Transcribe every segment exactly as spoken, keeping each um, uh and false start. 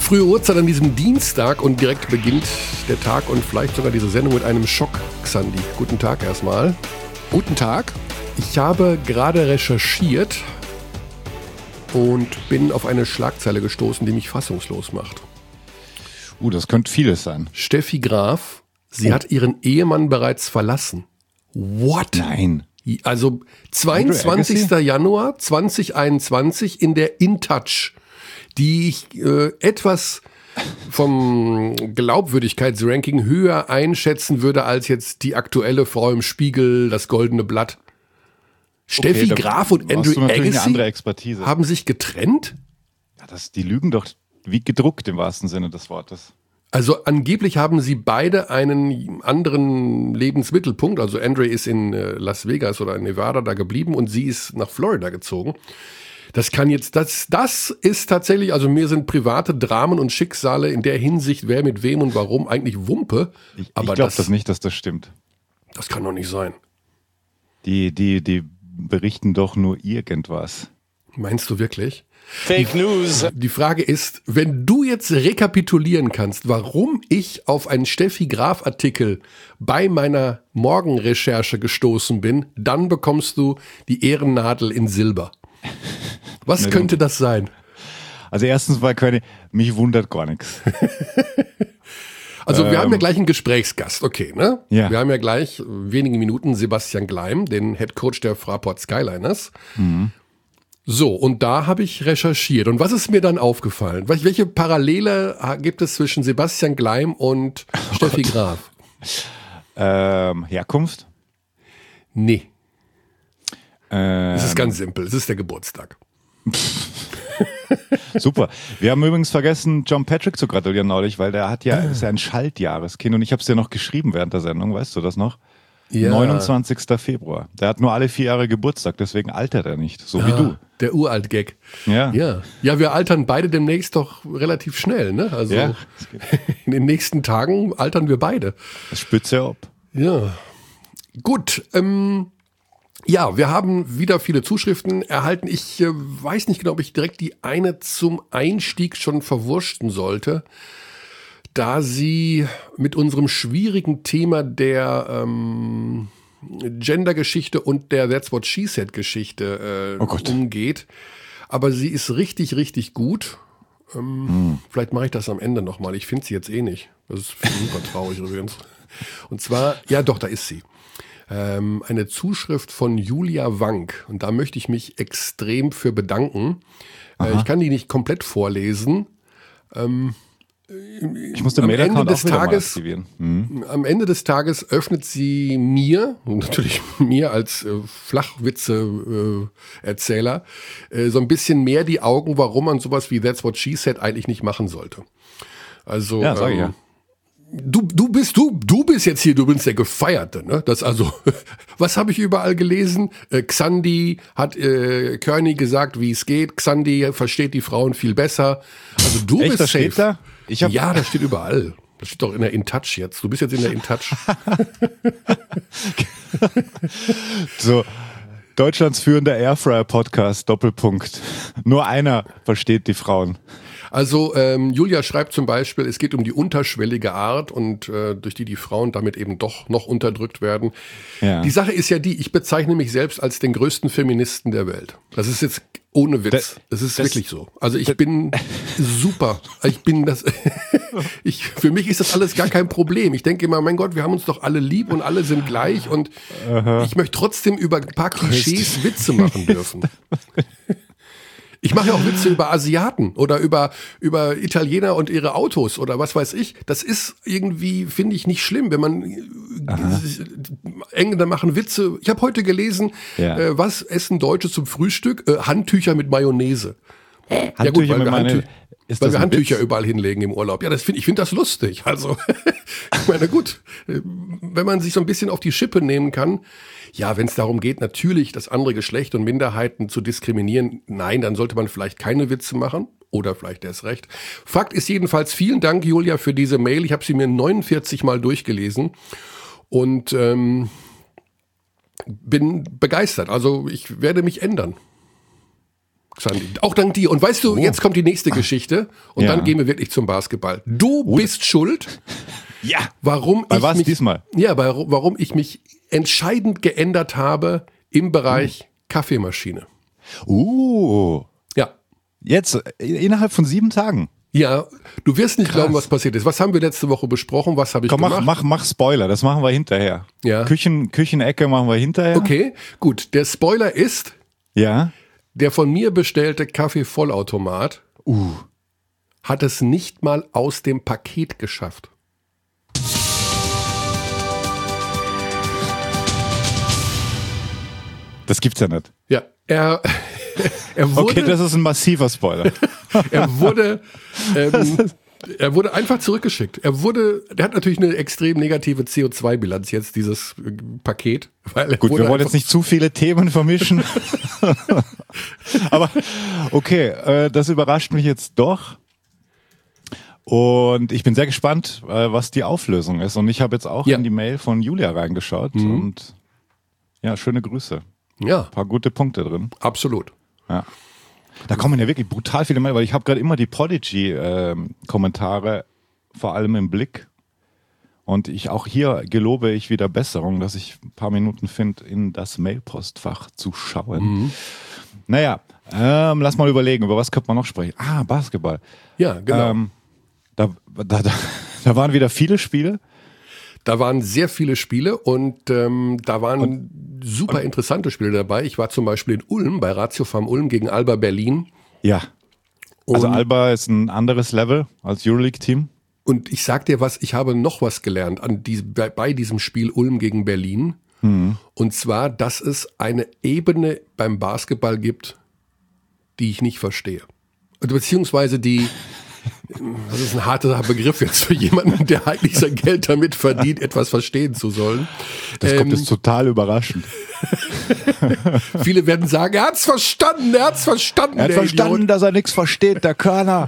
Frühe Uhrzeit an diesem Dienstag und direkt beginnt der Tag und vielleicht sogar diese Sendung mit einem Schock, Xandi. Guten Tag erstmal. Guten Tag. Ich habe gerade recherchiert und bin auf eine Schlagzeile gestoßen, die mich fassungslos macht. Uh, das könnte vieles sein. Steffi Graf, sie oh. hat ihren Ehemann bereits verlassen. What? Nein. Also zweiundzwanzigster Januar zweitausendeinundzwanzig in der InTouch, die ich äh, etwas vom Glaubwürdigkeitsranking höher einschätzen würde als jetzt die aktuelle Frau im Spiegel, das Goldene Blatt. Steffi okay, Graf und Andrew Agassi haben sich getrennt? Ja, das, die lügen doch wie gedruckt im wahrsten Sinne des Wortes. Also angeblich haben sie beide einen anderen Lebensmittelpunkt. Also Andre ist in Las Vegas oder in Nevada da geblieben und sie ist nach Florida gezogen. Das kann jetzt, das, das ist tatsächlich, also mir sind private Dramen und Schicksale in der Hinsicht, wer mit wem und warum, eigentlich Wumpe. Ich, aber ich glaube das, das nicht, dass das stimmt. Das kann doch nicht sein. Die, die, die berichten doch nur irgendwas. Meinst du wirklich? Fake News. Die Frage ist, wenn du jetzt rekapitulieren kannst, warum ich auf einen Steffi Graf Artikel bei meiner Morgenrecherche gestoßen bin, dann bekommst du die Ehrennadel in Silber. Was nee, könnte das sein? Also erstens war keine, mich wundert gar nichts. Also wir ähm, haben ja gleich einen Gesprächsgast, okay, ne? Ja. Wir haben ja gleich wenige Minuten Sebastian Gleim, den Headcoach der Fraport Skyliners. Mhm. So, und da habe ich recherchiert. Und was ist mir dann aufgefallen? Welche Parallele gibt es zwischen Sebastian Gleim und oh Steffi Gott. Graf? Ähm, Herkunft? Nee. Ähm, es ist ganz simpel, es ist der Geburtstag. Super. Wir haben übrigens vergessen, John Patrick zu gratulieren neulich, weil der hat ja ist ja ein Schaltjahreskind und ich habe es dir noch geschrieben während der Sendung, weißt du das noch? Ja. neunundzwanzigster Februar. Der hat nur alle vier Jahre Geburtstag, deswegen altert er nicht, so ah, wie du. Der Uralt-Gag. Ja. ja. Ja, wir altern beide demnächst doch relativ schnell, ne? Also ja, in den nächsten Tagen altern wir beide. Das spitzt ja ab. Ja. Gut, ähm, ja, wir haben wieder viele Zuschriften erhalten. Ich äh, weiß nicht genau, ob ich direkt die eine zum Einstieg schon verwursten sollte, da sie mit unserem schwierigen Thema der ähm, Gender-Geschichte und der That's What She Said-Geschichte äh, oh Gott. umgeht. Aber sie ist richtig, richtig gut. Ähm, hm. Vielleicht mache ich das am Ende nochmal. Ich finde sie jetzt eh nicht. Das ist super traurig übrigens. Und zwar, ja doch, da ist sie. Ähm, eine Zuschrift von Julia Wank. Und da möchte ich mich extrem für bedanken. Äh, ich kann die nicht komplett vorlesen. Ähm, Ich muss den Mail-Account auch wieder mal aktivieren. Mhm. Am Ende des Tages öffnet sie mir, natürlich mir als äh, Flachwitze-Erzähler, äh, äh, so ein bisschen mehr die Augen, warum man sowas wie That's What She Said eigentlich nicht machen sollte. Also, ja, sag ich ähm, ja. Du, du bist du, du bist jetzt hier, du bist der Gefeierte, ne? Das also, was habe ich überall gelesen? Äh, Xandi hat äh, Körny gesagt, wie es geht. Xandi versteht die Frauen viel besser. Also du Echt, bist das safe. Steht da? Ich hab ja, das steht überall. Das steht doch in der InTouch jetzt. Du bist jetzt in der InTouch. So, Deutschlands führender Airfryer-Podcast, Doppelpunkt. Nur einer versteht die Frauen. Also ähm, Julia schreibt zum Beispiel, es geht um die unterschwellige Art und äh, durch die die Frauen damit eben doch noch unterdrückt werden. Ja. Die Sache ist ja die, ich bezeichne mich selbst als den größten Feministen der Welt. Das ist jetzt ohne Witz. Das, das ist das, wirklich so. Also ich das, bin super. Ich bin das. ich, für mich ist das alles gar kein Problem. Ich denke immer, mein Gott, wir haben uns doch alle lieb und alle sind gleich und Aha. ich möchte trotzdem über ein paar Klischees Witze machen dürfen. Ich mache ja auch Witze über Asiaten oder über, über Italiener und ihre Autos oder was weiß ich. Das ist irgendwie, finde ich, nicht schlimm, wenn man Aha. Engländer machen Witze. Ich habe heute gelesen, ja. äh, was essen Deutsche zum Frühstück? Äh, Handtücher mit Mayonnaise. Handtücher ja gut, weil mit wir, meine, Handtü- weil wir Handtücher Witz? überall hinlegen im Urlaub. Ja, das find, ich finde das lustig. Also, ich meine, gut, wenn man sich so ein bisschen auf die Schippe nehmen kann, ja, wenn es darum geht, natürlich das andere Geschlecht und Minderheiten zu diskriminieren, nein, dann sollte man vielleicht keine Witze machen oder vielleicht erst recht. Fakt ist jedenfalls, vielen Dank, Julia, für diese Mail. Ich habe sie mir neunundvierzig Mal durchgelesen und ähm, bin begeistert. Also ich werde mich ändern. Xandi. Auch dank dir. Und weißt du, oh. jetzt kommt die nächste Geschichte und ja. dann gehen wir wirklich zum Basketball. Du oh. bist schuld. Ja. Warum bei ich was mich, diesmal? Ja, bei, warum ich mich entscheidend geändert habe im Bereich uh. Kaffeemaschine. Uh. Ja. Jetzt, innerhalb von sieben Tagen. Ja, du wirst nicht Krass. glauben, was passiert ist. Was haben wir letzte Woche besprochen? Was habe ich Komm, gemacht? Mach, mach, mach Spoiler, das machen wir hinterher. Ja. Küchen, Küchenecke machen wir hinterher. Okay, gut. Der Spoiler ist, ja. der von mir bestellte Kaffee-Vollautomat uh. hat es nicht mal aus dem Paket geschafft. Das gibt's ja nicht. Ja, er, er wurde... Okay, das ist ein massiver Spoiler. er wurde... Ähm, er wurde einfach zurückgeschickt. Er wurde... Der hat natürlich eine extrem negative C O zwei Bilanz jetzt, dieses äh, Paket. Weil Gut, wir wollen jetzt nicht zu viele Themen vermischen. Aber okay, äh, das überrascht mich jetzt doch. Und ich bin sehr gespannt, äh, was die Auflösung ist. Und ich habe jetzt auch ja. in die Mail von Julia reingeschaut. Mhm. Und ja, schöne Grüße. Ja. Ein paar gute Punkte drin. Absolut. Ja. Da kommen ja wirklich brutal viele Mail, weil ich habe gerade immer die Podigy-Kommentare äh, vor allem im Blick. Und ich auch hier gelobe ich wieder Besserung, dass ich ein paar Minuten finde, in das Mailpostfach zu schauen. Mhm. Naja, ähm, lass mal überlegen, über was könnte man noch sprechen? Ah, Basketball. Ja, genau. Ähm, da, da, da, da waren wieder viele Spiele. Da waren sehr viele Spiele und ähm, da waren und, super und, interessante Spiele dabei. Ich war zum Beispiel in Ulm, bei Ratio Farm Ulm gegen Alba Berlin. Ja, also und, Alba ist ein anderes Level als Euroleague-Team. Und ich sag dir was, ich habe noch was gelernt an die, bei, bei diesem Spiel Ulm gegen Berlin. Mhm. Und zwar, dass es eine Ebene beim Basketball gibt, die ich nicht verstehe. Beziehungsweise die... Das ist ein harter Begriff jetzt für jemanden, der eigentlich sein Geld damit verdient, etwas verstehen zu sollen. Das ähm, kommt jetzt total überraschend. Viele werden sagen, er hat's verstanden, er hat's verstanden. Er hat verstanden, Idiot. Dass er nichts versteht, der Körner.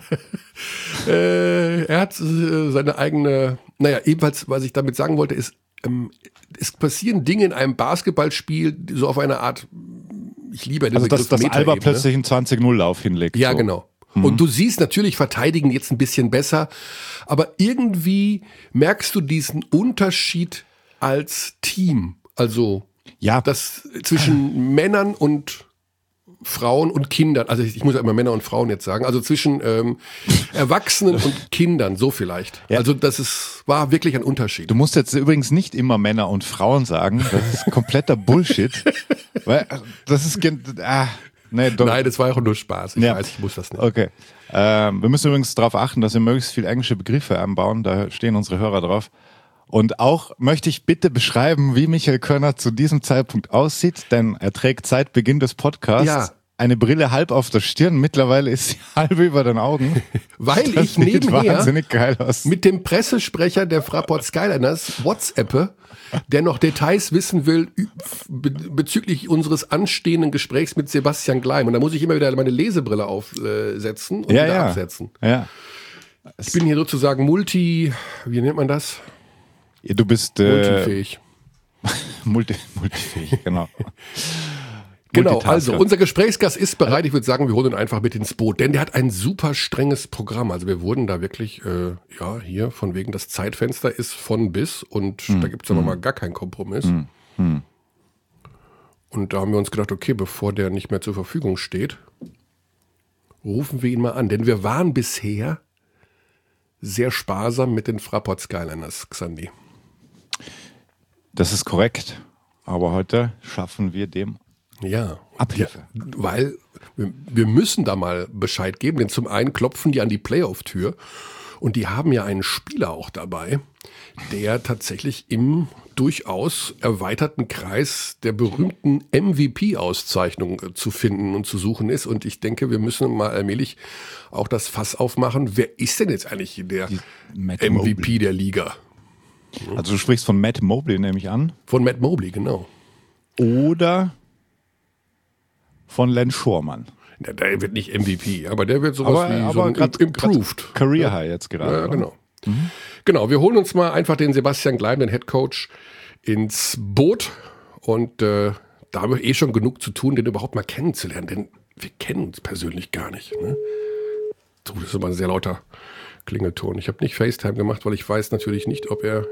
äh, er hat äh, seine eigene, naja, ebenfalls, was ich damit sagen wollte, ist, ähm, es passieren Dinge in einem Basketballspiel, so auf eine Art, ich liebe den also Begriff dass, dass Alba plötzlich einen zwanzig null Lauf hinlegt. Ja, so. genau. Und du siehst natürlich, verteidigen jetzt ein bisschen besser, aber irgendwie merkst du diesen Unterschied als Team. Also ja. das zwischen Männern und Frauen und Kindern. Also ich muss ja immer Männer und Frauen jetzt sagen. Also zwischen ähm, Erwachsenen und Kindern, so vielleicht. Ja. Also das ist, war wirklich ein Unterschied. Du musst jetzt übrigens nicht immer Männer und Frauen sagen. Das ist kompletter Bullshit. Weil das ist... Ah. Nee, Nein, das war auch nur Spaß. Ich ja. weiß, ich muss das nicht. Okay. Ähm, wir müssen übrigens darauf achten, dass wir möglichst viel englische Begriffe einbauen. Da stehen unsere Hörer drauf. Und auch möchte ich bitte beschreiben, wie Michael Körner zu diesem Zeitpunkt aussieht, denn er trägt seit Beginn des Podcasts ja. eine Brille halb auf der Stirn. Mittlerweile ist sie halb über den Augen. Weil das ich nebenher wahnsinnig geil aus. mit dem Pressesprecher der Fraport Skyliners WhatsAppe, der noch Details wissen will bezüglich unseres anstehenden Gesprächs mit Sebastian Gleim. Und da muss ich immer wieder meine Lesebrille aufsetzen und ja, wieder ja. absetzen. Ja. Ich bin hier sozusagen multi, wie nennt man das? Ja, du bist äh, multifähig. multi, multifähig, genau. Genau, also unser Gesprächsgast ist bereit. Ich würde sagen, wir holen ihn einfach mit ins Boot, denn der hat ein super strenges Programm. Also wir wurden da wirklich, äh, ja, hier von wegen das Zeitfenster ist von bis und hm. da gibt es aber hm. mal gar keinen Kompromiss. Hm. Hm. Und da haben wir uns gedacht, okay, bevor der nicht mehr zur Verfügung steht, rufen wir ihn mal an. Denn wir waren bisher sehr sparsam mit den Fraport Skyliners, Xandi. Das ist korrekt, aber heute schaffen wir dem Ja, Abhilfe. Ja, weil wir, wir müssen da mal Bescheid geben, denn zum einen klopfen die an die Playoff-Tür und die haben ja einen Spieler auch dabei, der tatsächlich im durchaus erweiterten Kreis der berühmten M V P-Auszeichnung zu finden und zu suchen ist. Und ich denke, wir müssen mal allmählich auch das Fass aufmachen. Wer ist denn jetzt eigentlich der M V P der Liga? Also du sprichst von Matt Mobley, nehme ich an. Von Matt Mobley, genau. Oder von Len Schormann. Ja, der wird nicht M V P, aber der wird sowas aber, wie aber so ein grad, Improved. Career High jetzt gerade. Ja, genau. Mhm. Genau, wir holen uns mal einfach den Sebastian Gleim, den Head Coach, ins Boot. Und äh, da haben wir eh schon genug zu tun, den überhaupt mal kennenzulernen. Denn wir kennen uns persönlich gar nicht. Ne? So, das ist immer ein sehr lauter Klingelton. Ich habe nicht FaceTime gemacht, weil ich weiß natürlich nicht, ob er...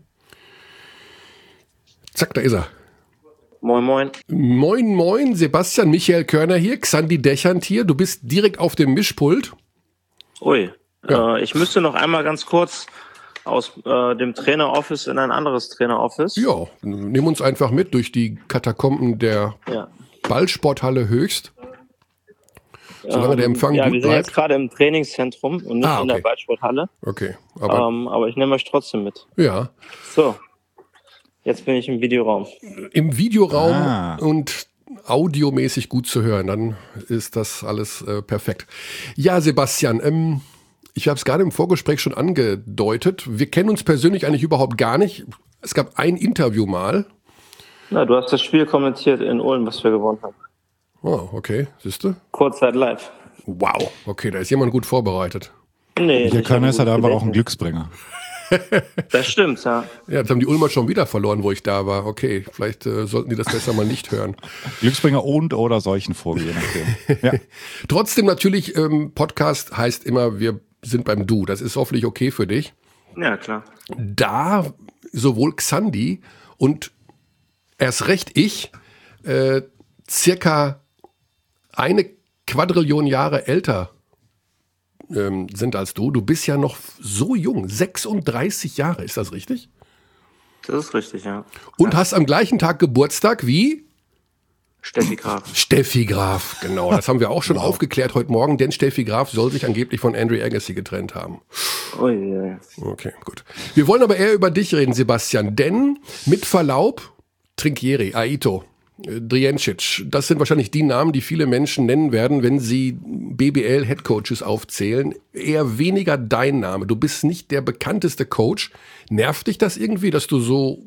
Zack, da ist er. Moin, moin. Moin, moin, Sebastian, Michael Körner hier, Xandi Dechant hier. Du bist direkt auf dem Mischpult. Ui, ja. äh, ich müsste noch einmal ganz kurz aus äh, dem Traineroffice in ein anderes Traineroffice. Ja, nimm uns einfach mit durch die Katakomben der ja. Ballsporthalle Höchst. Solange ähm, der Empfang ja, gut wir sind bleibt. Jetzt gerade im Trainingszentrum und nicht ah, okay. in der Ballsporthalle. Okay. Aber, ähm, aber ich nehme euch trotzdem mit. Ja. So, jetzt bin ich im Videoraum. Im Videoraum ah. und audiomäßig gut zu hören, dann ist das alles äh, perfekt. Ja, Sebastian, ähm, ich habe es gerade im Vorgespräch schon angedeutet. Wir kennen uns persönlich eigentlich überhaupt gar nicht. Es gab ein Interview mal. Na, du hast das Spiel kommentiert in Ulm, was wir gewonnen haben. Oh, okay, siehst du? Kurzzeit live. Wow, okay, da ist jemand gut vorbereitet. Nee, hier Körner ist halt einfach auch ein Glücksbringer. Das stimmt, ja. Ja, jetzt haben die Ulmer schon wieder verloren, wo ich da war. Okay, vielleicht äh, sollten die das besser mal nicht hören. Glücksbringer und oder Seuchenvogel, je nachdem. Ja. Trotzdem natürlich, ähm, Podcast heißt immer, wir sind beim Du. Das ist hoffentlich okay für dich. Ja, klar. Da sowohl Xandi und erst recht ich äh, circa eine Quadrillion Jahre älter ähm, sind als du. Du bist ja noch so jung, sechsunddreißig Jahre, ist das richtig? Das ist richtig, ja. Und ja. hast am gleichen Tag Geburtstag wie? Steffi Graf. Steffi Graf, genau. Das haben wir auch schon wow. aufgeklärt heute Morgen, denn Steffi Graf soll sich angeblich von Andre Agassi getrennt haben. Oh je. Okay, gut. Wir wollen aber eher über dich reden, Sebastian, denn mit Verlaub, Trinkieri, Aito, Drijancic, das sind wahrscheinlich die Namen, die viele Menschen nennen werden, wenn sie B B L-Headcoaches aufzählen. Eher weniger dein Name. Du bist nicht der bekannteste Coach. Nervt dich das irgendwie, dass du so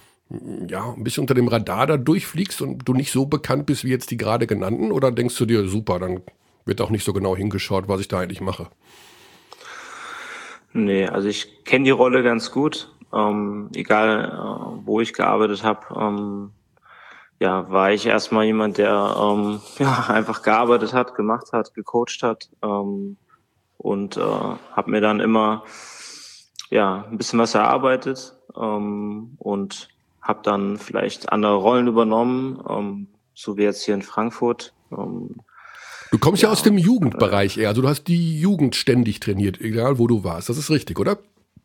ja, ein bisschen unter dem Radar da durchfliegst und du nicht so bekannt bist wie jetzt die gerade genannten? Oder denkst du dir, super, dann wird auch nicht so genau hingeschaut, was ich da eigentlich mache? Nee, also ich kenne die Rolle ganz gut. Ähm, egal, äh, wo ich gearbeitet habe, ähm, ja, war ich erstmal jemand, der ähm, ja einfach gearbeitet hat, gemacht hat, gecoacht hat ähm, und äh, habe mir dann immer ja ein bisschen was erarbeitet ähm, und habe dann vielleicht andere Rollen übernommen, ähm, so wie jetzt hier in Frankfurt. Ähm, du kommst ja, ja aus dem Jugendbereich eher, also du hast die Jugend ständig trainiert, egal wo du warst. Das ist richtig, oder?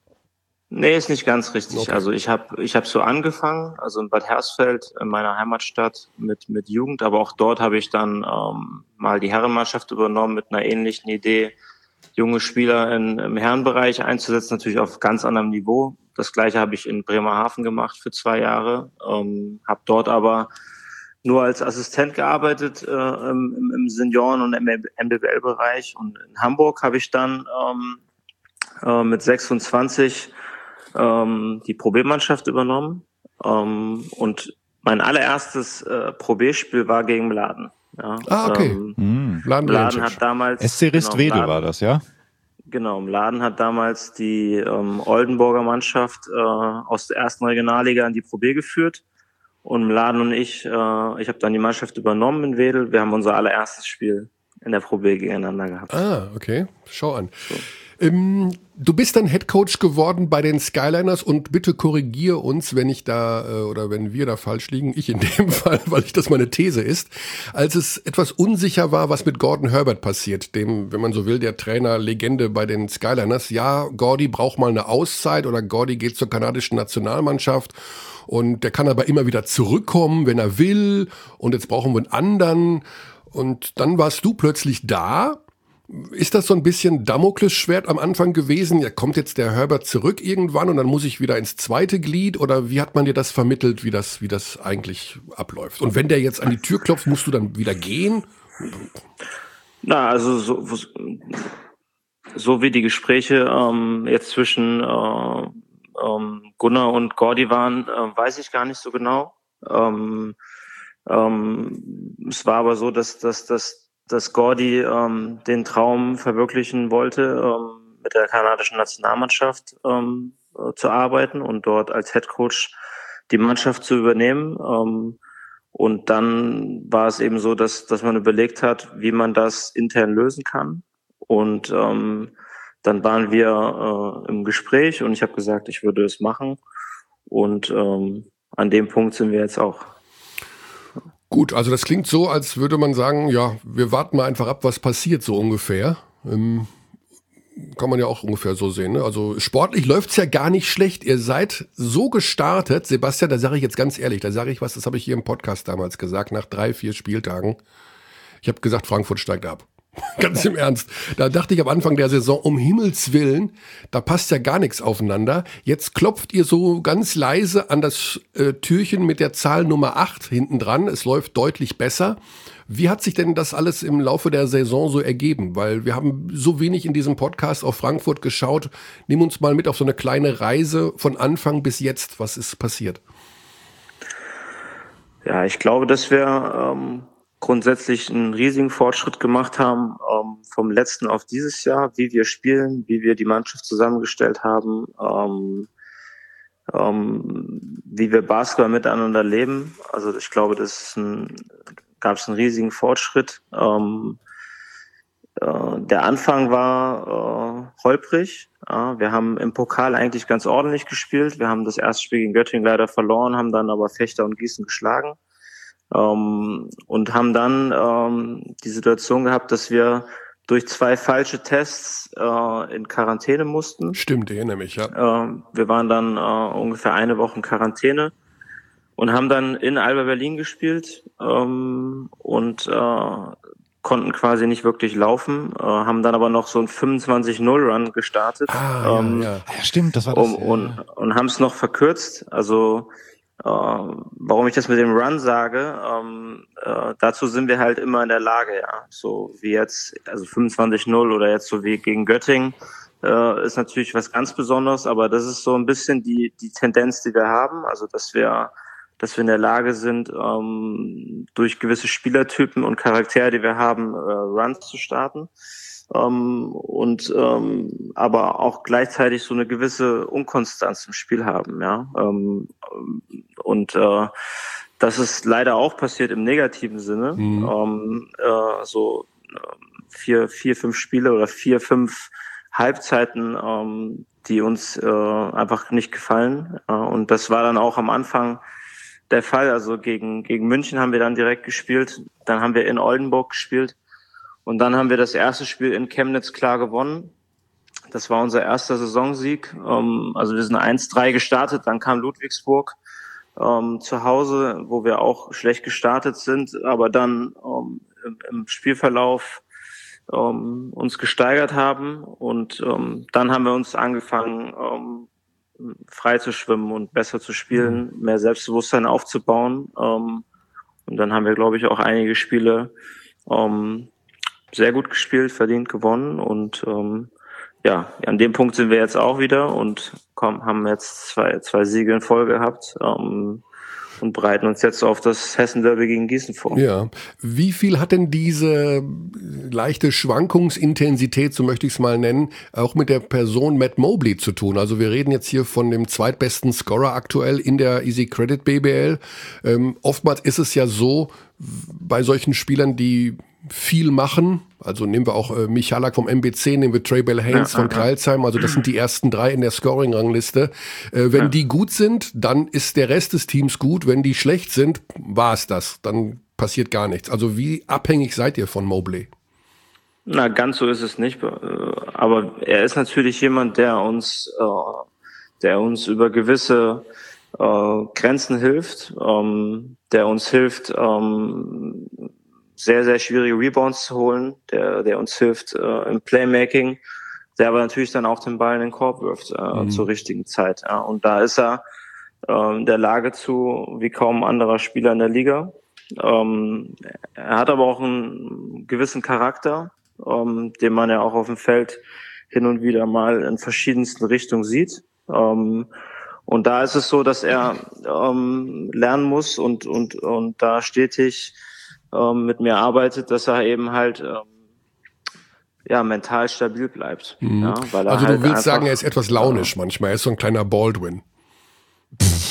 Nee, ist nicht ganz richtig. Okay. Also ich habe ich hab so angefangen, also in Bad Hersfeld, in meiner Heimatstadt, mit mit Jugend, aber auch dort habe ich dann ähm, mal die Herrenmannschaft übernommen mit einer ähnlichen Idee, junge Spieler in, im Herrenbereich einzusetzen, natürlich auf ganz anderem Niveau. Das Gleiche habe ich in Bremerhaven gemacht für zwei Jahre, ähm, habe dort aber nur als Assistent gearbeitet äh, im, im Senioren- und M B B L-Bereich. Und in Hamburg habe ich dann ähm, äh, mit sechsundzwanzig ähm, die Pro B-Mannschaft übernommen. Ähm, und mein allererstes äh, Pro B-Spiel war gegen Mladen. Ja, ah, okay. Ähm, hm. Mladen hat damals... S C Ristwedel genau, war das, ja? Genau, Mladen hat damals die ähm, Oldenburger Mannschaft äh, aus der ersten Regionalliga in die Pro B geführt. Und Mladen und ich, äh, ich habe dann die Mannschaft übernommen in Wedel. Wir haben unser allererstes Spiel in der Pro B gegeneinander gehabt. Ah, okay. Schau an. So. Ähm, du bist dann Headcoach geworden bei den Skyliners und bitte korrigiere uns, wenn ich da äh, oder wenn wir da falsch liegen, ich in dem Fall, weil ich das meine These ist, als es etwas unsicher war, was mit Gordon Herbert passiert, dem, wenn man so will, der Trainer-Legende bei den Skyliners. Ja, Gordy braucht mal eine Auszeit oder Gordy geht zur kanadischen Nationalmannschaft und der kann aber immer wieder zurückkommen, wenn er will und jetzt brauchen wir einen anderen und dann warst du plötzlich da. Ist das so ein bisschen Damoklesschwert am Anfang gewesen? Ja, kommt jetzt der Herbert zurück irgendwann und dann muss ich wieder ins zweite Glied? Oder wie hat man dir das vermittelt, wie das, wie das eigentlich abläuft? Und wenn der jetzt an die Tür klopft, musst du dann wieder gehen? Na, also so, so wie die Gespräche ähm, jetzt zwischen äh, ähm, Gunnar und Gordy waren, äh, weiß ich gar nicht so genau. Ähm, ähm, es war aber so, dass, dass, dass dass Gordy ähm, den Traum verwirklichen wollte, ähm, mit der kanadischen Nationalmannschaft ähm, äh, zu arbeiten und dort als Headcoach die Mannschaft zu übernehmen. Ähm, Und dann war es eben so, dass, dass man überlegt hat, wie man das intern lösen kann. Und ähm, dann waren wir äh, im Gespräch und ich habe gesagt, ich würde es machen. Und ähm, an dem Punkt sind wir jetzt auch. Gut, also das klingt so, als würde man sagen, ja, wir warten mal einfach ab, was passiert so ungefähr. Ähm, kann man ja auch ungefähr so sehen. Ne? Also sportlich läuft's ja gar nicht schlecht. Ihr seid so gestartet, Sebastian, da sage ich jetzt ganz ehrlich, da sage ich was, das habe ich hier im Podcast damals gesagt, nach drei, vier Spieltagen. Ich habe gesagt, Frankfurt steigt ab. Ganz im Ernst. Da dachte ich am Anfang der Saison, um Himmels Willen, da passt ja gar nichts aufeinander. Jetzt klopft ihr so ganz leise an das äh, Türchen mit der Zahl Nummer acht hinten dran. Es läuft deutlich besser. Wie hat sich denn das alles im Laufe der Saison so ergeben? Weil wir haben so wenig in diesem Podcast auf Frankfurt geschaut. Nimm uns mal mit auf so eine kleine Reise von Anfang bis jetzt. Was ist passiert? Ja, ich glaube, dass wir ähm, grundsätzlich einen riesigen Fortschritt gemacht haben ähm, vom letzten auf dieses Jahr, wie wir spielen, wie wir die Mannschaft zusammengestellt haben, ähm, ähm, wie wir Basketball miteinander leben. Also ich glaube, das ist ein gab es einen riesigen Fortschritt. Ähm, äh, der Anfang war äh, holprig. Ja, wir haben im Pokal eigentlich ganz ordentlich gespielt. Wir haben das erste Spiel gegen Göttingen leider verloren, haben dann aber Fechter und Gießen geschlagen. Ähm, und haben dann ähm, die Situation gehabt, dass wir durch zwei falsche Tests äh, in Quarantäne mussten. Stimmt, ich erinnere mich, ja. Äh, wir waren dann äh, ungefähr eine Woche in Quarantäne. Und haben dann in Alba Berlin gespielt ähm, und äh, konnten quasi nicht wirklich laufen, äh, haben dann aber noch so einen fünfundzwanzig null Run gestartet. Ah, ähm, ja, ja. ja, stimmt, das war das. Um, und und haben es noch verkürzt. Also äh, warum ich das mit dem Run sage, ähm, äh, dazu sind wir halt immer in der Lage, ja. So wie jetzt, also fünfundzwanzig null oder jetzt so wie gegen Göttingen, äh, ist natürlich was ganz Besonderes, aber das ist so ein bisschen die die Tendenz, die wir haben, also dass wir dass wir in der Lage sind, ähm, durch gewisse Spielertypen und Charaktere, die wir haben, äh, Runs zu starten. Ähm, und ähm, aber auch gleichzeitig so eine gewisse Unkonstanz im Spiel haben, ja. Ähm, und äh, das ist leider auch passiert im negativen Sinne. Mhm. Ähm, äh, so äh, vier, vier, fünf Spiele oder vier, fünf Halbzeiten, ähm, die uns äh, einfach nicht gefallen. Äh, und das war dann auch am Anfang der Fall. Also gegen, gegen München haben wir dann direkt gespielt. Dann haben wir in Oldenburg gespielt. Und dann haben wir das erste Spiel in Chemnitz klar gewonnen. Das war unser erster Saisonsieg. Ähm, also wir sind eins drei gestartet. Dann kam Ludwigsburg ähm, zu Hause, wo wir auch schlecht gestartet sind, aber dann ähm, im, im Spielverlauf ähm, uns gesteigert haben. Und ähm, dann haben wir uns angefangen, ähm, frei zu schwimmen und besser zu spielen, mehr Selbstbewusstsein aufzubauen. Ähm, und dann haben wir, glaube ich, auch einige Spiele ähm, sehr gut gespielt, verdient gewonnen. Und ähm, ja, an dem Punkt sind wir jetzt auch wieder und kommen, haben jetzt zwei, zwei Siege in Folge gehabt. Ähm, und bereiten uns jetzt auf das Hessen-Derby gegen Gießen vor. Ja. Wie viel hat denn diese leichte Schwankungsintensität, so möchte ich es mal nennen, auch mit der Person Matt Mobley zu tun? Also wir reden jetzt hier von dem zweitbesten Scorer aktuell in der Easy Credit B B L. Ähm, oftmals ist es ja so, bei solchen Spielern, die viel machen, also nehmen wir auch äh, Michalak vom M B C, nehmen wir Trey Bell-Haynes ja, von ja, Kreilsheim, also das sind die ersten drei in der Scoring-Rangliste. Äh, wenn ja. die gut sind, dann ist der Rest des Teams gut. Wenn die schlecht sind, war es das. Dann passiert gar nichts. Also wie abhängig seid ihr von Mobley? Na, ganz so ist es nicht. Aber er ist natürlich jemand, der uns, äh, der uns über gewisse äh, Grenzen hilft, ähm, der uns hilft, ähm, sehr, sehr schwierige Rebounds zu holen, der, der uns hilft äh, im Playmaking, der aber natürlich dann auch den Ball in den Korb wirft äh, mhm. zur richtigen Zeit. Ja. Und da ist er äh, in der Lage zu, wie kaum ein anderer Spieler in der Liga. Ähm, er hat aber auch einen gewissen Charakter, ähm, den man ja auch auf dem Feld hin und wieder mal in verschiedensten Richtungen sieht. Ähm, und da ist es so, dass er ähm, lernen muss und, und, und da stetig mit mir arbeitet, dass er eben halt ähm, ja mental stabil bleibt. Mhm. Ja, weil er also halt du willst sagen, er ist etwas launisch ja. manchmal, er ist so ein kleiner Baldwin.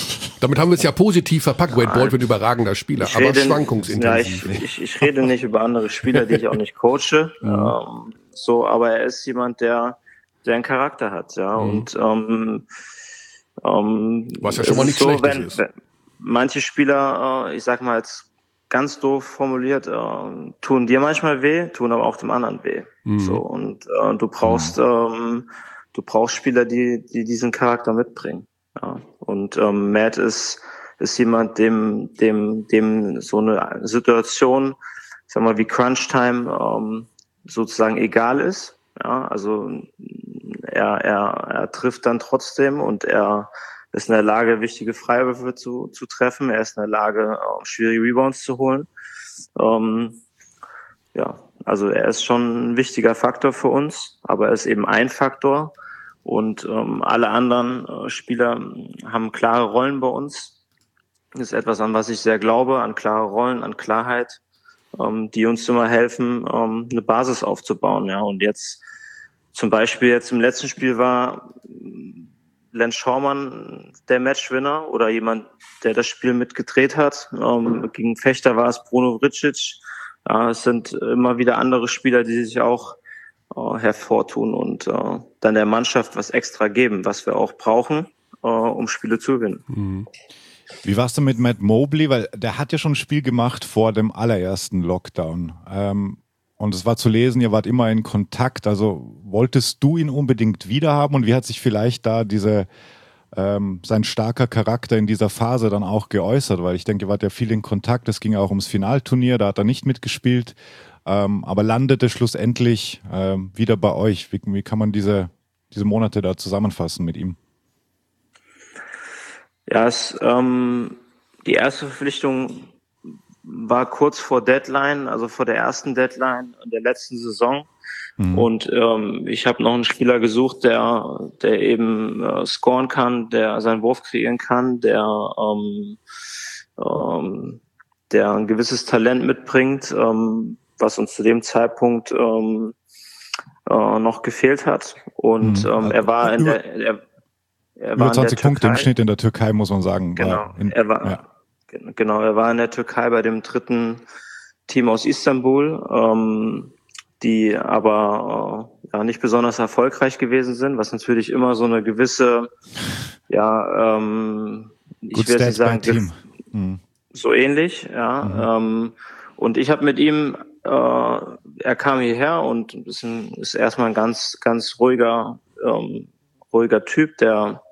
Damit haben wir es ja positiv verpackt. Wade Baldwin, überragender Spieler, aber rede, schwankungsintensiv. Ja, ich, ich, ich rede nicht über andere Spieler, die ich auch nicht coache. Mhm. Ähm, so, aber er ist jemand, der, der einen Charakter hat, ja. Mhm. Und ähm, ähm, was ja schon mal nicht so, schlecht wenn, ist. Wenn manche Spieler, äh, ich sag mal jetzt ganz doof formuliert, äh, tun dir manchmal weh, tun aber auch dem anderen weh. Mhm. So, und äh, du brauchst mhm. ähm, du brauchst Spieler, die die diesen Charakter mitbringen. Ja. Und ähm, Matt ist ist jemand, dem dem dem so eine Situation, sag mal wie Crunch Time, ähm, sozusagen egal ist. Ja, also er er er trifft dann trotzdem und er ist in der Lage, wichtige Freiwürfe zu, zu treffen. Er ist in der Lage, schwierige Rebounds zu holen. Ähm, ja, also er ist schon ein wichtiger Faktor für uns, aber er ist eben ein Faktor. Und ähm, alle anderen äh, Spieler haben klare Rollen bei uns. Das ist etwas, an was ich sehr glaube, an klare Rollen, an Klarheit, ähm, die uns immer helfen, ähm, eine Basis aufzubauen. Ja, und jetzt zum Beispiel jetzt im letzten Spiel war Len Schaumann der Matchwinner oder jemand, der das Spiel mitgedreht hat. Ähm, gegen Fechter war es Bruno Vricic. Ja, es sind immer wieder andere Spieler, die sich auch äh, hervortun und äh, dann der Mannschaft was extra geben, was wir auch brauchen, äh, um Spiele zu gewinnen. Mhm. Wie war's denn mit Matt Mobley? Weil der hat ja schon ein Spiel gemacht vor dem allerersten Lockdown. Ähm, Und es war zu lesen, ihr wart immer in Kontakt. Also wolltest du ihn unbedingt wiederhaben? Und wie hat sich vielleicht da diese ähm, sein starker Charakter in dieser Phase dann auch geäußert? Weil ich denke, ihr wart ja viel in Kontakt. Es ging auch ums Finalturnier, da hat er nicht mitgespielt, ähm, aber landete schlussendlich ähm, wieder bei euch. Wie, wie kann man diese, diese Monate da zusammenfassen mit ihm? Ja, es, ähm, die erste Verpflichtung war kurz vor Deadline, also vor der ersten Deadline der letzten Saison. Mhm. Und ähm, ich habe noch einen Spieler gesucht, der der eben äh, scoren kann, der seinen Wurf kreieren kann, der ähm, ähm, der ein gewisses Talent mitbringt, ähm, was uns zu dem Zeitpunkt ähm, äh, noch gefehlt hat. Und mhm. ähm, er war in der er, er über zwanzig Punkte im Schnitt in der Türkei, muss man sagen. Genau, war in, er war ja. Genau, er war in der Türkei bei dem dritten Team aus Istanbul, ähm, die aber äh, ja nicht besonders erfolgreich gewesen sind, was natürlich immer so eine gewisse, ja, ähm, ich will nicht sagen, Team. Mhm. so ähnlich, ja. Mhm. Ähm, und ich habe mit ihm, äh, er kam hierher und ist, ein, ist erstmal ein ganz, ganz ruhiger, ähm, ruhiger Typ, der,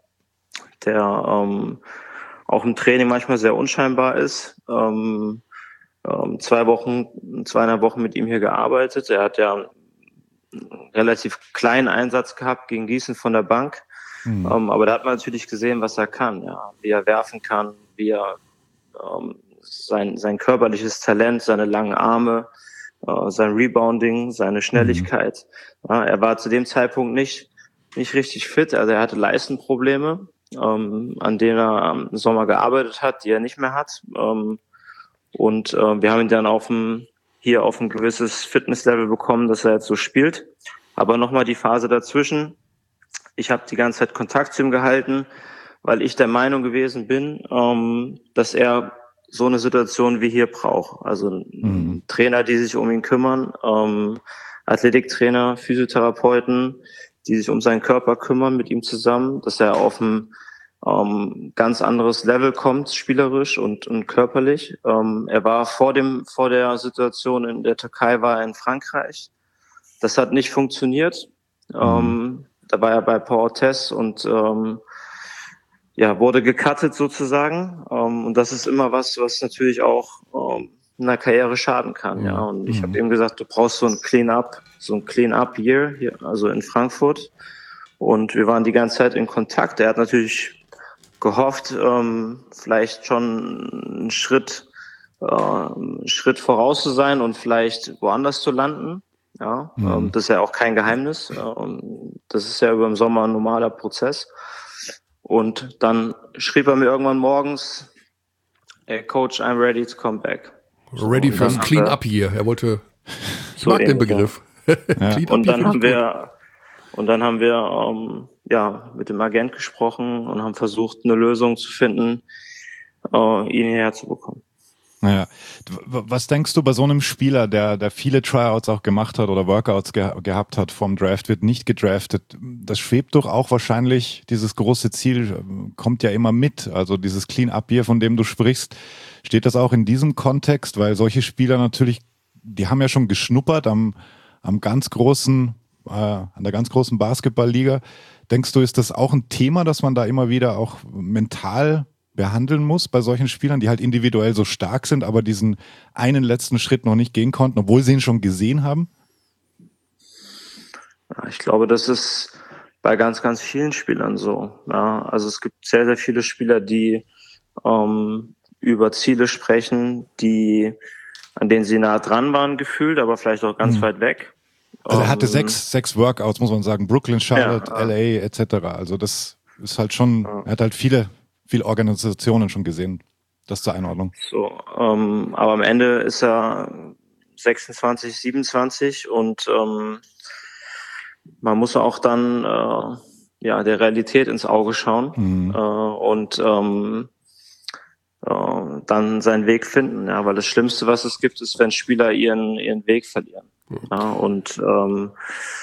der ähm, auch im Training manchmal sehr unscheinbar ist. Ähm, ähm, zwei Wochen, zweieinhalb Wochen mit ihm hier gearbeitet. Er hat ja einen relativ kleinen Einsatz gehabt gegen Gießen von der Bank. Mhm. Ähm, aber da hat man natürlich gesehen, was er kann, ja, wie er werfen kann, wie er ähm, sein, sein körperliches Talent, seine langen Arme, äh, sein Rebounding, seine Schnelligkeit. Mhm. Ja, er war zu dem Zeitpunkt nicht, nicht richtig fit. Also er hatte Leistenprobleme, Ähm, an denen er im Sommer gearbeitet hat, die er nicht mehr hat. Ähm, und äh, wir haben ihn dann auf ein, hier auf ein gewisses Fitnesslevel bekommen, dass er jetzt so spielt. Aber nochmal die Phase dazwischen. Ich habe die ganze Zeit Kontakt zu ihm gehalten, weil ich der Meinung gewesen bin, ähm, dass er so eine Situation wie hier braucht. Also mhm. Trainer, die sich um ihn kümmern, ähm, Athletiktrainer, Physiotherapeuten, die sich um seinen Körper kümmern mit ihm zusammen, dass er auf ein ähm, ganz anderes Level kommt, spielerisch und, und körperlich. Ähm, er war vor dem vor der Situation in der Türkei, war er in Frankreich. Das hat nicht funktioniert. Mhm. Ähm, da war er bei Pau Orthez und ähm, ja, wurde gecuttet sozusagen. Ähm, und das ist immer was, was natürlich auch ähm, einer Karriere schaden kann. Mhm. Ja, und ich habe ihm gesagt, du brauchst so ein Clean-up, so ein Clean-up-Year hier, also in Frankfurt. Und wir waren die ganze Zeit in Kontakt. Er hat natürlich gehofft, ähm, vielleicht schon einen Schritt, äh, einen Schritt voraus zu sein und vielleicht woanders zu landen. Ja, mhm. ähm, das ist ja auch kein Geheimnis. Ähm, das ist ja über den Sommer ein normaler Prozess. Und dann schrieb er mir irgendwann morgens, hey Coach, I'm ready to come back. Ready fürs Clean-up hier. Er wollte, ich mag den Begriff. Ja. Und dann haben wir, und dann haben wir, ähm, ja, mit dem Agent gesprochen und haben versucht, eine Lösung zu finden, äh, ihn hierher zu bekommen. Naja, was denkst du bei so einem Spieler, der der viele Tryouts auch gemacht hat oder Workouts ge- gehabt hat vom Draft, wird nicht gedraftet? Das schwebt doch auch wahrscheinlich, dieses große Ziel kommt ja immer mit. Also dieses Clean-Up-Year, von dem du sprichst, steht das auch in diesem Kontext? Weil solche Spieler natürlich, die haben ja schon geschnuppert am, am ganz großen, äh, an der ganz großen Basketballliga. Denkst du, ist das auch ein Thema, dass man da immer wieder auch mental behandeln muss bei solchen Spielern, die halt individuell so stark sind, aber diesen einen letzten Schritt noch nicht gehen konnten, obwohl sie ihn schon gesehen haben? Ja, ich glaube, das ist bei ganz, ganz vielen Spielern so. Ja, also es gibt sehr, sehr viele Spieler, die ähm, über Ziele sprechen, die an denen sie nah dran waren gefühlt, aber vielleicht auch ganz mhm. weit weg. Also er hatte um, sechs, sechs Workouts, muss man sagen, Brooklyn, Charlotte, ja, L A et cetera. Also das ist halt schon, ja. er hat halt viele viele Organisationen schon gesehen. Das zur Einordnung. So, ähm, aber am Ende ist er sechsundzwanzig, siebenundzwanzig und ähm, man muss auch dann äh, ja der Realität ins Auge schauen mhm. äh, und ähm, äh, dann seinen Weg finden. Ja, weil das Schlimmste, was es gibt, ist, wenn Spieler ihren ihren Weg verlieren. Mhm. Ja, und ähm,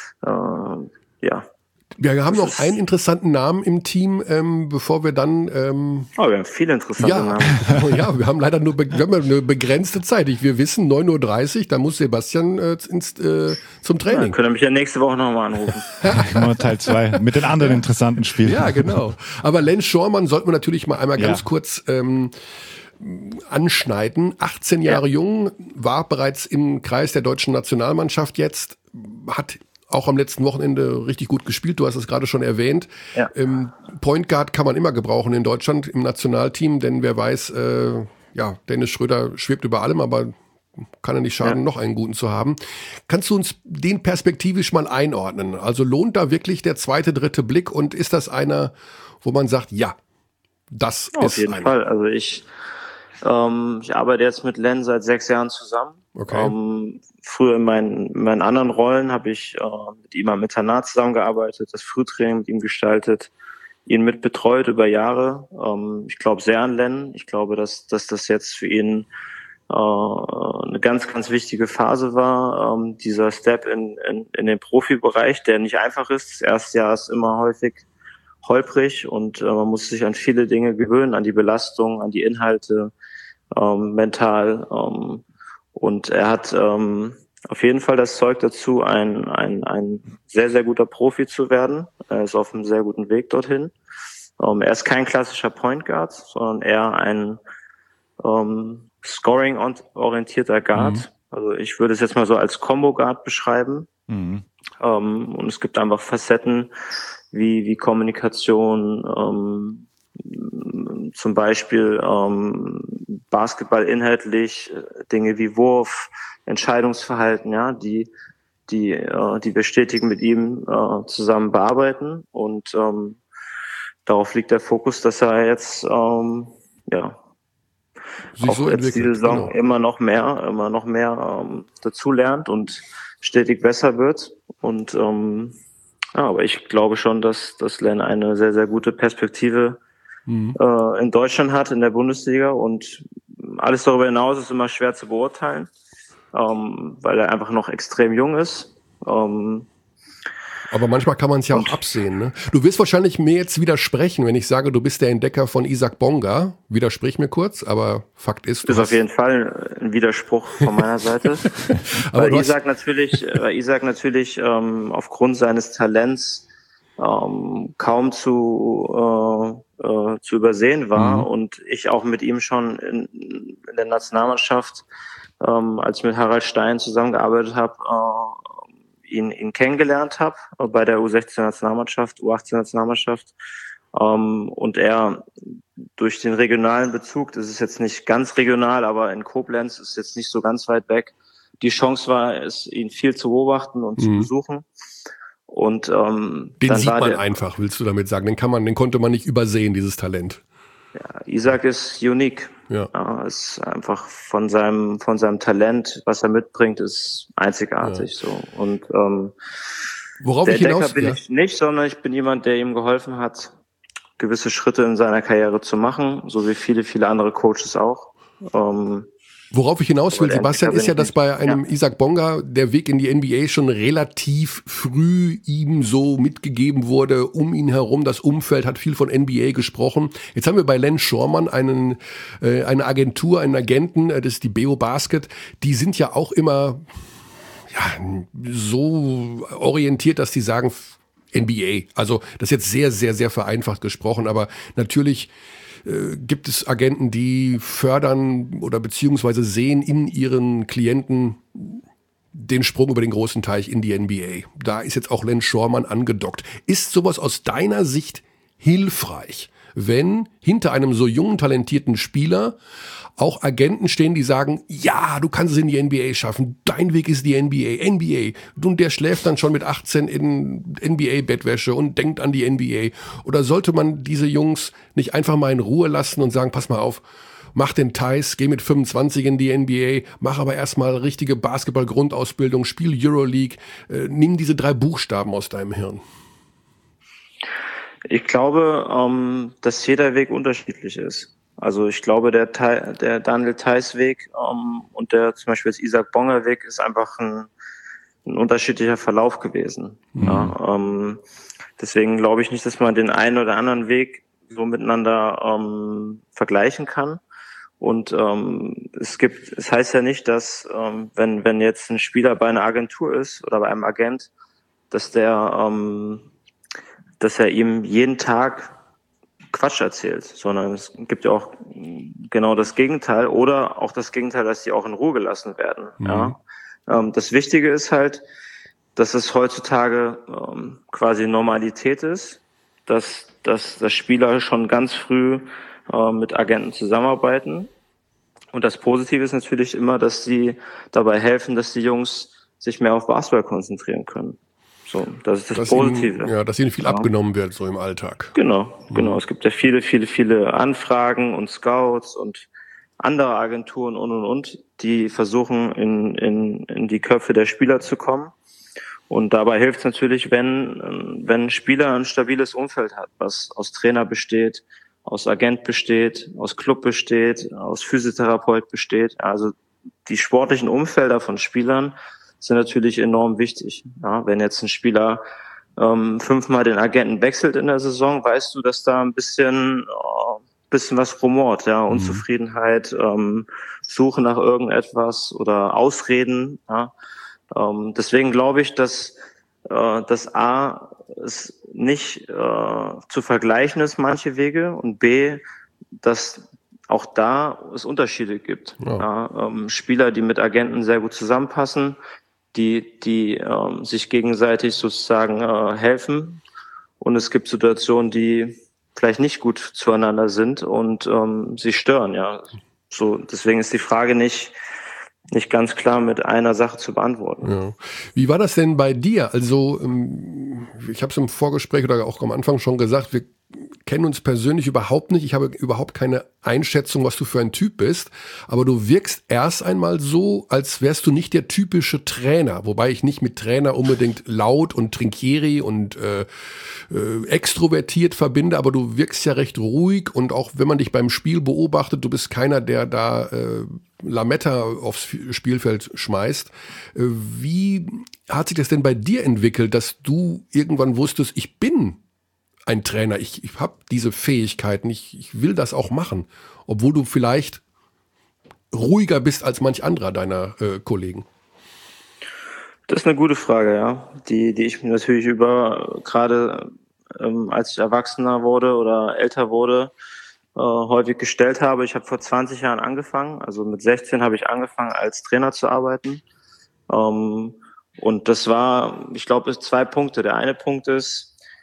äh, ja. Wir haben noch einen interessanten Namen im Team, ähm, bevor wir dann... Ähm, oh, wir haben viele interessante ja, Namen. Ja, wir haben leider nur be- wir haben eine begrenzte Zeit. Ich, wir wissen, neun Uhr dreißig, da muss Sebastian äh, ins, äh, zum Training. Ja, könnt ihr mich ja nächste Woche nochmal anrufen. Nur Teil zwei mit den anderen interessanten Spielen. Ja, genau. Aber Len Schormann sollten wir natürlich mal einmal ganz ja. kurz... Ähm, anschneiden. achtzehn Jahre ja. jung, war bereits im Kreis der deutschen Nationalmannschaft jetzt, hat auch am letzten Wochenende richtig gut gespielt. Du hast es gerade schon erwähnt. Ja. Ähm, Point Guard kann man immer gebrauchen in Deutschland im Nationalteam, denn wer weiß, äh, ja, Dennis Schröder schwebt über allem, aber kann ja nicht schaden, ja. noch einen guten zu haben. Kannst du uns den perspektivisch mal einordnen? Also lohnt da wirklich der zweite, dritte Blick und ist das einer, wo man sagt, ja, das ja, ist auf jeden einer. Fall. Also ich Ähm, ich arbeite jetzt mit Len seit sechs Jahren zusammen. Okay. Ähm, früher in meinen, in meinen anderen Rollen habe ich äh, mit ihm am Internat zusammengearbeitet, das Frühtraining mit ihm gestaltet, ihn mitbetreut über Jahre. Ähm, ich glaube sehr an Len. Ich glaube, dass, dass das jetzt für ihn äh, eine ganz, ganz wichtige Phase war. Ähm, dieser Step in, in, in den Profibereich, der nicht einfach ist. Das erste Jahr ist immer häufig holprig und äh, man muss sich an viele Dinge gewöhnen, an die Belastung, an die Inhalte, ähm, mental. Ähm, und er hat ähm, auf jeden Fall das Zeug dazu, ein, ein, ein sehr, sehr guter Profi zu werden. Er ist auf einem sehr guten Weg dorthin. Ähm, er ist kein klassischer Point Guard, sondern eher ein ähm, Scoring-orientierter Guard. Mhm. Also ich würde es jetzt mal so als Combo Guard beschreiben. Mhm. Ähm, und es gibt einfach Facetten, wie wie Kommunikation, ähm, zum Beispiel ähm, Basketball inhaltlich, Dinge wie Wurf, Entscheidungsverhalten, ja, die die äh, die wir stetig mit ihm äh, zusammen bearbeiten und ähm, darauf liegt der Fokus, dass er jetzt ähm, ja sich auch so jetzt die Saison genau. immer noch mehr, immer noch mehr ähm, dazulernt und stetig besser wird und ähm, ja, aber ich glaube schon, dass, dass Len eine sehr, sehr gute Perspektive mhm. äh, in Deutschland hat, in der Bundesliga. Und alles darüber hinaus ist immer schwer zu beurteilen, ähm, weil er einfach noch extrem jung ist. Ähm, aber manchmal kann man es ja auch absehen. Ne? Du wirst wahrscheinlich mir jetzt widersprechen, wenn ich sage, du bist der Entdecker von Isaac Bonga. Widersprich mir kurz, aber Fakt ist... Das ist auf jeden Fall ein Widerspruch von meiner Seite. aber weil, Isaac natürlich, weil Isaac natürlich ähm, aufgrund seines Talents ähm, kaum zu, äh, äh, zu übersehen war. Mhm. Und ich auch mit ihm schon in, in der Nationalmannschaft, ähm, als ich mit Harald Stein zusammengearbeitet habe, äh, ihn, ihn kennengelernt habe bei der U sechzehn Nationalmannschaft, U achtzehn Nationalmannschaft. Um, und er durch den regionalen Bezug, das ist jetzt nicht ganz regional, aber in Koblenz ist jetzt nicht so ganz weit weg. Die Chance war es, ihn viel zu beobachten und mhm. zu besuchen. Und ähm, den dann sieht war man der, einfach, willst du damit sagen? Den kann man, den konnte man nicht übersehen, dieses Talent. Ja, Isaac ist unique. Ja. ja, ist einfach von seinem von seinem Talent, was er mitbringt, ist einzigartig. Ja. So und ähm, worauf der ich hinaus Entdecker bin ja. ich nicht, sondern ich bin jemand, der ihm geholfen hat, gewisse Schritte in seiner Karriere zu machen, so wie viele, viele andere Coaches auch. Ähm, Worauf ich hinaus will, Sebastian, ist ja, dass bei einem ja. Isaac Bonga der Weg in die N B A schon relativ früh ihm so mitgegeben wurde. Um ihn herum, das Umfeld hat viel von N B A gesprochen. Jetzt haben wir bei Len Schormann einen, äh, eine Agentur, einen Agenten, äh, das ist die Beo Basket. Die sind ja auch immer ja, so orientiert, dass die sagen N B A. Also das ist jetzt sehr, sehr, sehr vereinfacht gesprochen, aber natürlich gibt es Agenten, die fördern oder beziehungsweise sehen in ihren Klienten den Sprung über den großen Teich in die N B A. Da ist jetzt auch Len Schormann angedockt. Ist sowas aus deiner Sicht hilfreich, wenn hinter einem so jungen, talentierten Spieler auch Agenten stehen, die sagen, ja, du kannst es in die N B A schaffen, dein Weg ist die N B A, N B A. Und der schläft dann schon mit achtzehn in N B A-Bettwäsche und denkt an die N B A. Oder sollte man diese Jungs nicht einfach mal in Ruhe lassen und sagen, pass mal auf, mach den Thais, geh mit fünfundzwanzig in die N B A, mach aber erstmal richtige Basketball-Grundausbildung, spiel Euroleague, äh, nimm diese drei Buchstaben aus deinem Hirn. Ich glaube, ähm, dass jeder Weg unterschiedlich ist. Also ich glaube, der, der Daniel Theis Weg ähm, und der zum Beispiel jetzt Isaac Bonga Weg ist einfach ein, ein unterschiedlicher Verlauf gewesen. Mhm. Ja, ähm, deswegen glaube ich nicht, dass man den einen oder anderen Weg so miteinander ähm, vergleichen kann. Und ähm, es gibt, es heißt ja nicht, dass ähm, wenn wenn jetzt ein Spieler bei einer Agentur ist oder bei einem Agent, dass der ähm, dass er ihm jeden Tag Quatsch erzählt, sondern es gibt ja auch genau das Gegenteil oder auch das Gegenteil, dass die auch in Ruhe gelassen werden. Mhm. Ja. Ähm, das Wichtige ist halt, dass es heutzutage ähm, quasi Normalität ist, dass, dass, dass Spieler schon ganz früh äh, mit Agenten zusammenarbeiten. Und das Positive ist natürlich immer, dass sie dabei helfen, dass die Jungs sich mehr auf Basketball konzentrieren können. So, das ist das dass Positive. Ihnen, ja, dass ihnen viel ja. abgenommen wird, so im Alltag. Genau, genau. Mhm. Es gibt ja viele, viele, viele Anfragen und Scouts und andere Agenturen und, und, und, die versuchen, in, in, in die Köpfe der Spieler zu kommen. Und dabei hilft es natürlich, wenn, wenn ein Spieler ein stabiles Umfeld hat, was aus Trainer besteht, aus Agent besteht, aus Club besteht, aus Physiotherapeut besteht. Also die sportlichen Umfelder von Spielern sind natürlich enorm wichtig. Ja, wenn jetzt ein Spieler ähm, fünfmal den Agenten wechselt in der Saison, weißt du, dass da ein bisschen, äh, bisschen was rumort, ja, Unzufriedenheit, ähm, Suche nach irgendetwas oder Ausreden. Ja. Ähm, deswegen glaube ich, dass äh, das A es nicht äh, zu vergleichen ist, manche Wege, und B, dass auch da es Unterschiede gibt. Ja. Ja, ähm, Spieler, die mit Agenten sehr gut zusammenpassen, die die ähm, sich gegenseitig sozusagen äh, helfen. Und es gibt Situationen, die vielleicht nicht gut zueinander sind und ähm, sie stören. Ja, so deswegen ist die Frage nicht nicht ganz klar mit einer Sache zu beantworten. Ja. Wie war das denn bei dir? Also ich habe es im Vorgespräch oder auch am Anfang schon gesagt, wir kennen uns persönlich überhaupt nicht. Ich habe überhaupt keine Einschätzung, was du für ein Typ bist. Aber du wirkst erst einmal so, als wärst du nicht der typische Trainer. Wobei ich nicht mit Trainer unbedingt laut und trinkieri und äh, äh, extrovertiert verbinde. Aber du wirkst ja recht ruhig. Und auch wenn man dich beim Spiel beobachtet, du bist keiner, der da äh, Lametta aufs Spielfeld schmeißt. Äh, wie hat sich das denn bei dir entwickelt, dass du irgendwann wusstest, ich bin ein Trainer, ich, ich habe diese Fähigkeiten, ich, ich will das auch machen, obwohl du vielleicht ruhiger bist als manch anderer deiner äh, Kollegen? Das ist eine gute Frage, ja, die die ich mir natürlich über, gerade ähm, als ich Erwachsener wurde oder älter wurde, äh, häufig gestellt habe. Ich habe vor zwanzig Jahren angefangen, also mit sechzehn habe ich angefangen, als Trainer zu arbeiten. Ähm, und das war, ich glaube, zwei Punkte. Der eine Punkt ist,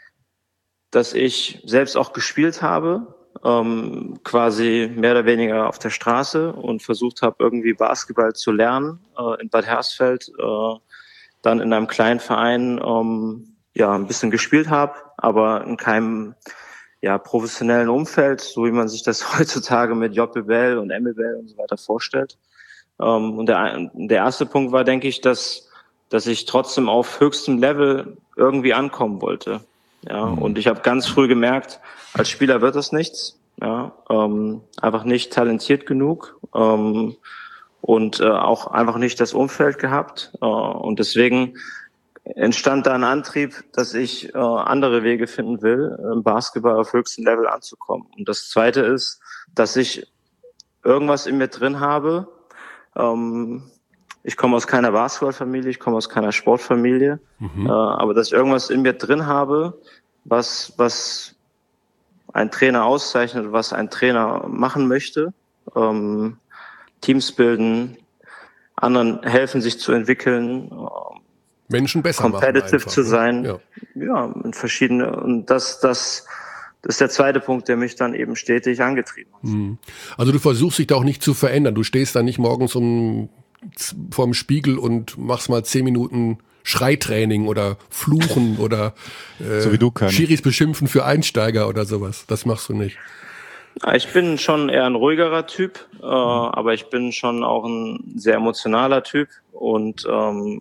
dass ich selbst auch gespielt habe, ähm, quasi mehr oder weniger auf der Straße und versucht habe, irgendwie Basketball zu lernen äh, in Bad Hersfeld, äh, dann in einem kleinen Verein ähm, ja ein bisschen gespielt habe, aber in keinem ja professionellen Umfeld, so wie man sich das heutzutage mit J B B L und M B B L und so weiter vorstellt. Ähm, und der, der erste Punkt war, denke ich, dass dass ich trotzdem auf höchstem Level irgendwie ankommen wollte. Ja, mhm. und ich habe ganz früh gemerkt, als Spieler wird das nichts. Ja, ähm, einfach nicht talentiert genug ähm, und äh, auch einfach nicht das Umfeld gehabt. Äh, und deswegen entstand da ein Antrieb, dass ich äh, andere Wege finden will, im Basketball auf höchstem Level anzukommen. Und das Zweite ist, dass ich irgendwas in mir drin habe. Ähm, ich komme aus keiner Basketballfamilie, ich komme aus keiner Sportfamilie, mhm. äh, aber dass ich irgendwas in mir drin habe, was was ein Trainer auszeichnet, was ein Trainer machen möchte. Ähm, Teams bilden, anderen helfen, sich zu entwickeln, Menschen besser competitive machen zu sein. Ja, ja in verschiedene. Und das, das, das ist der zweite Punkt, der mich dann eben stetig angetrieben hat. Also du versuchst dich da auch nicht zu verändern. Du stehst da nicht morgens um, vorm Spiegel und machst mal zehn Minuten Schreitraining oder Fluchen oder äh, so wie du kannst. Schiris beschimpfen für Einsteiger oder sowas. Das machst du nicht. Ich bin schon eher ein ruhigerer Typ, äh, aber ich bin schon auch ein sehr emotionaler Typ und ähm,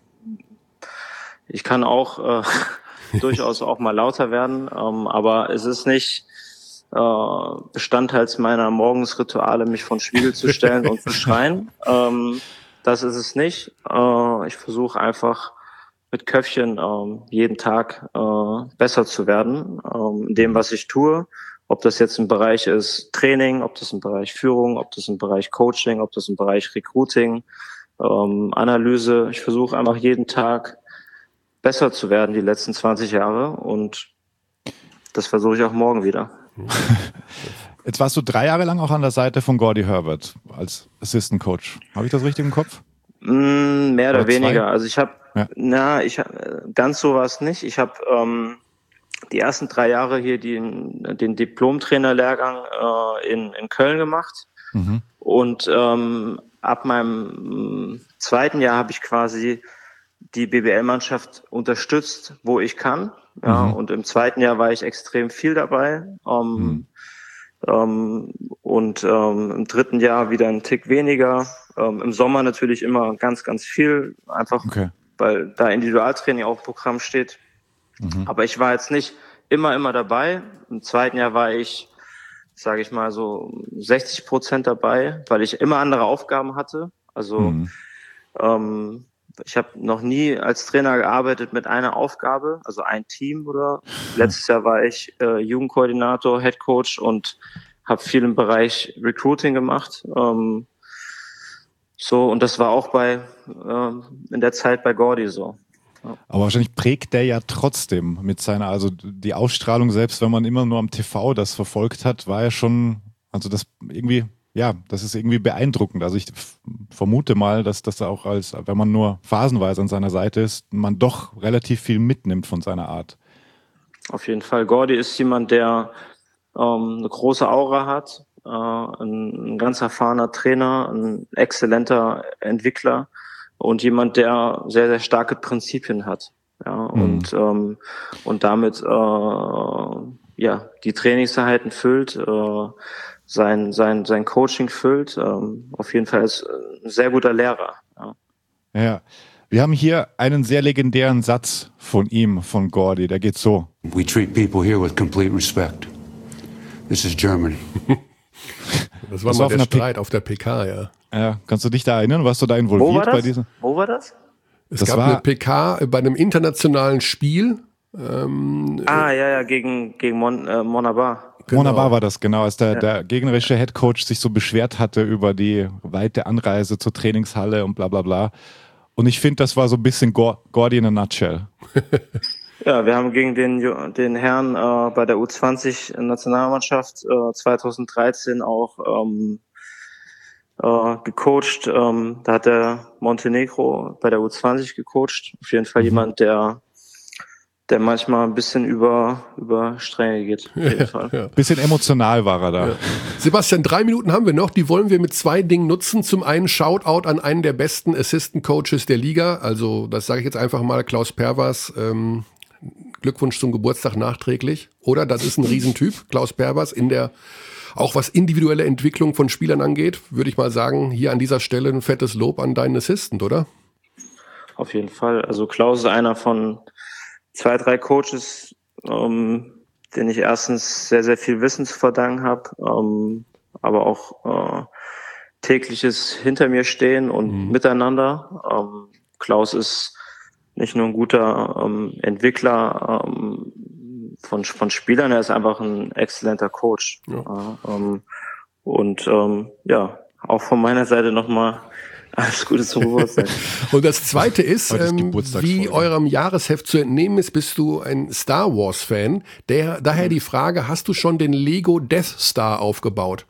ich kann auch äh, durchaus auch mal lauter werden, ähm, aber es ist nicht äh, Bestandteil meiner Morgensrituale, mich vor den Spiegel zu stellen und zu schreien. Ähm, Das ist es nicht. Äh, ich versuche einfach mit Köpfchen äh, jeden Tag äh, besser zu werden äh, in dem, was ich tue. Ob das jetzt im Bereich ist Training, ob das im Bereich Führung, ob das im Bereich Coaching, ob das im Bereich Recruiting, ähm, Analyse. Ich versuche einfach jeden Tag besser zu werden, die letzten zwanzig Jahre. Und das versuche ich auch morgen wieder. Jetzt warst du drei Jahre lang auch an der Seite von Gordy Herbert als Assistant Coach. Habe ich das richtig im Kopf? Mm, mehr oder, oder weniger. Also ich habe, ja. na, ich ganz so war es nicht. Ich habe ähm, die ersten drei Jahre hier den, den Diplom-Trainer-Lehrgang äh, in, in Köln gemacht. Mhm. Und ähm, ab meinem zweiten Jahr habe ich quasi die B B L-Mannschaft unterstützt, wo ich kann. Ja, mhm. Und im zweiten Jahr war ich extrem viel dabei. Ähm, mhm. ähm, und ähm, im dritten Jahr wieder einen Tick weniger. Ähm, Im Sommer natürlich immer ganz, ganz viel. Einfach, okay. weil da Individualtraining auf Programm steht. Mhm. Aber ich war jetzt nicht immer, immer dabei. Im zweiten Jahr war ich, sage ich mal, so sechzig Prozent dabei, weil ich immer andere Aufgaben hatte. Also mhm. ähm, ich habe noch nie als Trainer gearbeitet mit einer Aufgabe, also ein Team oder. Letztes Jahr war ich äh, Jugendkoordinator, Head Coach und habe viel im Bereich Recruiting gemacht. Ähm, so und das war auch bei ähm, in der Zeit bei Gordy so. Ja. Aber wahrscheinlich prägt der ja trotzdem mit seiner, also die Ausstrahlung, selbst wenn man immer nur am T V das verfolgt hat, war ja schon, also das irgendwie. Ja, das ist irgendwie beeindruckend. Also ich f- vermute mal, dass das auch als, wenn man nur phasenweise an seiner Seite ist, man doch relativ viel mitnimmt von seiner Art. Auf jeden Fall. Gordy ist jemand, der ähm, eine große Aura hat, äh, ein, ein ganz erfahrener Trainer, ein exzellenter Entwickler und jemand, der sehr, sehr starke Prinzipien hat. Ja, mhm. und ähm, und damit äh, ja die Trainingseinheiten füllt. Äh, sein sein sein Coaching füllt. Ähm, auf jeden Fall ist ein sehr guter Lehrer. Ja. ja, wir haben hier einen sehr legendären Satz von ihm, von Gordy, der geht so. We treat people here with complete respect. This is Germany. Das war das mal war der Streit P- auf der P K, ja. Ja, kannst du dich da erinnern? Warst du da involviert Wo war das? bei diesem? Wo war das? Es das gab war eine P K bei einem internationalen Spiel. Ähm, ah, ja, ja, gegen, gegen Mon, äh, Monabar. Genau. Monabar war das, genau, als der, ja. der gegnerische Headcoach sich so beschwert hatte über die weite Anreise zur Trainingshalle und bla bla bla. Und ich finde, das war so ein bisschen Gordy in a nutshell. Ja, wir haben gegen den, den Herrn äh, bei der U zwanzig Nationalmannschaft äh, zwanzig dreizehn auch ähm, äh, gecoacht. Ähm, da hat der Montenegro bei der U zwanzig gecoacht. Auf jeden Fall mhm. jemand, der der manchmal ein bisschen über, über Stränge geht. Auf jeden ja, Fall. Ja. Bisschen emotional war er da. Ja. Sebastian, drei Minuten haben wir noch. Die wollen wir mit zwei Dingen nutzen. Zum einen Shoutout an einen der besten Assistant Coaches der Liga. Also das sage ich jetzt einfach mal, Klaus Perwas. Ähm, Glückwunsch zum Geburtstag nachträglich. Oder das ist ein Riesentyp, Klaus Perwas, in der, auch was individuelle Entwicklung von Spielern angeht, würde ich mal sagen, hier an dieser Stelle ein fettes Lob an deinen Assistant, oder? Auf jeden Fall. Also Klaus ist einer von zwei, drei Coaches, ähm, den ich erstens sehr, sehr viel Wissen zu verdanken habe, ähm, aber auch äh, tägliches hinter mir stehen und mhm. miteinander. Ähm, Klaus ist nicht nur ein guter ähm, Entwickler ähm, von, von Spielern, er ist einfach ein exzellenter Coach. Ja. Äh, ähm, und ähm, ja, auch von meiner Seite nochmal alles Gute zum Geburtstag. Und das Zweite ist, ähm, wie eurem Jahresheft zu entnehmen ist, bist du ein Star Wars Fan. Der, daher die Frage, hast du schon den Lego Death Star aufgebaut?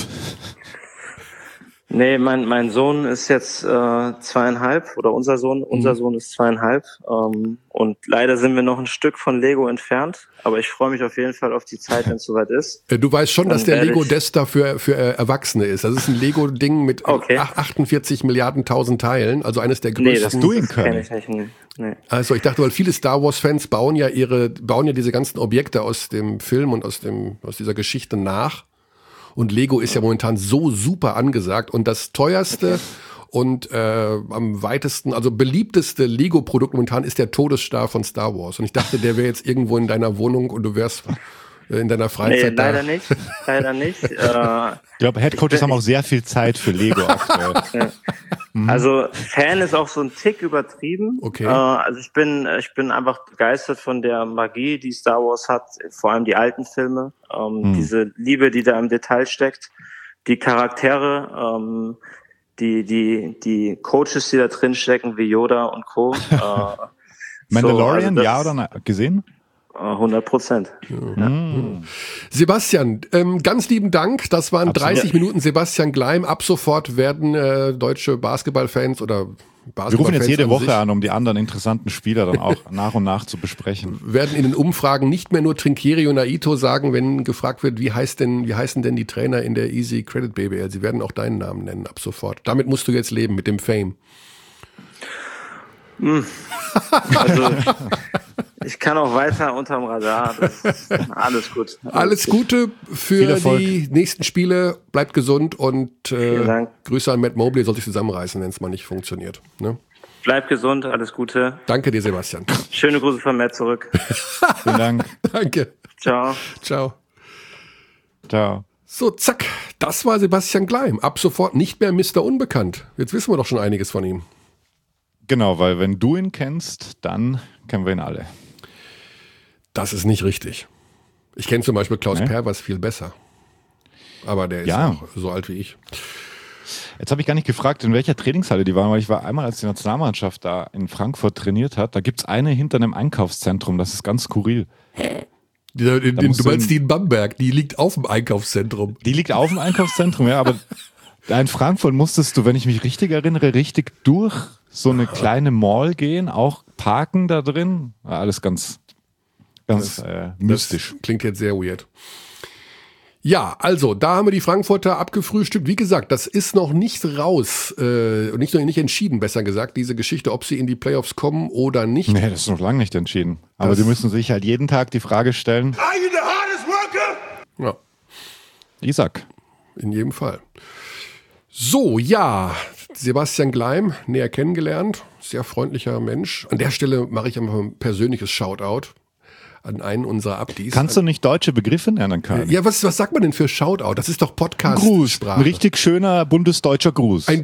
Nee, mein, mein Sohn ist jetzt äh, zweieinhalb oder unser Sohn, unser mhm. Sohn ist zweieinhalb ähm, und leider sind wir noch ein Stück von Lego entfernt, aber ich freue mich auf jeden Fall auf die Zeit, wenn es soweit ist. Du weißt schon, dass der Lego Death Star für, für Erwachsene ist. Das ist ein Lego-Ding mit okay. achtundvierzig Milliarden tausend Teilen, also eines der größten. Nee, das Doing kenne ich nicht. Nee. Also ich dachte, weil viele Star Wars-Fans bauen ja ihre, bauen ja diese ganzen Objekte aus dem Film und aus dem, aus dieser Geschichte nach. Und Lego ist ja momentan so super angesagt. Und das teuerste okay. und äh, am weitesten, also beliebteste Lego-Produkt momentan ist der Todesstar von Star Wars. Und ich dachte, der wäre jetzt irgendwo in deiner Wohnung und du wärst in deiner Freizeit. Nee, leider da. nicht. Leider nicht. äh, ich glaube, Headcoaches haben auch sehr viel Zeit für Lego aktuell. Ja. Mhm. Also Fan ist auch so ein Tick übertrieben. Okay. Äh, also ich bin, ich bin einfach begeistert von der Magie, die Star Wars hat, vor allem die alten Filme. Ähm, mhm. Diese Liebe, die da im Detail steckt, die Charaktere, ähm, die, die, die Coaches, die da drin stecken, wie Yoda und Co. Äh, Mandalorian, so, also ja oder nein? Gesehen? hundert Prozent. Ja. Mhm. Sebastian, ähm, ganz lieben Dank. Das waren Absolut. dreißig Minuten Sebastian Gleim. Ab sofort werden äh, deutsche Basketballfans oder Basketballfans. Wir rufen jetzt jede Woche an, um die anderen interessanten Spieler dann auch nach und nach zu besprechen. Werden in den Umfragen nicht mehr nur Trinkieri und Aito sagen, wenn gefragt wird, wie heißt denn, wie heißen denn die Trainer in der Easy Credit B B L? Sie werden auch deinen Namen nennen ab sofort. Damit musst du jetzt leben, mit dem Fame. Also ich kann auch weiter unterm Radar. Das ist alles gut. Alles, alles Gute für die nächsten Spiele. Bleibt gesund und äh, Grüße an Matt Mobley. Soll sich zusammenreißen, wenn es mal nicht funktioniert. Ne? Bleibt gesund. Alles Gute. Danke dir, Sebastian. Schöne Grüße von Matt zurück. Vielen Dank. Danke. Ciao. Ciao. Ciao. So, zack. Das war Sebastian Gleim. Ab sofort nicht mehr Mister Unbekannt. Jetzt wissen wir doch schon einiges von ihm. Genau, weil wenn du ihn kennst, dann kennen wir ihn alle. Das ist nicht richtig. Ich kenne zum Beispiel Klaus nee. Pervers viel besser. Aber der ist ja auch so alt wie ich. Jetzt habe ich gar nicht gefragt, in welcher Trainingshalle die waren, weil ich war einmal, als die Nationalmannschaft da in Frankfurt trainiert hat. Da gibt es eine hinter einem Einkaufszentrum, das ist ganz skurril. Die, in, in, du meinst die in Bamberg, die liegt auf dem Einkaufszentrum. Die liegt auf dem Einkaufszentrum, ja, aber da in Frankfurt musstest du, wenn ich mich richtig erinnere, richtig durch so eine kleine Mall gehen, auch parken da drin. Alles ganz, ganz das, äh, mystisch. Das klingt jetzt sehr weird. Ja, also, da haben wir die Frankfurter abgefrühstückt. Wie gesagt, das ist noch nicht raus, äh, nicht, nicht entschieden, besser gesagt, diese Geschichte, ob sie in die Playoffs kommen oder nicht. Nee, das ist noch lange nicht entschieden. Aber sie müssen sich halt jeden Tag die Frage stellen. Are you the hardest worker? Ja. Isaac. In jedem Fall. So, ja, Sebastian Gleim, näher kennengelernt, sehr freundlicher Mensch. An der Stelle mache ich einfach ein persönliches Shoutout an einen unserer Abdis. Kannst du nicht deutsche Begriffe lernen können? Ja, was, was sagt man denn für Shoutout? Das ist doch Podcast-Sprache. Gruß, ein richtig schöner bundesdeutscher Gruß. Ein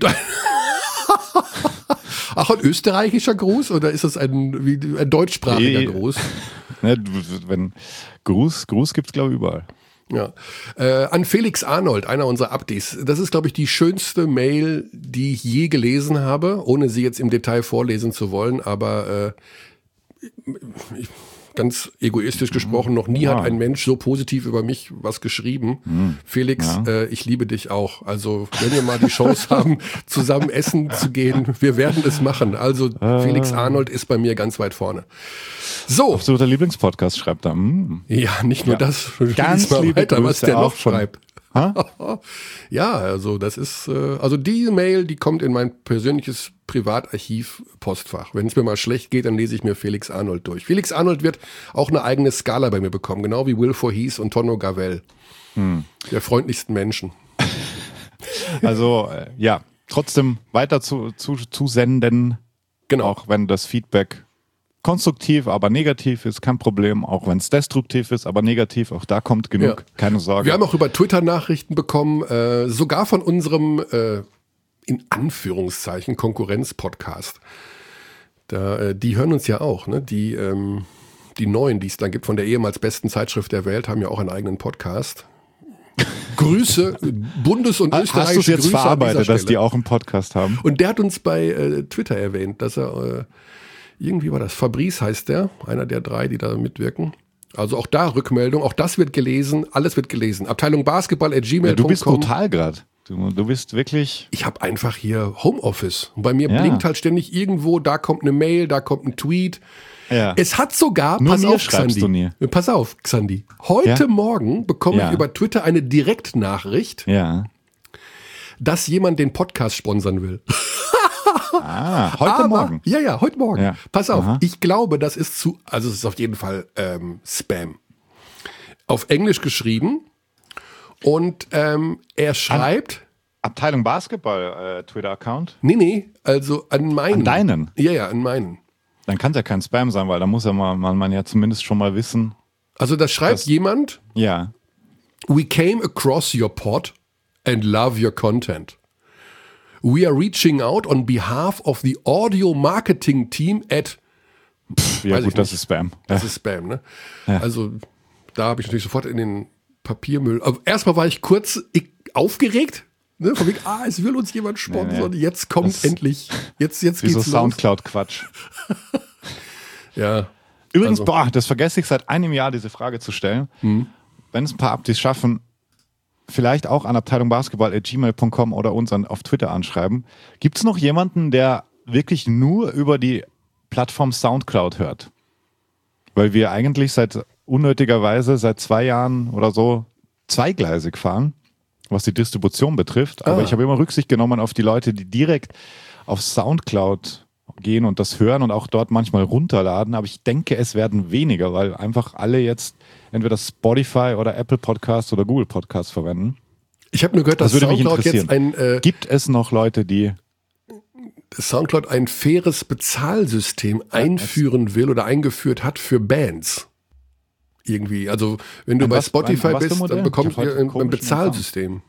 Ach, ein österreichischer Gruß oder ist das ein, wie, ein deutschsprachiger nee. Gruß? Ne, wenn Gruß, Gruß gibt es, glaube ich, überall. Ja, äh, an Felix Arnold, einer unserer Abdis. Das ist, glaube ich, die schönste Mail, die ich je gelesen habe, ohne sie jetzt im Detail vorlesen zu wollen, aber äh, ich, ganz egoistisch gesprochen, noch nie ja. hat ein Mensch so positiv über mich was geschrieben. Mhm. Felix, ja. äh, ich liebe dich auch. Also, wenn wir mal die Chance haben, zusammen essen zu gehen, wir werden es machen. Also, äh. Felix Arnold ist bei mir ganz weit vorne. So. Absoluter Lieblingspodcast schreibt er. Mm. Ja, nicht nur ja. das. Ganz mal weiter, was der noch von, schreibt. Ja, also das ist, äh, also die Mail, die kommt in mein persönliches Privatarchiv-Postfach. Wenn es mir mal schlecht geht, dann lese ich mir Felix Arnold durch. Felix Arnold wird auch eine eigene Skala bei mir bekommen, genau wie Will Voorhees und Tonno Gavel. Hm. Der freundlichsten Menschen. Also, äh, ja, trotzdem weiter zu, zu, zu senden. Genau. Auch wenn das Feedback konstruktiv, aber negativ ist, kein Problem. Auch wenn es destruktiv ist, aber negativ, auch da kommt genug, ja. keine Sorge. Wir haben auch über Twitter Nachrichten bekommen, äh, sogar von unserem, äh, in Anführungszeichen, Konkurrenz-Podcast. Da, äh, die hören uns ja auch, ne? Die, ähm, die Neuen, die es dann gibt, von der ehemals besten Zeitschrift der Welt, haben ja auch einen eigenen Podcast. Grüße, Bundes- und österreichische Hast du es jetzt Grüße verarbeitet, dass die auch einen Podcast haben? Und der hat uns bei äh, Twitter erwähnt, dass er, äh, irgendwie war das, Fabrice heißt der, einer der drei, die da mitwirken. Also auch da Rückmeldung, auch das wird gelesen, alles wird gelesen. Abteilung Basketball at gmail punkt com. Ja, du bist total gerade. Du, du bist wirklich... Ich habe einfach hier Homeoffice. Und bei mir ja. blinkt halt ständig irgendwo, da kommt eine Mail, da kommt ein Tweet. Ja. Es hat sogar, Nur pass mir auf, schreibst Xandi. du nie. Pass auf, Xandi. Heute Ja? Morgen bekomme Ja. ich über Twitter eine Direktnachricht, Ja. dass jemand den Podcast sponsern will. Ah, heute Aber, Morgen. Ja, ja, heute Morgen. Ja. Pass auf, Aha. ich glaube, das ist zu, also es ist auf jeden Fall ähm, Spam. Auf Englisch geschrieben und ähm, er schreibt... Abteilung Basketball, äh, Twitter-Account. Nee, nee, also an meinen. An deinen? Ja, ja, an meinen. Dann kann es ja kein Spam sein, weil da muss ja mal, man, man ja zumindest schon mal wissen. Also da schreibt Das- jemand, Ja. we came across your pod and love your content. We are reaching out on behalf of the audio marketing team at, Ja Weiß ich gut, das nicht. ist Spam. das Ja. ist Spam, ne? Ja. Also da habe ich natürlich sofort in den Papiermüll, aber erstmal war ich kurz ich, aufgeregt, ne? Von wegen, ah, es will uns jemand sponsern, Nee, nee. jetzt kommt Das- endlich, jetzt, jetzt Wie geht's so los. Soundcloud-Quatsch. Ja, Übrigens, Also- boah, das vergesse ich seit einem Jahr, diese Frage zu stellen. Mhm. Wenn es ein paar Updates schaffen, vielleicht auch an abteilung basketball at gmail punkt com oder uns an, auf Twitter anschreiben. Gibt es noch jemanden, der wirklich nur über die Plattform Soundcloud hört? Weil wir eigentlich seit unnötigerweise seit zwei Jahren oder so zweigleisig fahren, was die Distribution betrifft. Aber Ah. ich habe immer Rücksicht genommen auf die Leute, die direkt auf Soundcloud gehen und das hören und auch dort manchmal runterladen. Aber ich denke, es werden weniger, weil einfach alle jetzt entweder Spotify oder Apple Podcasts oder Google Podcasts verwenden. ich habe nur gehört, dass Das würde mich Soundcloud jetzt ein äh, Gibt es noch Leute, die... Soundcloud ein faires Bezahlsystem einführen will oder eingeführt hat für Bands. Irgendwie. Also wenn du Ein bei was- Spotify ein- was für bist, Modell? dann bekommst Ich du hab heute ein, ein komischen Bezahlsystem.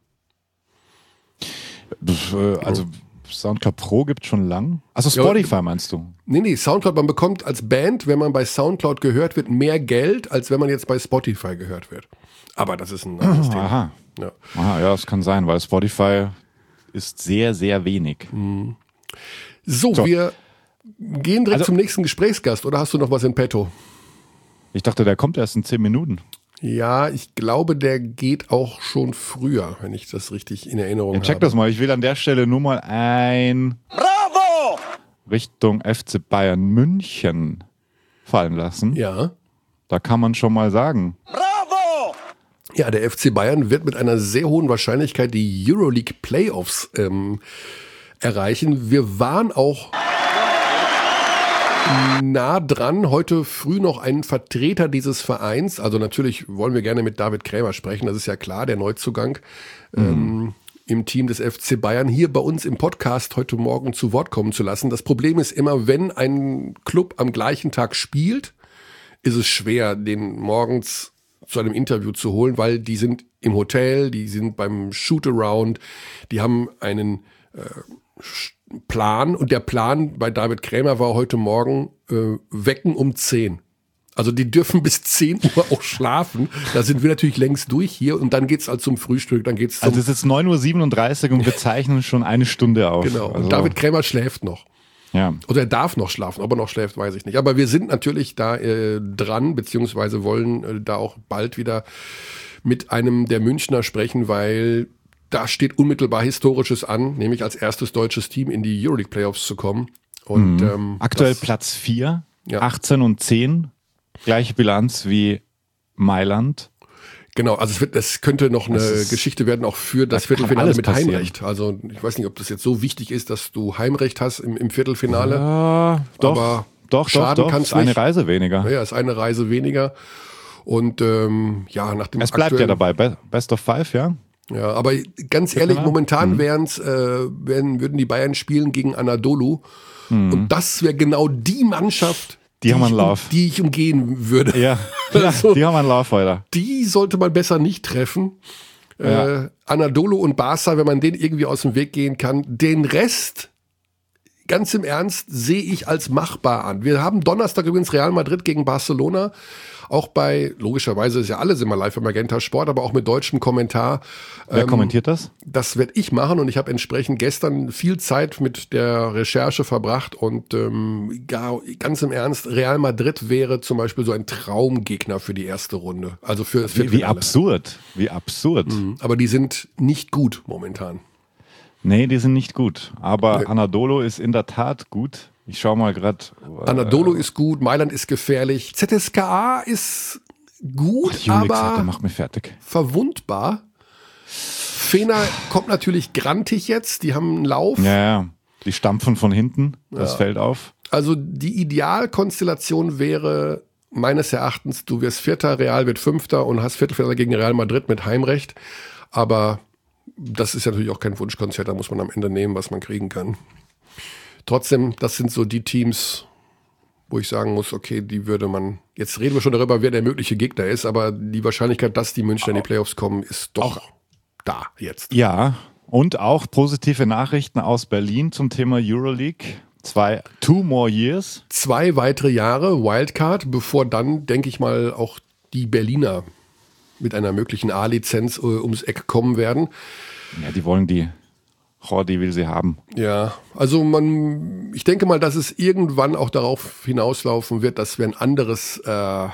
Äh, also Soundcloud Pro gibt es schon lang. Also Spotify meinst du? Nee, nee, Soundcloud, man bekommt als Band, wenn man bei Soundcloud gehört wird, mehr Geld, als wenn man jetzt bei Spotify gehört wird. Aber das ist ein anderes Thema. Aha. Ja. Aha, ja, das kann sein, weil Spotify ist sehr, sehr wenig. So, So. wir gehen direkt Also- zum nächsten Gesprächsgast. Oder hast du noch was in petto? Ich dachte, der kommt erst in zehn Minuten. Ja, ich glaube, der geht auch schon früher, wenn ich das richtig in Erinnerung Ja, check habe. das mal. Ich will an der Stelle nur mal ein Bravo! Richtung F C Bayern München fallen lassen. Ja. Da kann man schon mal sagen. Ja, der F C Bayern wird mit einer sehr hohen Wahrscheinlichkeit die Euroleague Playoffs ähm, erreichen. Wir waren auch nah dran, heute früh noch einen Vertreter dieses Vereins, also natürlich wollen wir gerne mit David Krämer sprechen, das ist ja klar, der Neuzugang ähm, im Team des F C Bayern, hier bei uns im Podcast heute Morgen zu Wort kommen zu lassen. Das Problem ist immer, wenn ein Club am gleichen Tag spielt, ist es schwer, den morgens zu einem Interview zu holen, weil die sind im Hotel, die sind beim Shoot-Around, die haben einen äh, Plan und der Plan bei David Krämer war heute Morgen äh, wecken um zehn. Also die dürfen bis zehn Uhr auch schlafen. Da sind wir natürlich längst durch hier und dann geht's halt zum Frühstück, dann geht's zum... Also es ist neun Uhr siebenunddreißig und wir zeichnen schon eine Stunde auf. genau, Also, und David Krämer schläft noch. ja. Oder er darf noch schlafen, ob er noch schläft, weiß ich nicht. Aber wir sind natürlich da äh, dran, beziehungsweise wollen äh, da auch bald wieder mit einem der Münchner sprechen, weil da steht unmittelbar Historisches an, nämlich als erstes deutsches Team in die Euroleague Playoffs zu kommen. Und Mhm. ähm, Aktuell das, Platz vier, Ja. achtzehn und zehn. Gleiche Bilanz wie Mailand. Genau, also es wird, das könnte noch eine Das ist- Geschichte werden, auch für das da kann Viertelfinale alles mit passieren. Heimrecht. Also ich weiß nicht, ob das jetzt so wichtig ist, dass du Heimrecht hast im, im Viertelfinale. Ja, doch, aber doch, schaden doch, doch. kann's Ist eine nicht. Reise weniger. Naja, ist eine Reise weniger. Und ähm, ja, nach dem Es bleibt ja aktuellen- dabei. Be- Best of Five, ja? Ja, aber ganz ehrlich, Viertelfinale? momentan Mhm. wären's, äh, wären, würden die Bayern spielen gegen Anadolu. Mhm. Und das wäre genau die Mannschaft, die, die haben einen ich, Lauf. Die ich umgehen würde. Ja, ja also, die haben einen Lauf, Alter. Die sollte man besser nicht treffen. Ja. Äh, Anadolu und Barca, wenn man den irgendwie aus dem Weg gehen kann. Den Rest, ganz im Ernst, sehe ich als machbar an. Wir haben Donnerstag übrigens Real Madrid gegen Barcelona. Auch bei, logischerweise ist ja alles immer live im Magenta Sport, aber auch mit deutschem Kommentar. Wer ähm, kommentiert das? Das werde ich machen und ich habe entsprechend gestern viel Zeit mit der Recherche verbracht und ähm, gar, ganz im Ernst, Real Madrid wäre zum Beispiel so ein Traumgegner für die erste Runde. Also für das Wie, wie absurd, wie absurd. Mhm. Aber die sind nicht gut momentan. Nee, die sind nicht gut. Aber nee. Anadolu ist in der Tat gut. Ich schau mal gerade. Äh, Anadolu ist gut, Mailand ist gefährlich. Z S K A ist gut, Ach, aber gesagt, der macht mich fertig. Verwundbar. Fener kommt natürlich grantig jetzt, die haben einen Lauf. Ja, ja. Die stampfen von hinten, das ja. fällt auf. Also die Idealkonstellation wäre meines Erachtens, du wirst Vierter, Real wird Fünfter und hast Viertelfinale gegen Real Madrid mit Heimrecht. Aber das ist ja natürlich auch kein Wunschkonzert, da muss man am Ende nehmen, was man kriegen kann. Trotzdem, das sind so die Teams, wo ich sagen muss, okay, die würde man, jetzt reden wir schon darüber, wer der mögliche Gegner ist, aber die Wahrscheinlichkeit, dass die Münchner in die Playoffs kommen, ist doch auch da jetzt. Ja, und auch positive Nachrichten aus Berlin zum Thema Euroleague. Zwei, two more years. Zwei weitere Jahre Wildcard, bevor dann, denke ich mal, auch die Berliner mit einer möglichen A-Lizenz äh, ums Eck kommen werden. Ja, die wollen die... die will sie haben. Ja, also man, ich denke mal, dass es irgendwann auch darauf hinauslaufen wird, dass wir ein anderes äh,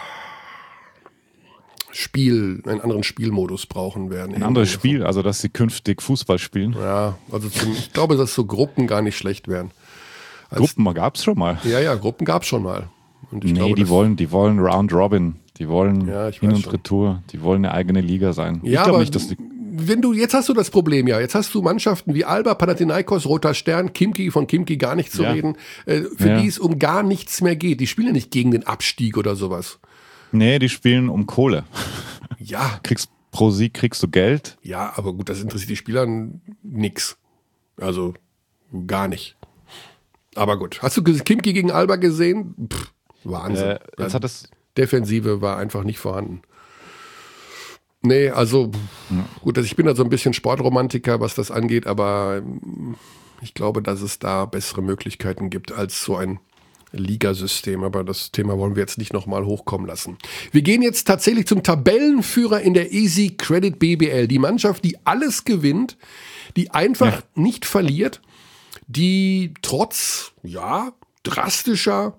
Spiel, einen anderen Spielmodus brauchen werden. Ein anderes Spiel, also dass sie künftig Fußball spielen. Ja, also zum, ich glaube, dass so Gruppen gar nicht schlecht wären. Als, Gruppen gab es schon mal. Ja, ja, Gruppen gab es schon mal. Und ich nee, glaube, die wollen, die wollen Round Robin, die wollen ja, Hin- und Retour, die wollen eine eigene Liga sein. Ja, ich glaube nicht, dass die wenn du, jetzt hast du das Problem, ja, jetzt hast du Mannschaften wie Alba, Panathinaikos, Roter Stern, Khimki, von Khimki gar nicht zu ja. reden, äh, für ja. die es um gar nichts mehr geht. Die spielen ja nicht gegen den Abstieg oder sowas. Nee, die spielen um Kohle. Ja. Kriegst pro Sieg kriegst du Geld. Ja, aber gut, das interessiert die Spieler nix. Also gar nicht. Aber gut, hast du Khimki gegen Alba gesehen? Pff, Wahnsinn. Äh, jetzt hat es Defensive war einfach nicht vorhanden. Nee, also gut, ich bin da so ein bisschen Sportromantiker, was das angeht, aber ich glaube, dass es da bessere Möglichkeiten gibt als so ein Ligasystem. Aber das Thema wollen wir jetzt nicht nochmal hochkommen lassen. Wir gehen jetzt tatsächlich zum Tabellenführer in der Easy Credit B B L. Die Mannschaft, die alles gewinnt, die einfach ja. nicht verliert, die trotz, ja, drastischer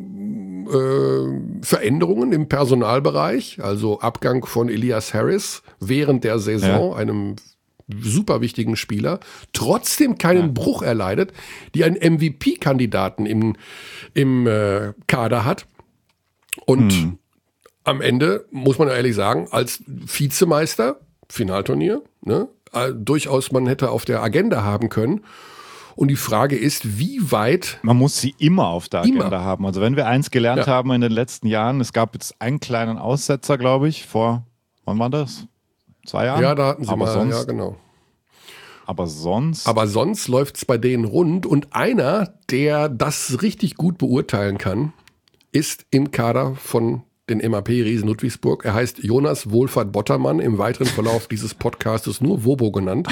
Äh, Veränderungen im Personalbereich, also Abgang von Elias Harris während der Saison, ja. einem super wichtigen Spieler, trotzdem keinen ja. Bruch erleidet, die einen M V P-Kandidaten im, im äh, Kader hat und hm. am Ende, muss man ehrlich sagen, als Vizemeister, Finalturnier, ne, äh, durchaus man hätte auf der Agenda haben können. Und die Frage ist, wie weit... Man muss sie immer auf der Agenda immer. haben. Also wenn wir eins gelernt ja. haben in den letzten Jahren, es gab jetzt einen kleinen Aussetzer, glaube ich, vor, wann war das? Zwei Jahren? Ja, da hatten sie aber mal, sonst, ja genau. Aber sonst... Aber sonst läuft es bei denen rund. Und einer, der das richtig gut beurteilen kann, ist im Kader von den M A P Riesen Ludwigsburg. Er heißt Jonas Wohlfahrt Bottermann, im weiteren Verlauf dieses Podcastes nur Wobo genannt.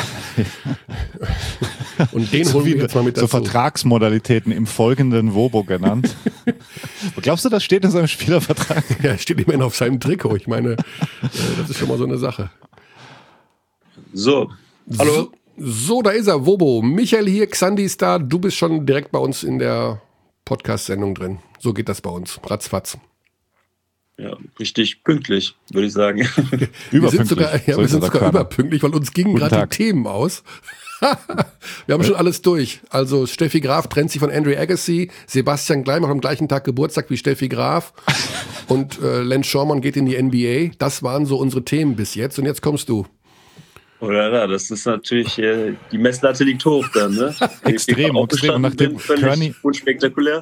Und den so holen wir jetzt mal mit dazu. So Vertragsmodalitäten im Folgenden Wobo genannt. Glaubst du, das steht in seinem Spielervertrag? Ja, steht immerhin auf seinem Trikot. Ich meine, das ist schon mal so eine Sache. So, hallo. So, so da ist er, Wobo. Michael hier, Xandi ist da. Du bist schon direkt bei uns in der Podcast-Sendung drin. So geht das bei uns. Ratzfatz. Ja, richtig pünktlich, würde ich sagen. Wir sind sogar, ja, so wir sind sogar überpünktlich, weil uns gingen gerade die Themen aus. Wir haben schon alles durch. Also Steffi Graf trennt sich von Andre Agassi, Sebastian Gleim hat am gleichen Tag Geburtstag wie Steffi Graf und äh, Len Schormann geht in die N B A. Das waren so unsere Themen bis jetzt und jetzt kommst du. Oder ja, das ist natürlich, äh, die Messlatte liegt hoch dann, ne? Extrem, extrem. Und nachdem Körny, unspektakulär.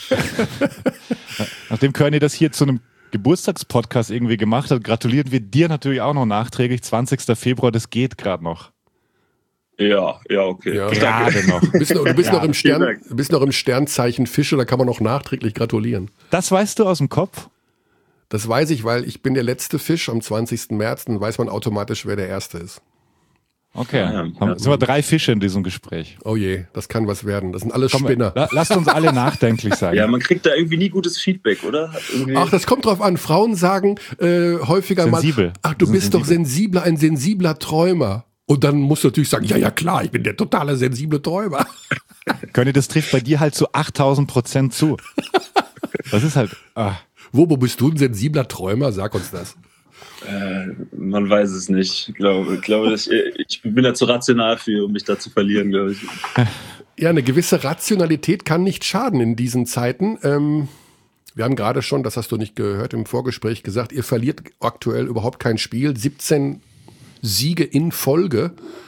Nachdem Körny das hier zu einem Geburtstagspodcast irgendwie gemacht hat, gratulieren wir dir natürlich auch noch nachträglich. zwanzigster Februar, das geht gerade noch. Ja, ja, okay. Ja. Gerade noch. Du bist, noch, du bist ja, noch im Stern, du bist noch im Sternzeichen Fische, da kann man noch nachträglich gratulieren. Das weißt du aus dem Kopf? Das weiß ich, weil ich bin der letzte Fisch am zwanzigsten März, dann weiß man automatisch, wer der Erste ist. Okay, ja, ja. Sind wir drei Fische in diesem Gespräch. Oh je, das kann was werden. Das sind alles Komm, Spinner. La- lasst uns alle nachdenklich sein. Ja, man kriegt da irgendwie nie gutes Feedback, oder? Irgendwie Ach, das kommt drauf an. Frauen sagen äh, häufiger Sensibel. mal, ach, du bist sensibel. doch sensibler, ein sensibler Träumer. Und dann musst du natürlich sagen, ja, ja klar, ich bin der totale sensible Träumer. Conny, das trifft bei dir halt zu achttausend Prozent zu. Das ist halt... Ah. Wo, wo bist du ein sensibler Träumer? Sag uns das. Äh, man weiß es nicht. Ich glaube, ich, glaube ich, ich bin da zu rational für, um mich da zu verlieren, glaube ich. Ja, eine gewisse Rationalität kann nicht schaden in diesen Zeiten. Ähm, wir haben gerade schon, das hast du nicht gehört, im Vorgespräch gesagt, ihr verliert aktuell überhaupt kein Spiel. siebzehn Siege in Folge.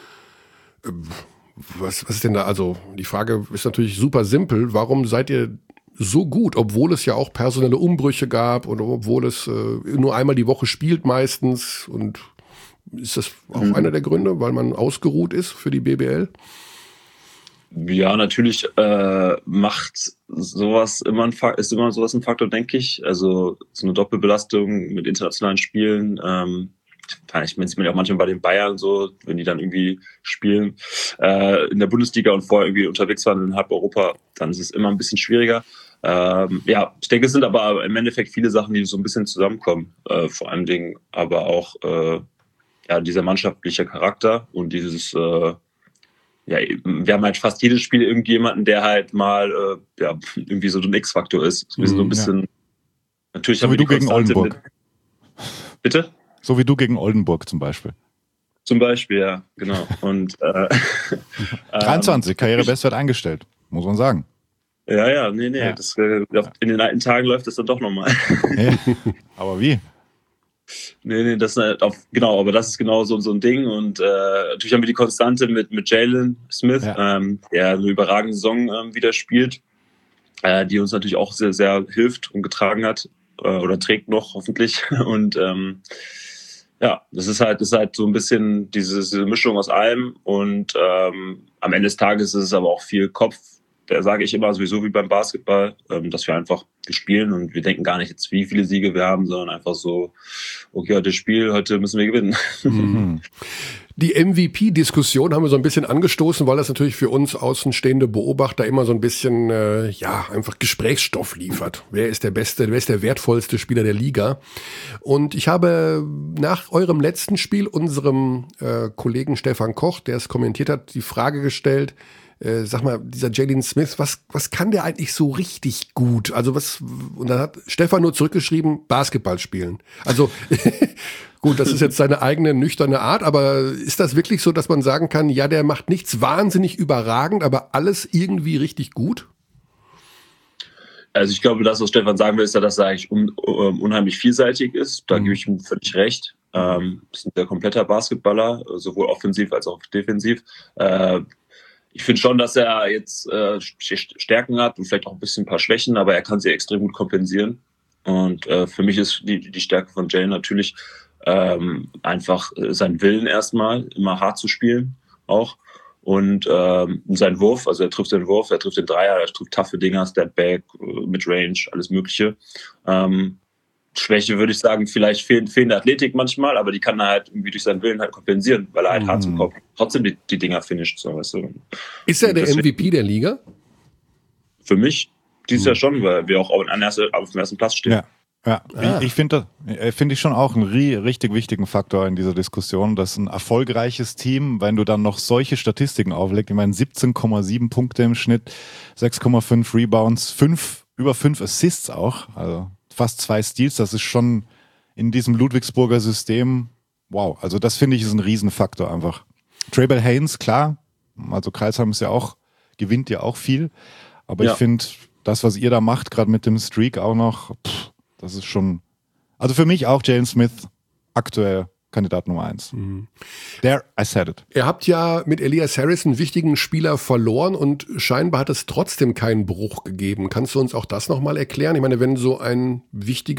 Was, was ist denn da? Also, die Frage ist natürlich super simpel. Warum seid ihr so gut, obwohl es ja auch personelle Umbrüche gab und obwohl es äh, nur einmal die Woche spielt meistens? Und ist das auch mhm. einer der Gründe, weil man ausgeruht ist für die B B L? Ja, natürlich äh, macht sowas immer ein Faktor, ist immer sowas ein Faktor, denke ich. Also so eine Doppelbelastung mit internationalen Spielen. Ähm, ich meine, sieht man ja auch manchmal bei den Bayern so, wenn die dann irgendwie spielen äh, in der Bundesliga und vorher irgendwie unterwegs waren in halb Europa, dann ist es immer ein bisschen schwieriger. Ähm, ja, ich denke, es sind aber im Endeffekt viele Sachen, die so ein bisschen zusammenkommen. Äh, vor allen Dingen aber auch äh, ja, dieser mannschaftliche Charakter und dieses, äh, ja, wir haben halt fast jedes Spiel irgendjemanden, der halt mal äh, ja, irgendwie so ein X-Faktor ist. So, mm, so ein bisschen. Ja. Natürlich so haben wie wir du gegen Oldenburg. Mit, bitte? So wie du gegen Oldenburg zum Beispiel. Zum Beispiel, ja, genau. Und äh, dreiundzwanzig, Karrierebestwert eingestellt, muss man sagen. Ja, ja, nee, nee. Ja. Das, äh, in den alten Tagen läuft das dann doch nochmal. Ja, aber wie? Nee, nee, das ist auf, genau, aber das ist genau so, so ein Ding. Und äh, natürlich haben wir die Konstante mit, mit Jalen Smith, ja. ähm, der eine überragende Saison ähm, wieder spielt, äh, die uns natürlich auch sehr, sehr hilft und getragen hat äh, oder trägt noch hoffentlich. Und ähm, ja, das ist halt, das ist halt so ein bisschen diese, diese Mischung aus allem. Und ähm, am Ende des Tages ist es aber auch viel Kopf. Da sage ich immer sowieso wie beim Basketball, ähm, dass wir einfach wir spielen und wir denken gar nicht jetzt, wie viele Siege wir haben, sondern einfach so, okay, heute Spiel, heute müssen wir gewinnen. Mhm. Die M V P-Diskussion haben wir so ein bisschen angestoßen, weil das natürlich für uns außenstehende Beobachter immer so ein bisschen, äh, ja, einfach Gesprächsstoff liefert. Wer ist der beste, wer ist der wertvollste Spieler der Liga? Und ich habe nach eurem letzten Spiel unserem äh, Kollegen Stefan Koch, der es kommentiert hat, die Frage gestellt, Äh, sag mal, dieser Jalen Smith, was, was kann der eigentlich so richtig gut? Also was, und dann hat Stefan nur zurückgeschrieben, Basketball spielen. Also, gut, das ist jetzt seine eigene nüchterne Art, aber ist das wirklich so, dass man sagen kann, ja, der macht nichts wahnsinnig überragend, aber alles irgendwie richtig gut? Also ich glaube, das, was Stefan sagen will, ist ja, dass er eigentlich un, um, unheimlich vielseitig ist. Da mhm. gebe ich ihm völlig recht. Ähm, ist ein kompletter Basketballer, sowohl offensiv als auch defensiv. Äh, Ich finde schon, dass er jetzt äh, Stärken hat und vielleicht auch ein bisschen ein paar Schwächen, aber er kann sie extrem gut kompensieren. Und äh, für mich ist die, die Stärke von Jalen natürlich ähm, einfach sein Willen erstmal, immer hart zu spielen auch. Und ähm, sein Wurf, also er trifft den Wurf, er trifft den Dreier, er trifft taffe Dinger, Stepback, Midrange, alles Mögliche. Ähm, Schwäche würde ich sagen, vielleicht fehl, fehlende Athletik manchmal, aber die kann er halt irgendwie durch seinen Willen halt kompensieren, weil er halt mhm. hart zum Kopf trotzdem die, die Dinger finisht. So, weißt du. Ist er der M V P der Liga? Für mich dieses mhm. Jahr schon, weil wir auch auf, erste, auf dem ersten Platz stehen. Ja, ja. Ah. ich, ich finde find ich schon auch einen richtig wichtigen Faktor in dieser Diskussion, dass ein erfolgreiches Team, wenn du dann noch solche Statistiken auflegst, ich meine siebzehn Komma sieben Punkte im Schnitt, sechs Komma fünf Rebounds, fünf, über fünf Assists auch, also fast zwei Steals, das ist schon in diesem Ludwigsburger System, wow, also das finde ich ist ein Riesenfaktor einfach. Treybell Haynes, klar, also Kreisheim ist ja auch, gewinnt ja auch viel, aber ja. ich finde, das, was ihr da macht, gerade mit dem Streak auch noch, pff, das ist schon, also für mich auch Jalen Smith aktuell Kandidat Nummer eins. Mhm. There, I said it. Ihr habt ja mit Elias Harris einen wichtigen Spieler verloren und scheinbar hat es trotzdem keinen Bruch gegeben. Kannst du uns auch das nochmal erklären? Ich meine, wenn so ein wichtiger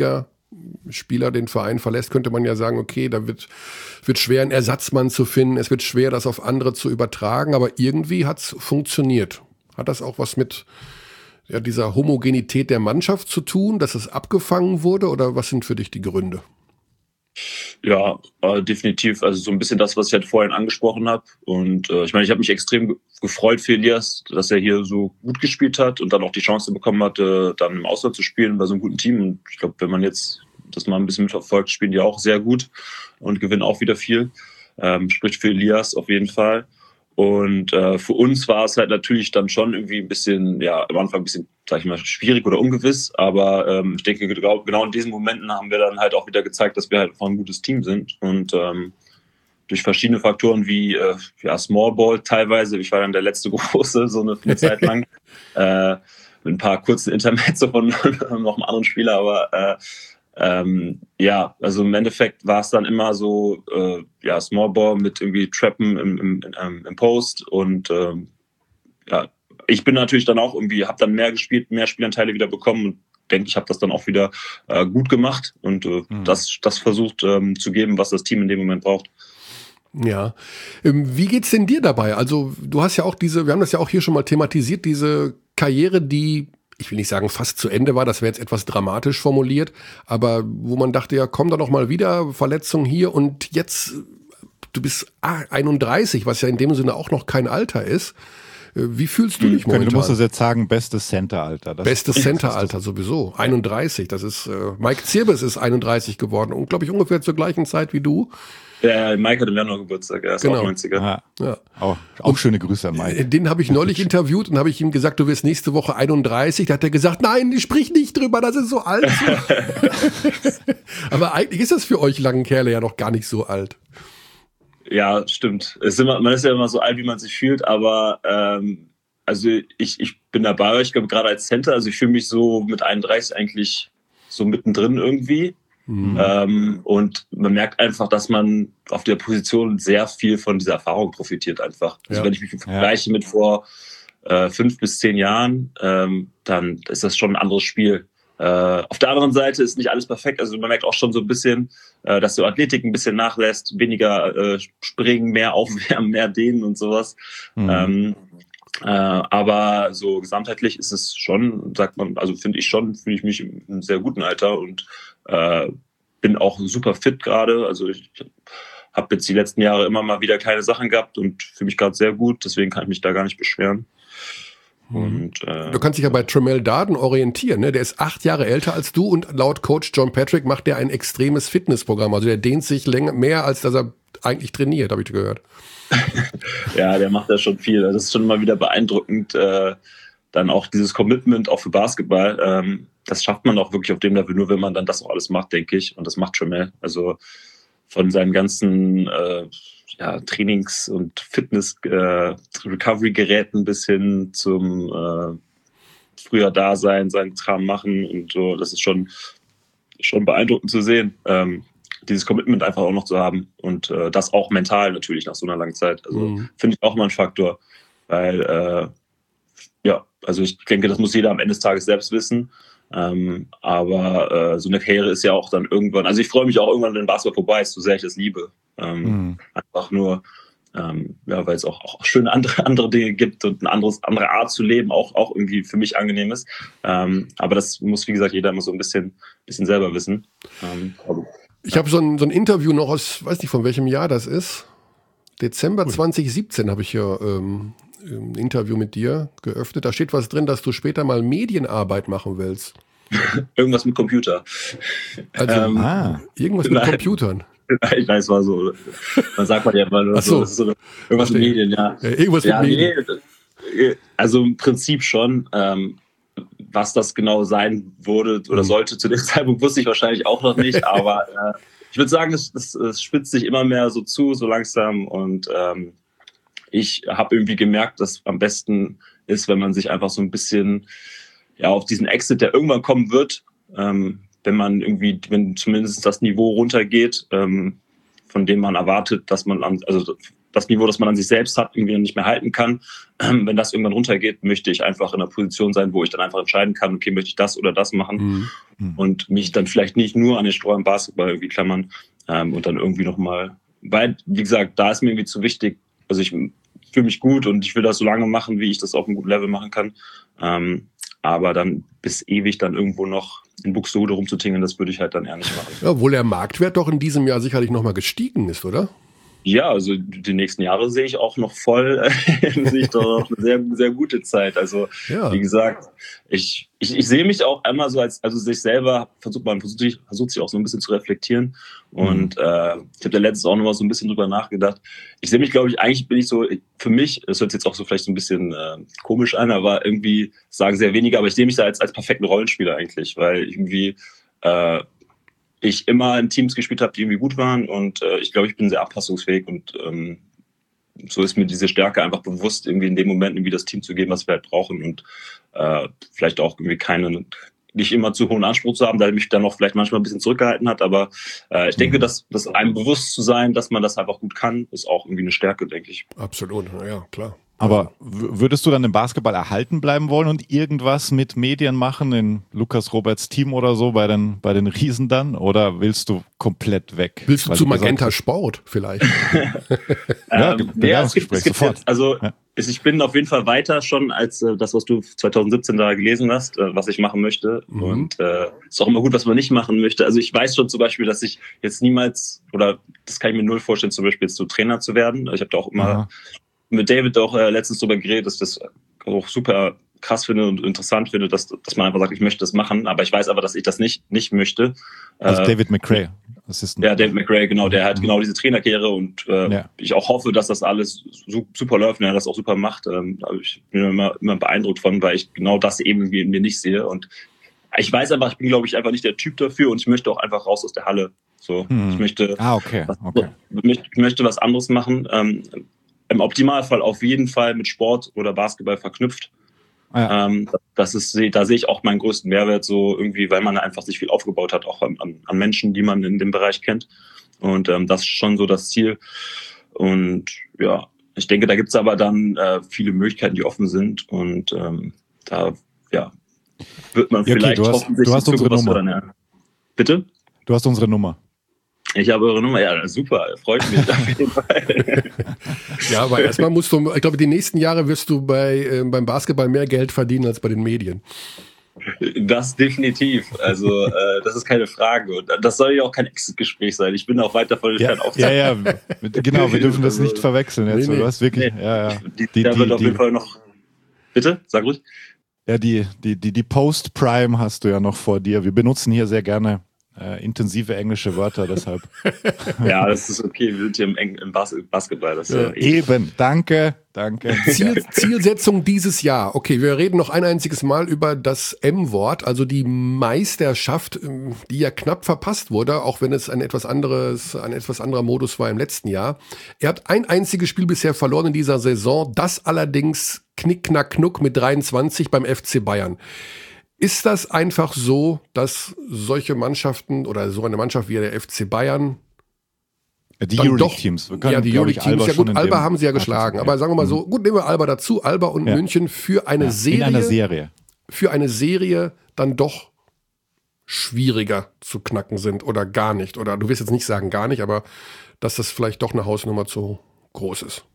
Spieler den Verein verlässt, könnte man ja sagen, okay, da wird, wird schwer, einen Ersatzmann zu finden, es wird schwer, das auf andere zu übertragen, aber irgendwie hat es funktioniert. Hat das auch was mit ja, dieser Homogenität der Mannschaft zu tun, dass es abgefangen wurde, oder was sind für dich die Gründe? Ja, äh, definitiv. Also so ein bisschen das, was ich halt vorhin angesprochen habe. Und äh, ich meine, ich habe mich extrem ge- gefreut für Elias, dass er hier so gut gespielt hat und dann auch die Chance bekommen hatte, dann im Ausland zu spielen bei so einem guten Team. Und ich glaube, wenn man jetzt das mal ein bisschen mitverfolgt, spielen die auch sehr gut und gewinnen auch wieder viel. Ähm, spricht für Elias auf jeden Fall. Und äh, für uns war es halt natürlich dann schon irgendwie ein bisschen, ja, am Anfang ein bisschen, sag ich mal, schwierig oder ungewiss. Aber ähm, ich denke, genau in diesen Momenten haben wir dann halt auch wieder gezeigt, dass wir halt einfach ein gutes Team sind. Und ähm, durch verschiedene Faktoren wie äh, ja, Small Ball teilweise, ich war dann der letzte Große, so eine, eine Zeit lang, äh, mit ein paar kurzen Intermezzo von noch einem anderen Spieler, aber äh, Ähm, ja, also im Endeffekt war es dann immer so, äh, ja, Small Ball mit irgendwie Trappen im, im, im, im Post und ähm, ja, ich bin natürlich dann auch irgendwie, habe dann mehr gespielt, mehr Spielanteile wieder bekommen und denke, ich habe das dann auch wieder äh, gut gemacht und äh, mhm. das, das versucht ähm, zu geben, was das Team in dem Moment braucht. Ja, ähm, wie geht's denn dir dabei? Also du hast ja auch diese, wir haben das ja auch hier schon mal thematisiert, diese Karriere, die ich will nicht sagen, fast zu Ende war, das wäre jetzt etwas dramatisch formuliert, aber wo man dachte, ja, komm da noch mal wieder, Verletzung hier und jetzt, du bist einunddreißig, was ja in dem Sinne auch noch kein Alter ist. Wie fühlst du dich hm, momentan? Du musst es jetzt sagen, bestes Center-Alter. Das bestes Center-Alter sowieso, einunddreißig, das ist, äh, Mike Zirbes ist einunddreißig geworden und glaube ich ungefähr zur gleichen Zeit wie du. Der Mike hat im Januar Geburtstag, er ist genau. auch neunziger. Ja. Ja. Auch, auch schöne Grüße an Mike. Den habe ich neulich interviewt und habe ich ihm gesagt, du wirst nächste Woche einunddreißig. Da hat er gesagt, nein, ich sprich nicht drüber, das ist so alt. Aber eigentlich ist das für euch langen Kerle ja noch gar nicht so alt. Ja, stimmt. Es ist immer, man ist ja immer so alt, wie man sich fühlt, aber ähm, also ich, ich bin dabei, ich glaube gerade als Center, also ich fühle mich so mit einunddreißig eigentlich so mittendrin irgendwie. Mhm. Ähm, und man merkt einfach, dass man auf der Position sehr viel von dieser Erfahrung profitiert einfach. Also ja. wenn ich mich vergleiche ja. mit vor äh, fünf bis zehn Jahren, ähm, dann ist das schon ein anderes Spiel. Äh, auf der anderen Seite ist nicht alles perfekt. Also man merkt auch schon so ein bisschen, äh, dass die Athletik ein bisschen nachlässt, weniger äh, springen, mehr aufwärmen, mehr dehnen und sowas. Mhm. Ähm, äh, aber so gesamtheitlich ist es schon, sagt man, also finde ich schon, fühle ich mich in einem sehr guten Alter und äh, bin auch super fit gerade. Also ich habe jetzt die letzten Jahre immer mal wieder keine Sachen gehabt und fühle mich gerade sehr gut. Deswegen kann ich mich da gar nicht beschweren. Und, äh, du kannst dich ja bei Tremel Darden orientieren, ne? Der ist acht Jahre älter als du und laut Coach John Patrick macht der ein extremes Fitnessprogramm. Also der dehnt sich länger, mehr, als dass er eigentlich trainiert, habe ich gehört. Ja, der macht da schon viel. Das ist schon mal wieder beeindruckend. Äh, dann auch dieses Commitment auch für Basketball. Ähm, das schafft man auch wirklich auf dem Level, nur wenn man dann das auch alles macht, denke ich. Und das macht Tremel. Also von seinen ganzen äh, ja, Trainings- und Fitness-Recovery-Geräten äh, bis hin zum äh, früher da sein, seinen Kram machen und so. Das ist schon, schon beeindruckend zu sehen, ähm, dieses Commitment einfach auch noch zu haben und äh, das auch mental natürlich nach so einer langen Zeit. Also mhm. finde ich auch mal ein Faktor, weil äh, ja, also ich denke, das muss jeder am Ende des Tages selbst wissen. Ähm, aber äh, so eine Karriere ist ja auch dann irgendwann, also ich freue mich auch irgendwann, wenn Basketball vorbei ist, so sehr ich das liebe. Ähm, mhm. Einfach nur, ähm, ja, weil es auch, auch schöne andere, andere Dinge gibt und eine anderes, andere Art zu leben auch, auch irgendwie für mich angenehm ist. Ähm, aber das muss, wie gesagt, jeder immer so ein bisschen, bisschen selber wissen. Ähm, aber, ich ja. habe so ein, so ein Interview noch aus, weiß nicht von welchem Jahr das ist. Dezember cool. zwanzig siebzehn habe ich hier ähm, ein Interview mit dir geöffnet. Da steht was drin, dass du später mal Medienarbeit machen willst. Irgendwas mit Computer. Also ähm, ah. irgendwas mit nein. Computern. Ich weiß, war so. Man sagt man ja mal nur so, so, irgendwas mit Medien, ja. ja irgendwas ja, mit Medien. Nee, also im Prinzip schon. Ähm, was das genau sein würde oder sollte zu dem Zeitpunkt, wusste ich wahrscheinlich auch noch nicht. Aber äh, ich würde sagen, es, es, es spitzt sich immer mehr so zu, so langsam. Und ähm, ich habe irgendwie gemerkt, dass am besten ist, wenn man sich einfach so ein bisschen ja auf diesen Exit, der irgendwann kommen wird, ähm, wenn man irgendwie, wenn zumindest das Niveau runtergeht, ähm, von dem man erwartet, dass man, also das Niveau, das man an sich selbst hat, irgendwie nicht mehr halten kann. Ähm, wenn das irgendwann runtergeht, möchte ich einfach in einer Position sein, wo ich dann einfach entscheiden kann, okay, möchte ich das oder das machen mhm. und mich dann vielleicht nicht nur an den Stroh im Basketball irgendwie klammern ähm, und dann irgendwie nochmal, weil, wie gesagt, da ist mir irgendwie zu wichtig, also ich fühle mich gut und ich will das so lange machen, wie ich das auf einem guten Level machen kann. Ähm, aber dann bis ewig dann irgendwo noch in Buxtehude rumzutingeln, das würde ich halt dann eher nicht machen. Ja, obwohl der Marktwert doch in diesem Jahr sicherlich nochmal gestiegen ist, oder? Ja, also die nächsten Jahre sehe ich auch noch voll, sehe ich doch noch eine sehr, sehr gute Zeit. Also ja. Wie gesagt, ich, ich, ich sehe mich auch einmal so als, also sich selber versucht man versucht, versucht sich auch so ein bisschen zu reflektieren. Und mhm. äh, ich habe da letztens auch noch mal so ein bisschen drüber nachgedacht. Ich sehe mich, glaube ich, eigentlich bin ich so, für mich, das hört sich jetzt auch so vielleicht so ein bisschen äh, komisch an, aber irgendwie sagen sehr wenige, aber ich sehe mich da als, als perfekten Rollenspieler eigentlich, weil irgendwie äh, ich immer in Teams gespielt habe, die irgendwie gut waren und äh, ich glaube, ich bin sehr anpassungsfähig und ähm, so ist mir diese Stärke einfach bewusst, irgendwie in dem Moment irgendwie das Team zu geben, was wir halt brauchen und äh, vielleicht auch irgendwie keine, nicht immer zu hohen Anspruch zu haben, da mich dann noch vielleicht manchmal ein bisschen zurückgehalten hat, aber äh, ich denke, dass, dass einem bewusst zu sein, dass man das einfach gut kann, ist auch irgendwie eine Stärke, denke ich. Absolut, ja, klar. Aber würdest du dann im Basketball erhalten bleiben wollen und irgendwas mit Medien machen, in Lukas Roberts Team oder so, bei den, bei den Riesen dann? Oder willst du komplett weg? Willst du zu Magenta Sport vielleicht? ja, ähm, ja, es gibt, es gibt sofort. Jetzt, also ja. Ich bin auf jeden Fall weiter schon als äh, das, was du zwanzig siebzehn da gelesen hast, äh, was ich machen möchte. Mhm. Und äh, ist auch immer gut, was man nicht machen möchte. Also ich weiß schon zum Beispiel, dass ich jetzt niemals, oder das kann ich mir null vorstellen, zum Beispiel jetzt so Trainer zu werden. Ich habe da auch immer... Aha. mit David auch äh, letztens darüber geredet, dass ich das auch super krass finde und interessant finde, dass, dass man einfach sagt, ich möchte das machen, aber ich weiß aber, dass ich das nicht nicht möchte. Also äh, David McRae. Assistant. Ja, David McRae, genau, der hat mhm. genau diese Trainerkarriere und äh, ja. ich auch hoffe, dass das alles su- super läuft und er das auch super macht. Ähm, also ich bin immer, immer beeindruckt von, weil ich genau das eben irgendwie in mir nicht sehe und ich weiß einfach, ich bin, glaube ich, einfach nicht der Typ dafür und ich möchte auch einfach raus aus der Halle. So, mhm. ich möchte, ah, okay. Was, okay. ich möchte was anderes machen. Ähm, Im Optimalfall auf jeden Fall mit Sport oder Basketball verknüpft. Ja. Ähm, das ist, da sehe ich auch meinen größten Mehrwert so irgendwie, weil man einfach sich viel aufgebaut hat, auch an, an Menschen, die man in dem Bereich kennt. Und ähm, das ist schon so das Ziel. Und ja, ich denke, da gibt es aber dann äh, viele Möglichkeiten, die offen sind. Und ähm, da ja, wird man ja, okay, vielleicht du hast, hoffentlich du hast unsere Nummer. Dann, ja. Bitte? Du hast unsere Nummer. Ich habe eure Nummer, ja, super, freut mich auf jeden Fall. Ja, aber erstmal musst du, ich glaube, die nächsten Jahre wirst du bei, äh, beim Basketball mehr Geld verdienen als bei den Medien. Das definitiv, also äh, das ist keine Frage und das soll ja auch kein Exit-Gespräch sein, ich bin auch weit davon ja, entfernt. Ja, ja, genau, wir dürfen das nicht verwechseln jetzt, nee, nee. Du hast wirklich, nee. ja, ja. Die, die, da wird die, auf jeden die, Fall noch, bitte, sag ruhig. Ja, die, die, die, die Post-Prime hast du ja noch vor dir, wir benutzen hier sehr gerne Äh, intensive englische Wörter, deshalb. Ja, das ist okay, wir sind hier im, Eng- im Bas- Basketball. Das ja, eben, danke, danke. Ziel, Zielsetzung dieses Jahr. Okay, wir reden noch ein einziges Mal über das M-Wort, also die Meisterschaft, die ja knapp verpasst wurde, auch wenn es ein etwas anderes, ein etwas anderer Modus war im letzten Jahr. Er hat ein einziges Spiel bisher verloren in dieser Saison, das allerdings knick, knack, knuck mit dreiundzwanzig beim F C Bayern. Ist das einfach so, dass solche Mannschaften oder so eine Mannschaft wie der F C Bayern die Euroleague-Teams, ja, die Euroleague-Teams, ja gut, Alba haben sie ja geschlagen, aber sagen wir mal so, gut, nehmen wir Alba dazu, Alba und ja. München für eine ja, Serie, in einer Serie, für eine Serie dann doch schwieriger zu knacken sind oder gar nicht, oder du wirst jetzt nicht sagen gar nicht, aber dass das vielleicht doch eine Hausnummer zu groß ist.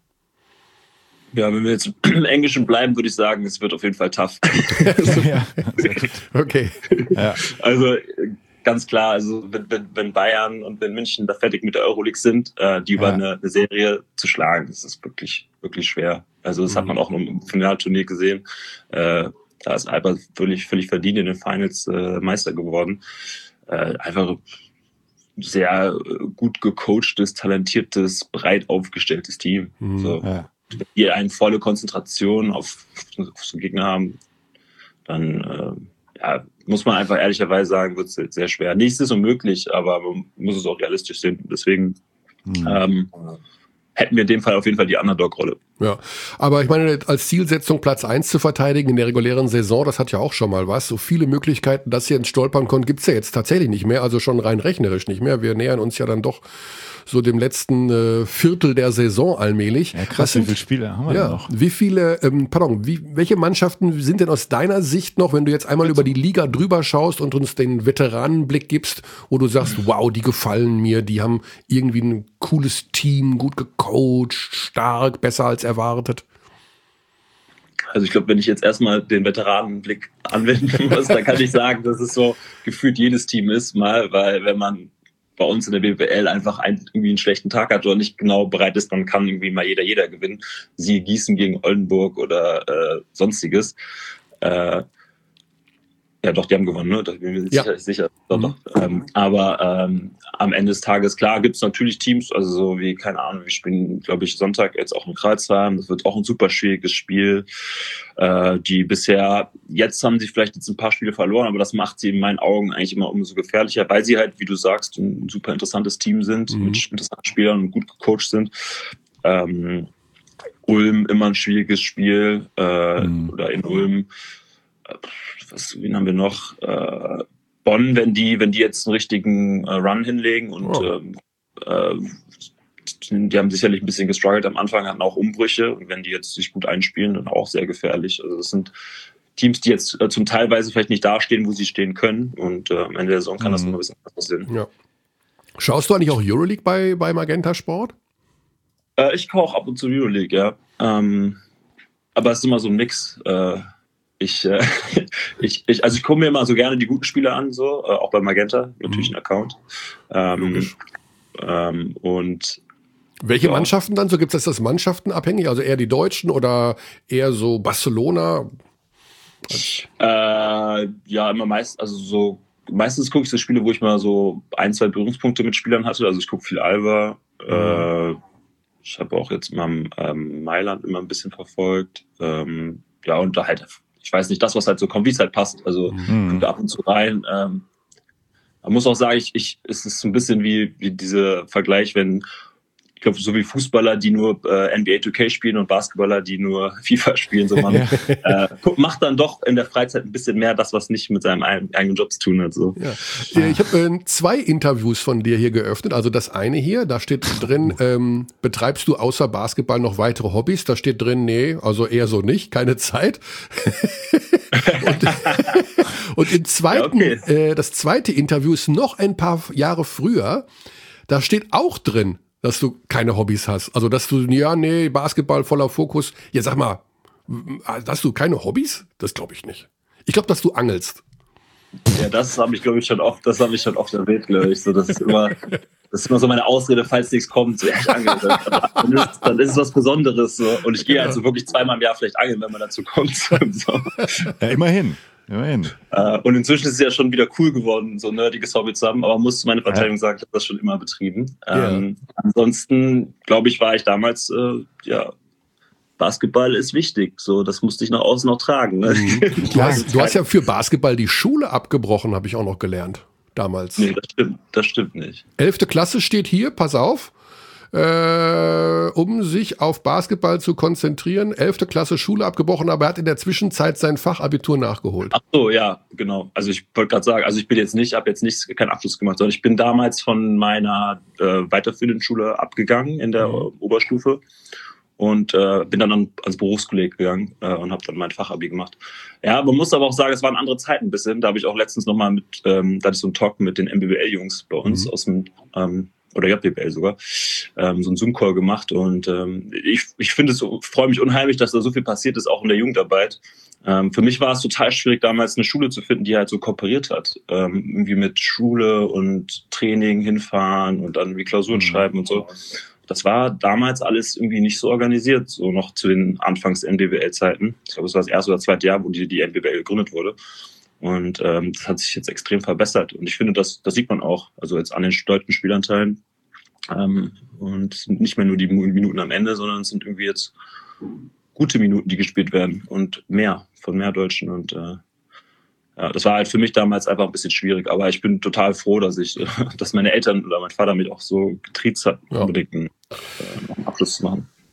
Ja, wenn wir jetzt im Englischen bleiben, würde ich sagen, es wird auf jeden Fall tough. Ja, okay. Ja. Also ganz klar, also wenn, wenn, wenn Bayern und wenn München da fertig mit der Euroleague sind, äh, die über ja. eine, eine Serie zu schlagen, das ist wirklich, wirklich schwer. Also das mhm. hat man auch im Finalturnier gesehen. Äh, da ist Alba völlig, völlig verdient in den Finals äh, Meister geworden. Äh, einfach sehr gut gecoachtes, talentiertes, breit aufgestelltes Team. Mhm. So. Ja. Wenn die eine volle Konzentration auf, auf so Gegner haben, dann äh, ja, muss man einfach ehrlicherweise sagen, wird es sehr schwer. Nichts ist unmöglich, aber man muss es auch realistisch sehen. Deswegen mhm. ähm, hätten wir in dem Fall auf jeden Fall die Underdog-Rolle. Ja, aber ich meine, als Zielsetzung Platz eins zu verteidigen in der regulären Saison, das hat ja auch schon mal was. So viele Möglichkeiten, dass ihr ins Stolpern kommt, gibt's ja jetzt tatsächlich nicht mehr, also schon rein rechnerisch nicht mehr. Wir nähern uns ja dann doch so dem letzten äh, Viertel der Saison allmählich. Ja, krass, sind, wie viele Spiele haben wir ja, denn noch? Wie viele, ähm, pardon, wie, welche Mannschaften sind denn aus deiner Sicht noch, wenn du jetzt einmal über die Liga drüber schaust und uns den Veteranenblick gibst, wo du sagst, wow, die gefallen mir, die haben irgendwie ein cooles Team, gut gecoacht, stark, besser als erwartet? Also ich glaube, wenn ich jetzt erstmal den Veteranenblick anwenden muss, dann kann ich sagen, dass es so gefühlt jedes Team ist, mal, weil wenn man bei uns in der B B L einfach ein, irgendwie einen schlechten Tag hat oder nicht genau bereit ist, dann kann irgendwie mal jeder, jeder gewinnen. Siehe Gießen gegen Oldenburg oder äh, sonstiges. Äh, ja, doch, die haben gewonnen, ne? Da bin ich mir ja. sicher. sicher. Doch, mhm. doch. Ähm, aber ähm, am Ende des Tages, klar, gibt es natürlich Teams, also so wie, keine Ahnung, wir spielen, glaube ich, Sonntag jetzt auch in Kreuzheim. Das wird auch ein super schwieriges Spiel. Äh, die bisher, jetzt haben sie vielleicht jetzt ein paar Spiele verloren, aber das macht sie in meinen Augen eigentlich immer umso gefährlicher, weil sie halt, wie du sagst, ein super interessantes Team sind, mhm. mit interessanten Spielern und gut gecoacht sind. Ähm, Ulm, immer ein schwieriges Spiel, äh, mhm. oder in Ulm. Was, wen haben wir noch? Äh, Bonn, wenn die, wenn die jetzt einen richtigen äh, Run hinlegen und oh. ähm, äh, die haben sicherlich ein bisschen gestruggelt am Anfang, hatten auch Umbrüche und wenn die jetzt sich gut einspielen, dann auch sehr gefährlich. Also das sind Teams, die jetzt äh, zum Teilweise vielleicht nicht dastehen, wo sie stehen können und äh, am Ende der Saison kann mhm. das immer ein bisschen anders aussehen. Ja. Schaust du eigentlich auch Euroleague bei, bei Magenta Sport? Äh, ich schaue auch ab und zu Euroleague, ja. Ähm, aber es ist immer so ein Mix. Äh, Ich, äh, ich, ich, also ich gucke mir immer so gerne die guten Spieler an, so, äh, auch bei Magenta, natürlich ein Account. Ähm, ähm, und welche ja. Mannschaften dann? So gibt es das Mannschaften abhängig? Also eher die Deutschen oder eher so Barcelona? Äh, ja, immer meist, also so meistens gucke ich so Spiele, wo ich mal so ein, zwei Berührungspunkte mit Spielern hatte. Also ich gucke viel Alba. Mhm. Äh, ich habe auch jetzt mal ähm, Mailand immer ein bisschen verfolgt. Ähm, ja, und da halt, ich weiß nicht, das, was halt so kommt, wie es halt passt. Also mhm. kommt da ab und zu rein. Ähm, man muss auch sagen, ich, ich, es ist so ein bisschen wie, wie dieser Vergleich, wenn, ich glaube, so wie Fußballer, die nur äh, N B A zwei K spielen und Basketballer, die nur FIFA spielen, so man äh, macht dann doch in der Freizeit ein bisschen mehr das, was nicht mit seinem eigenen Job zu tun hat. So. Ja. Ich habe äh, zwei Interviews von dir hier geöffnet. Also das eine hier, da steht drin, ähm, betreibst du außer Basketball noch weitere Hobbys? Da steht drin, nee, also eher so nicht, keine Zeit. und, und im zweiten, ja, okay. äh, das zweite Interview ist noch ein paar Jahre früher. Da steht auch drin, dass du keine Hobbys hast. Also, dass du, ja, nee, Basketball voller Fokus. Ja, sag mal, hast du keine Hobbys? Das glaube ich nicht. Ich glaube, dass du angelst. Ja, das habe ich, glaube ich, schon oft, das habe ich schon oft erwähnt, glaube ich. So, das ist immer, das ist immer so meine Ausrede, falls nichts kommt. So, ja, ich angel. Dann ist, dann ist es was Besonderes. So. Und ich gehe halt so wirklich zweimal im Jahr vielleicht angeln, wenn man dazu kommt. So. Ja, immerhin. Immerhin. Uh, und inzwischen ist es ja schon wieder cool geworden, so ein nerdiges Hobby zu haben, aber muss zu meiner Verteidigung ja. sagen, ich habe das schon immer betrieben. Ja. Ähm, ansonsten, glaube ich, war ich damals, äh, ja, Basketball ist wichtig, so, das musste ich nach außen noch tragen. Ne? Mhm. Du, hast, du hast ja für Basketball die Schule abgebrochen, habe ich auch noch gelernt, damals. Nee, das stimmt, das stimmt nicht. Elfte Klasse steht hier, pass auf. Äh, um sich auf Basketball zu konzentrieren. Elfte Klasse Schule abgebrochen, aber er hat in der Zwischenzeit sein Fachabitur nachgeholt. Ach so, ja, genau. Also ich wollte gerade sagen, also ich bin jetzt nicht, habe jetzt nicht keinen Abschluss gemacht, sondern ich bin damals von meiner äh, weiterführenden Schule abgegangen in der mhm. Oberstufe und äh, bin dann an, ans Berufskolleg gegangen äh, und habe dann mein Fachabi gemacht. Ja, man muss aber auch sagen, es waren andere Zeiten ein bisschen. Da habe ich auch letztens nochmal mit, ähm, da hatte ich so einen Talk mit den M B B L-Jungs bei uns mhm. aus dem ähm, oder J B B L sogar, ähm, so einen Zoom-Call gemacht und ähm, ich, ich finde es, freue mich unheimlich, dass da so viel passiert ist, auch in der Jugendarbeit. Ähm, für mich war es total schwierig, damals eine Schule zu finden, die halt so kooperiert hat. Ähm, irgendwie mit Schule und Training hinfahren und dann wie Klausuren mhm. schreiben und so. Das war damals alles irgendwie nicht so organisiert, so noch zu den Anfangs-N B B L-Zeiten. Ich glaube, es war das erste oder zweite Jahr, wo die, die N B B L gegründet wurde. Und ähm, das hat sich jetzt extrem verbessert. Und ich finde, das, das sieht man auch, also jetzt an den deutschen Spielanteilen. Ähm, und nicht mehr nur die Minuten am Ende, sondern es sind irgendwie jetzt gute Minuten, die gespielt werden und mehr, von mehr Deutschen. Und äh, ja, das war halt für mich damals einfach ein bisschen schwierig. Aber ich bin total froh, dass ich, dass meine Eltern oder mein Vater mich auch so getriezt hat, ja. unbedingt einen, äh, einen Abschluss zu machen.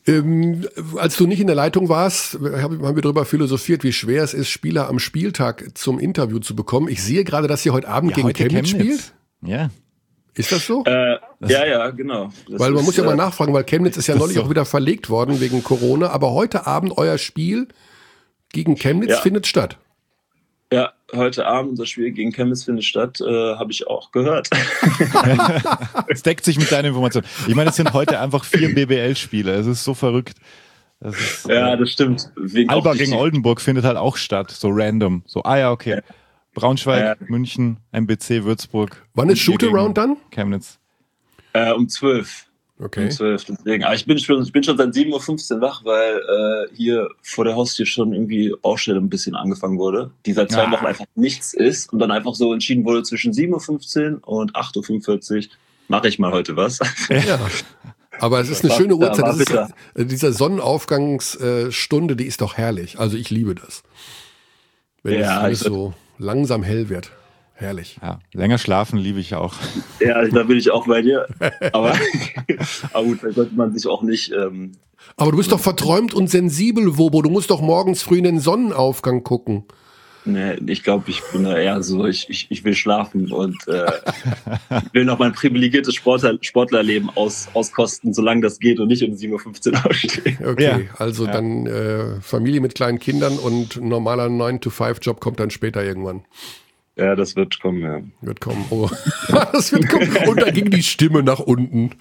Ähm, als du nicht in der Leitung warst, haben wir darüber philosophiert, wie schwer es ist, Spieler am Spieltag zum Interview zu bekommen. Ich sehe gerade, dass ihr heute Abend ja, gegen heute Chemnitz, Chemnitz spielt. Ja. Ist das so? Äh, ja, ja, genau. Das weil man ist, muss ja mal äh, nachfragen, weil Chemnitz ist ja neulich so. auch wieder verlegt worden wegen Corona. Aber heute Abend euer Spiel gegen Chemnitz ja. findet statt. Ja, heute Abend das Spiel gegen Chemnitz findet statt, äh, habe ich auch gehört. Es deckt sich mit deiner Information. Ich meine, es sind heute einfach vier B B L-Spiele. Es ist so verrückt. Das ist, ja, das stimmt. Wegen Alba gegen Oldenburg findet halt auch statt, so random. So, ah ja, okay. Ja. Braunschweig, ja. München, M B C, Würzburg. Wann ist Shoot-Around dann? Chemnitz. Äh, um zwölf. Okay. Um zwölf, deswegen. Aber ich bin schon, ich bin schon seit sieben Uhr fünfzehn wach, weil äh, hier vor der Haustür schon irgendwie Ausstellung ein bisschen angefangen wurde, die seit zwei ja. Wochen einfach nichts ist und dann einfach so entschieden wurde, zwischen sieben Uhr fünfzehn und acht Uhr fünfundvierzig mache ich mal heute was. Ja. Aber es ist eine schöne Uhrzeit. Das ist, äh, dieser Sonnenaufgangsstunde, die ist doch herrlich. Also ich liebe das. Wenn ja, es alles so langsam hell wird. Herrlich. Ja, länger schlafen liebe ich auch. Ja, da bin ich auch bei dir. Aber, aber gut, da sollte man sich auch nicht... Ähm, aber du bist doch verträumt und sensibel, Wobo. Du musst doch morgens früh in den Sonnenaufgang gucken. Nee, ich glaube, ich bin da eher so, ich, ich, ich will schlafen und äh, will noch mein privilegiertes Sportler, Sportlerleben aus, auskosten, solange das geht und nicht um sieben Uhr fünfzehn aufstehen. Okay, ja. also ja. dann äh, Familie mit kleinen Kindern und ein normaler nine to five Job kommt dann später irgendwann. Ja, das wird kommen, ja. Wird kommen, oh. Das wird kommen. Und da ging die Stimme nach unten.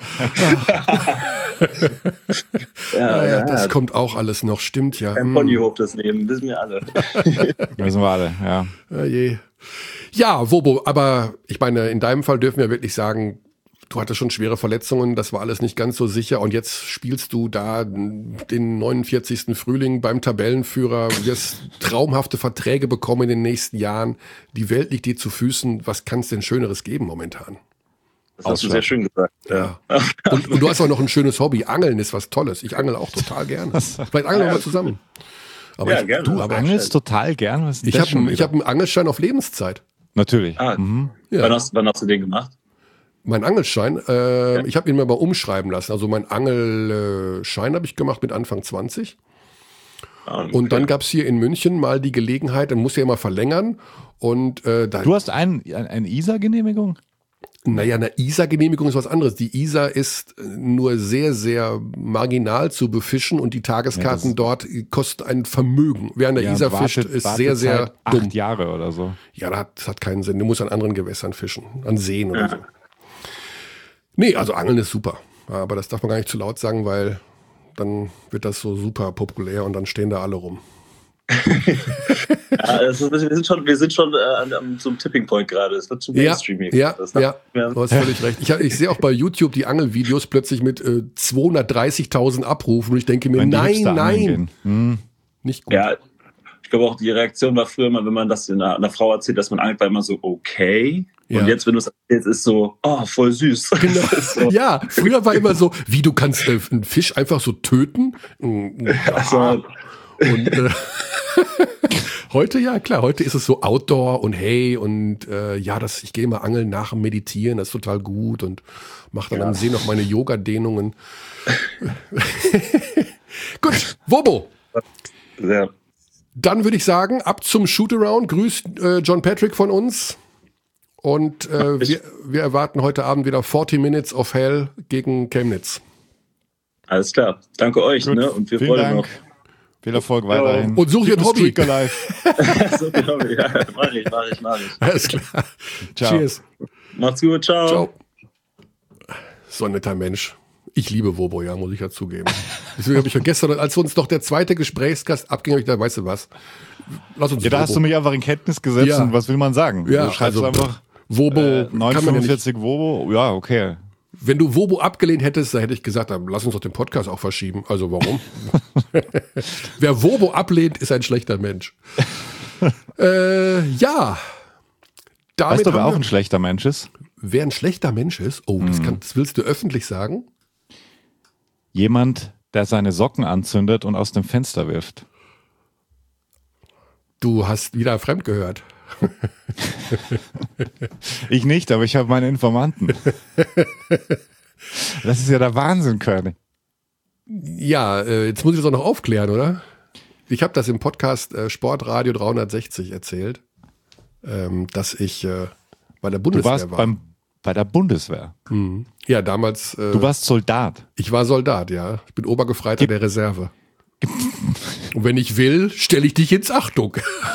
ja, ja, ja, das ja. kommt auch alles noch, stimmt ja. Ein Ponyhof das Leben, wissen wir alle. Wissen wir alle, ja. Ja, je. Ja, Wobo, aber ich meine, in deinem Fall dürfen wir wirklich sagen, du hattest schon schwere Verletzungen, das war alles nicht ganz so sicher und jetzt spielst du da den neunundvierzigsten Frühling beim Tabellenführer, wirst traumhafte Verträge bekommen in den nächsten Jahren, die Welt liegt dir zu Füßen, was kann es denn Schöneres geben momentan? Das hast du sehr schön gesagt. Ja. ja. Und, und du hast auch noch ein schönes Hobby, Angeln ist was Tolles, ich angel auch total gerne. Vielleicht angeln wir mal zusammen. Aber ja, ich, gerne. Du angelst total gern? Was ist ich habe hab einen Angelschein auf Lebenszeit. Natürlich. Ah, mhm. ja. wann, hast, wann hast du den gemacht? Mein Angelschein, äh, ja. ich habe ihn mir mal umschreiben lassen. Also mein Angelschein habe ich gemacht mit Anfang zwanzig. Ah, okay. Und dann gab es hier in München mal die Gelegenheit, dann muss ja immer verlängern. Und, äh, da, du hast ein, ein, eine I S A-Genehmigung? Naja, eine I S A-Genehmigung ist was anderes. Die I S A ist nur sehr, sehr marginal zu befischen und die Tageskarten ja, dort kosten ein Vermögen. Wer an der ja, I S A fischt, ist Wartezeit sehr, sehr dumm. Acht Jahre oder so. Ja, das hat, das hat keinen Sinn. Du musst an anderen Gewässern fischen, an Seen oder ja. so. Nee, also Angeln ist super. Aber das darf man gar nicht zu laut sagen, weil dann wird das so super populär und dann stehen da alle rum. ja, ist, wir sind schon, wir sind schon äh, am, zum Tipping Point gerade. Es wird zu Mainstreaming. Ja, ja, ja, du hast völlig recht. Ich, ich sehe auch bei YouTube die Angelvideos plötzlich mit äh, zweihundertdreißigtausend Abrufen und ich denke mir, nein, nein, hm. nicht gut. Ja, ich glaube auch, die Reaktion war früher mal, wenn man das einer, einer Frau erzählt, dass man angelt, war immer so, okay. Und ja. jetzt, wenn du es erzählst, ist so, oh, voll süß. Genau. so. Ja, früher war immer so, wie, du kannst äh, einen Fisch einfach so töten? Also, und äh, heute, ja klar, heute ist es so Outdoor und hey und äh, ja, das, ich gehe mal angeln nach dem Meditieren, das ist total gut und mache dann ja. am See noch meine Yoga-Dehnungen. Gut, Wobo. Ja. Dann würde ich sagen, ab zum Shootaround. Grüßt äh, John Patrick von uns. Und äh, wir, wir erwarten heute Abend wieder vierzig Minutes of Hell gegen Chemnitz. Alles klar. Danke euch. Ne? Und wir Vielen freuen Dank. noch. Viel Erfolg weiterhin. Und such dir ein Hobby. so ein Hobby. Ja, mach ich, mach ich, mach ich. Alles klar. Ciao. Cheers. Macht's gut. Ciao. Ciao. So ein netter Mensch. Ich liebe Wobo, ja, muss ich ja zugeben. Deswegen habe ich ja gestern, als uns noch der zweite Gesprächsgast abging, habe ich gedacht, weißt du was? Lass uns Ja, da Wobo. hast du mich einfach in Kenntnis gesetzt ja. und was will man sagen? Ja, du schreibst also, einfach Wobo. Äh, neun fünfundvierzig ja Wobo. Ja, okay. Wenn du Wobo abgelehnt hättest, dann hätte ich gesagt, dann lass uns doch den Podcast auch verschieben. Also warum? Wer Wobo ablehnt, ist ein schlechter Mensch. äh, ja. Damit weißt du, wer auch ein schlechter Mensch ist? Wer ein schlechter Mensch ist? Oh, das, kann, das willst du öffentlich sagen? Jemand, der seine Socken anzündet und aus dem Fenster wirft. Du hast wieder fremd gehört. Ich nicht, aber ich habe meine Informanten. Das ist ja der Wahnsinn, König. Ja, äh, jetzt muss ich das auch noch aufklären, oder? Ich habe das im Podcast äh, Sportradio dreihundertsechzig erzählt, ähm, dass ich äh, bei der Bundeswehr du warst war. Beim, bei der Bundeswehr? Mhm. Ja, damals. Äh, du warst Soldat? Ich war Soldat, ja. Ich bin Obergefreiter Gib- der Reserve. Und wenn ich will, stelle ich dich ins Achtung.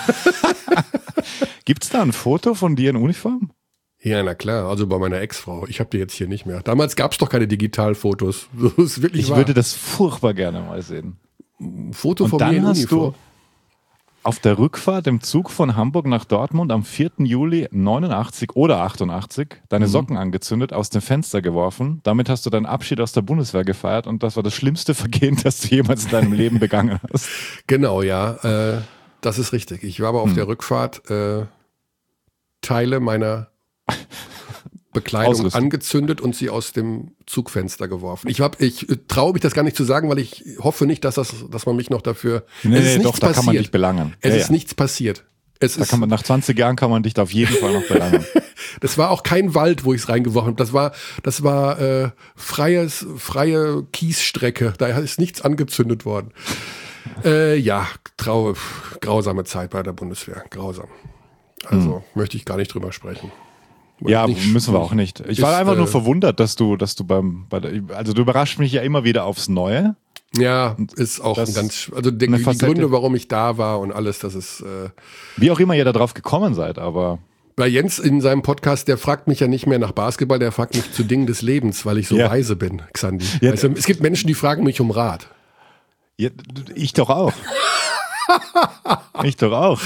Gibt's da ein Foto von dir in Uniform? Ja, na klar, also bei meiner Ex-Frau. Ich habe die jetzt hier nicht mehr. Damals gab es doch keine Digitalfotos. Das ist wirklich ich wahr. würde das furchtbar gerne mal sehen. Ein Foto Und von dann mir in hast Uniform. du auf der Rückfahrt im Zug von Hamburg nach Dortmund am vierten Juli neunundachtzig oder achtundachtzig deine mhm. Socken angezündet, aus dem Fenster geworfen. Damit hast du deinen Abschied aus der Bundeswehr gefeiert und das war das schlimmste Vergehen, das du jemals in deinem Leben begangen hast. Genau, ja. Äh, das ist richtig. Ich war aber auf mhm. der Rückfahrt äh, Teile meiner Bekleidung Ausrüstung. angezündet und sie aus dem Zugfenster geworfen. Ich, hab, ich äh, traue mich das gar nicht zu sagen, weil ich hoffe nicht, dass, das, dass man mich noch dafür... Nee, es ist nee, nichts doch, da passiert. kann man dich belangen. Es ja, ist ja. nichts passiert. Es da ist, kann man, nach zwanzig Jahren kann man dich da auf jeden Fall noch belangen. Das war auch kein Wald, wo ich es reingeworfen habe. Das war, das war äh, freies, freie Kiesstrecke. Da ist nichts angezündet worden. äh, ja, traue, grausame Zeit bei der Bundeswehr. Grausam. Also hm. möchte ich gar nicht drüber sprechen. Ja, nicht, müssen wir auch nicht. Ich ist, war einfach äh, nur verwundert, dass du, dass du beim, bei der, also du überraschst mich ja immer wieder aufs Neue. Ja, ist auch ein ganz, also die, die Gründe, warum ich da war und alles, das ist. Äh, Wie auch immer ihr da drauf gekommen seid, aber. Bei Jens in seinem Podcast, der fragt mich ja nicht mehr nach Basketball, der fragt mich zu Dingen des Lebens, weil ich so ja. weise bin, Xandi. Ja. Weißt du, es gibt Menschen, die fragen mich um Rat. Ja, ich doch auch. ich doch auch.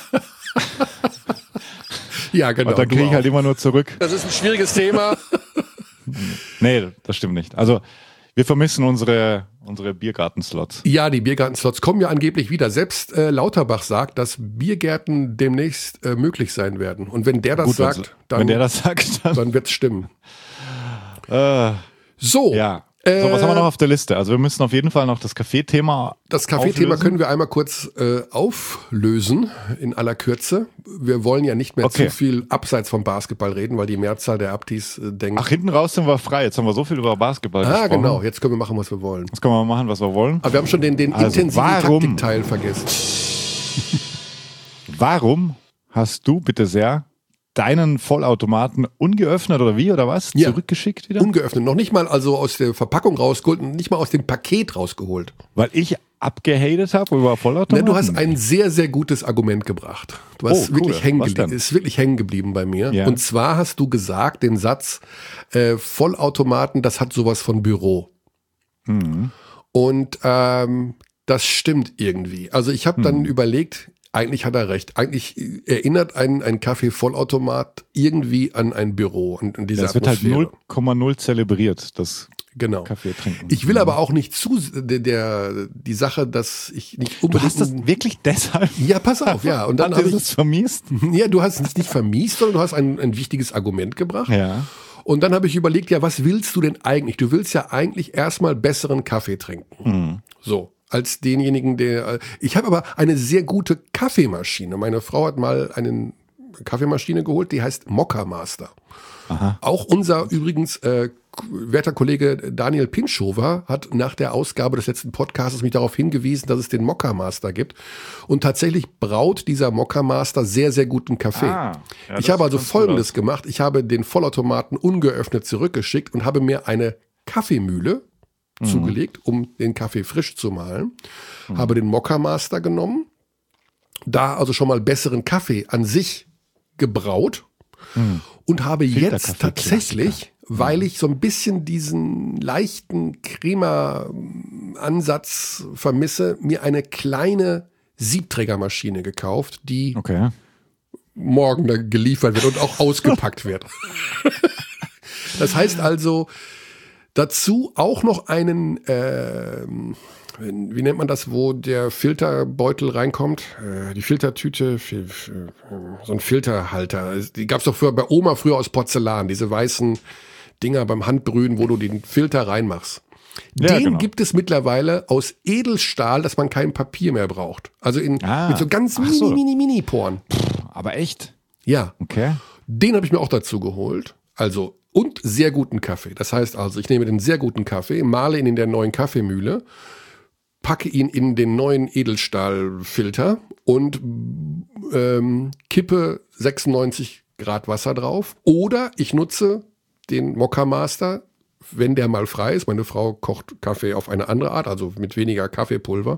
Ja, genau. Und dann kriege ich halt immer nur zurück. Das ist ein schwieriges Thema. Nee, das stimmt nicht. Also, wir vermissen unsere, unsere Biergarten-Slots. Ja, die Biergarten-Slots kommen ja angeblich wieder. Selbst äh, Lauterbach sagt, dass Biergärten demnächst äh, möglich sein werden. Und wenn der das Gut, sagt, also, dann, wenn der das sagt, dann, dann wird es stimmen. Äh, so. Ja. So, was haben wir noch auf der Liste? Also wir müssen auf jeden Fall noch das Kaffeethema Das Kaffeethema können wir einmal kurz äh, auflösen in aller Kürze. Wir wollen ja nicht mehr okay. zu viel abseits vom Basketball reden, weil die Mehrzahl der Abtis äh, denkt. Ach, hinten raus sind wir frei. Jetzt haben wir so viel über Basketball ah, gesprochen. Ah, genau. Jetzt können wir machen, was wir wollen. Jetzt können wir machen, was wir wollen. Aber wir haben schon den, den also, intensiven warum, Taktikteil vergessen. Warum hast du bitte sehr deinen Vollautomaten ungeöffnet oder wie oder was? Ja. Zurückgeschickt wieder? Ungeöffnet. Noch nicht mal also aus der Verpackung rausgeholt, nicht mal aus dem Paket rausgeholt. Weil ich abgehatet habe über Vollautomaten? Ne, du hast ein sehr, sehr gutes Argument gebracht. Du hast oh, wirklich cool. hängen geblieben, ist wirklich hängen geblieben bei mir. Ja. Und zwar hast du gesagt, den Satz, äh, Vollautomaten, das hat sowas von Büro. Mhm. Und ähm, das stimmt irgendwie. Also ich habe dann mhm. überlegt, eigentlich hat er recht. Eigentlich erinnert ein, ein Kaffee-Vollautomat irgendwie an ein Büro und, und diese das wird Atmosphäre. halt null Komma null zelebriert, das genau. Kaffee trinken. Ich will aber auch nicht zu der, der die Sache, dass ich nicht unbedingt. Du hast das wirklich deshalb? Ja, pass auf, ja. Und dann habe ich es vermiest. Ja, du hast es nicht vermiest, sondern du hast ein, ein wichtiges Argument gebracht. Ja. Und dann habe ich überlegt, ja, was willst du denn eigentlich? Du willst ja eigentlich erstmal besseren Kaffee trinken. Mhm. So. Als denjenigen, der. Ich habe aber eine sehr gute Kaffeemaschine. Meine Frau hat mal eine Kaffeemaschine geholt, die heißt Mokka Master. Aha. Auch unser übrigens äh, werter Kollege Daniel Pinschover hat nach der Ausgabe des letzten Podcasts mich darauf hingewiesen, dass es den Mokka Master gibt. Und tatsächlich braut dieser Mokka Master sehr, sehr guten Kaffee. Ah, ja, ich habe also Folgendes gemacht. Ich habe den Vollautomaten ungeöffnet zurückgeschickt und habe mir eine Kaffeemühle mhm. zugelegt, um den Kaffee frisch zu mahlen. Mhm. Habe den Mokka Master genommen, da also schon mal besseren Kaffee an sich gebraut mhm. und habe jetzt tatsächlich, weil ich so ein bisschen diesen leichten Crema-Ansatz vermisse, mir eine kleine Siebträgermaschine gekauft, die okay. morgen da geliefert wird und auch ausgepackt wird. Das heißt also, dazu auch noch einen, äh, wie nennt man das, wo der Filterbeutel reinkommt? Äh, die Filtertüte, so ein Filterhalter. Die gab es doch früher bei Oma früher aus Porzellan, diese weißen Dinger beim Handbrühen, wo du den Filter reinmachst. Ja, den genau. gibt es mittlerweile aus Edelstahl, dass man kein Papier mehr braucht. Also in, ah, mit so ganz mini, so. mini, mini Poren. Aber echt? Ja. Okay. Den habe ich mir auch dazu geholt. Also und sehr guten Kaffee. Das heißt also, ich nehme den sehr guten Kaffee, male ihn in der neuen Kaffeemühle, packe ihn in den neuen Edelstahlfilter und ähm, kippe sechsundneunzig Grad Wasser drauf. Oder ich nutze den Mokka Master, wenn der mal frei ist. Meine Frau kocht Kaffee auf eine andere Art, also mit weniger Kaffeepulver.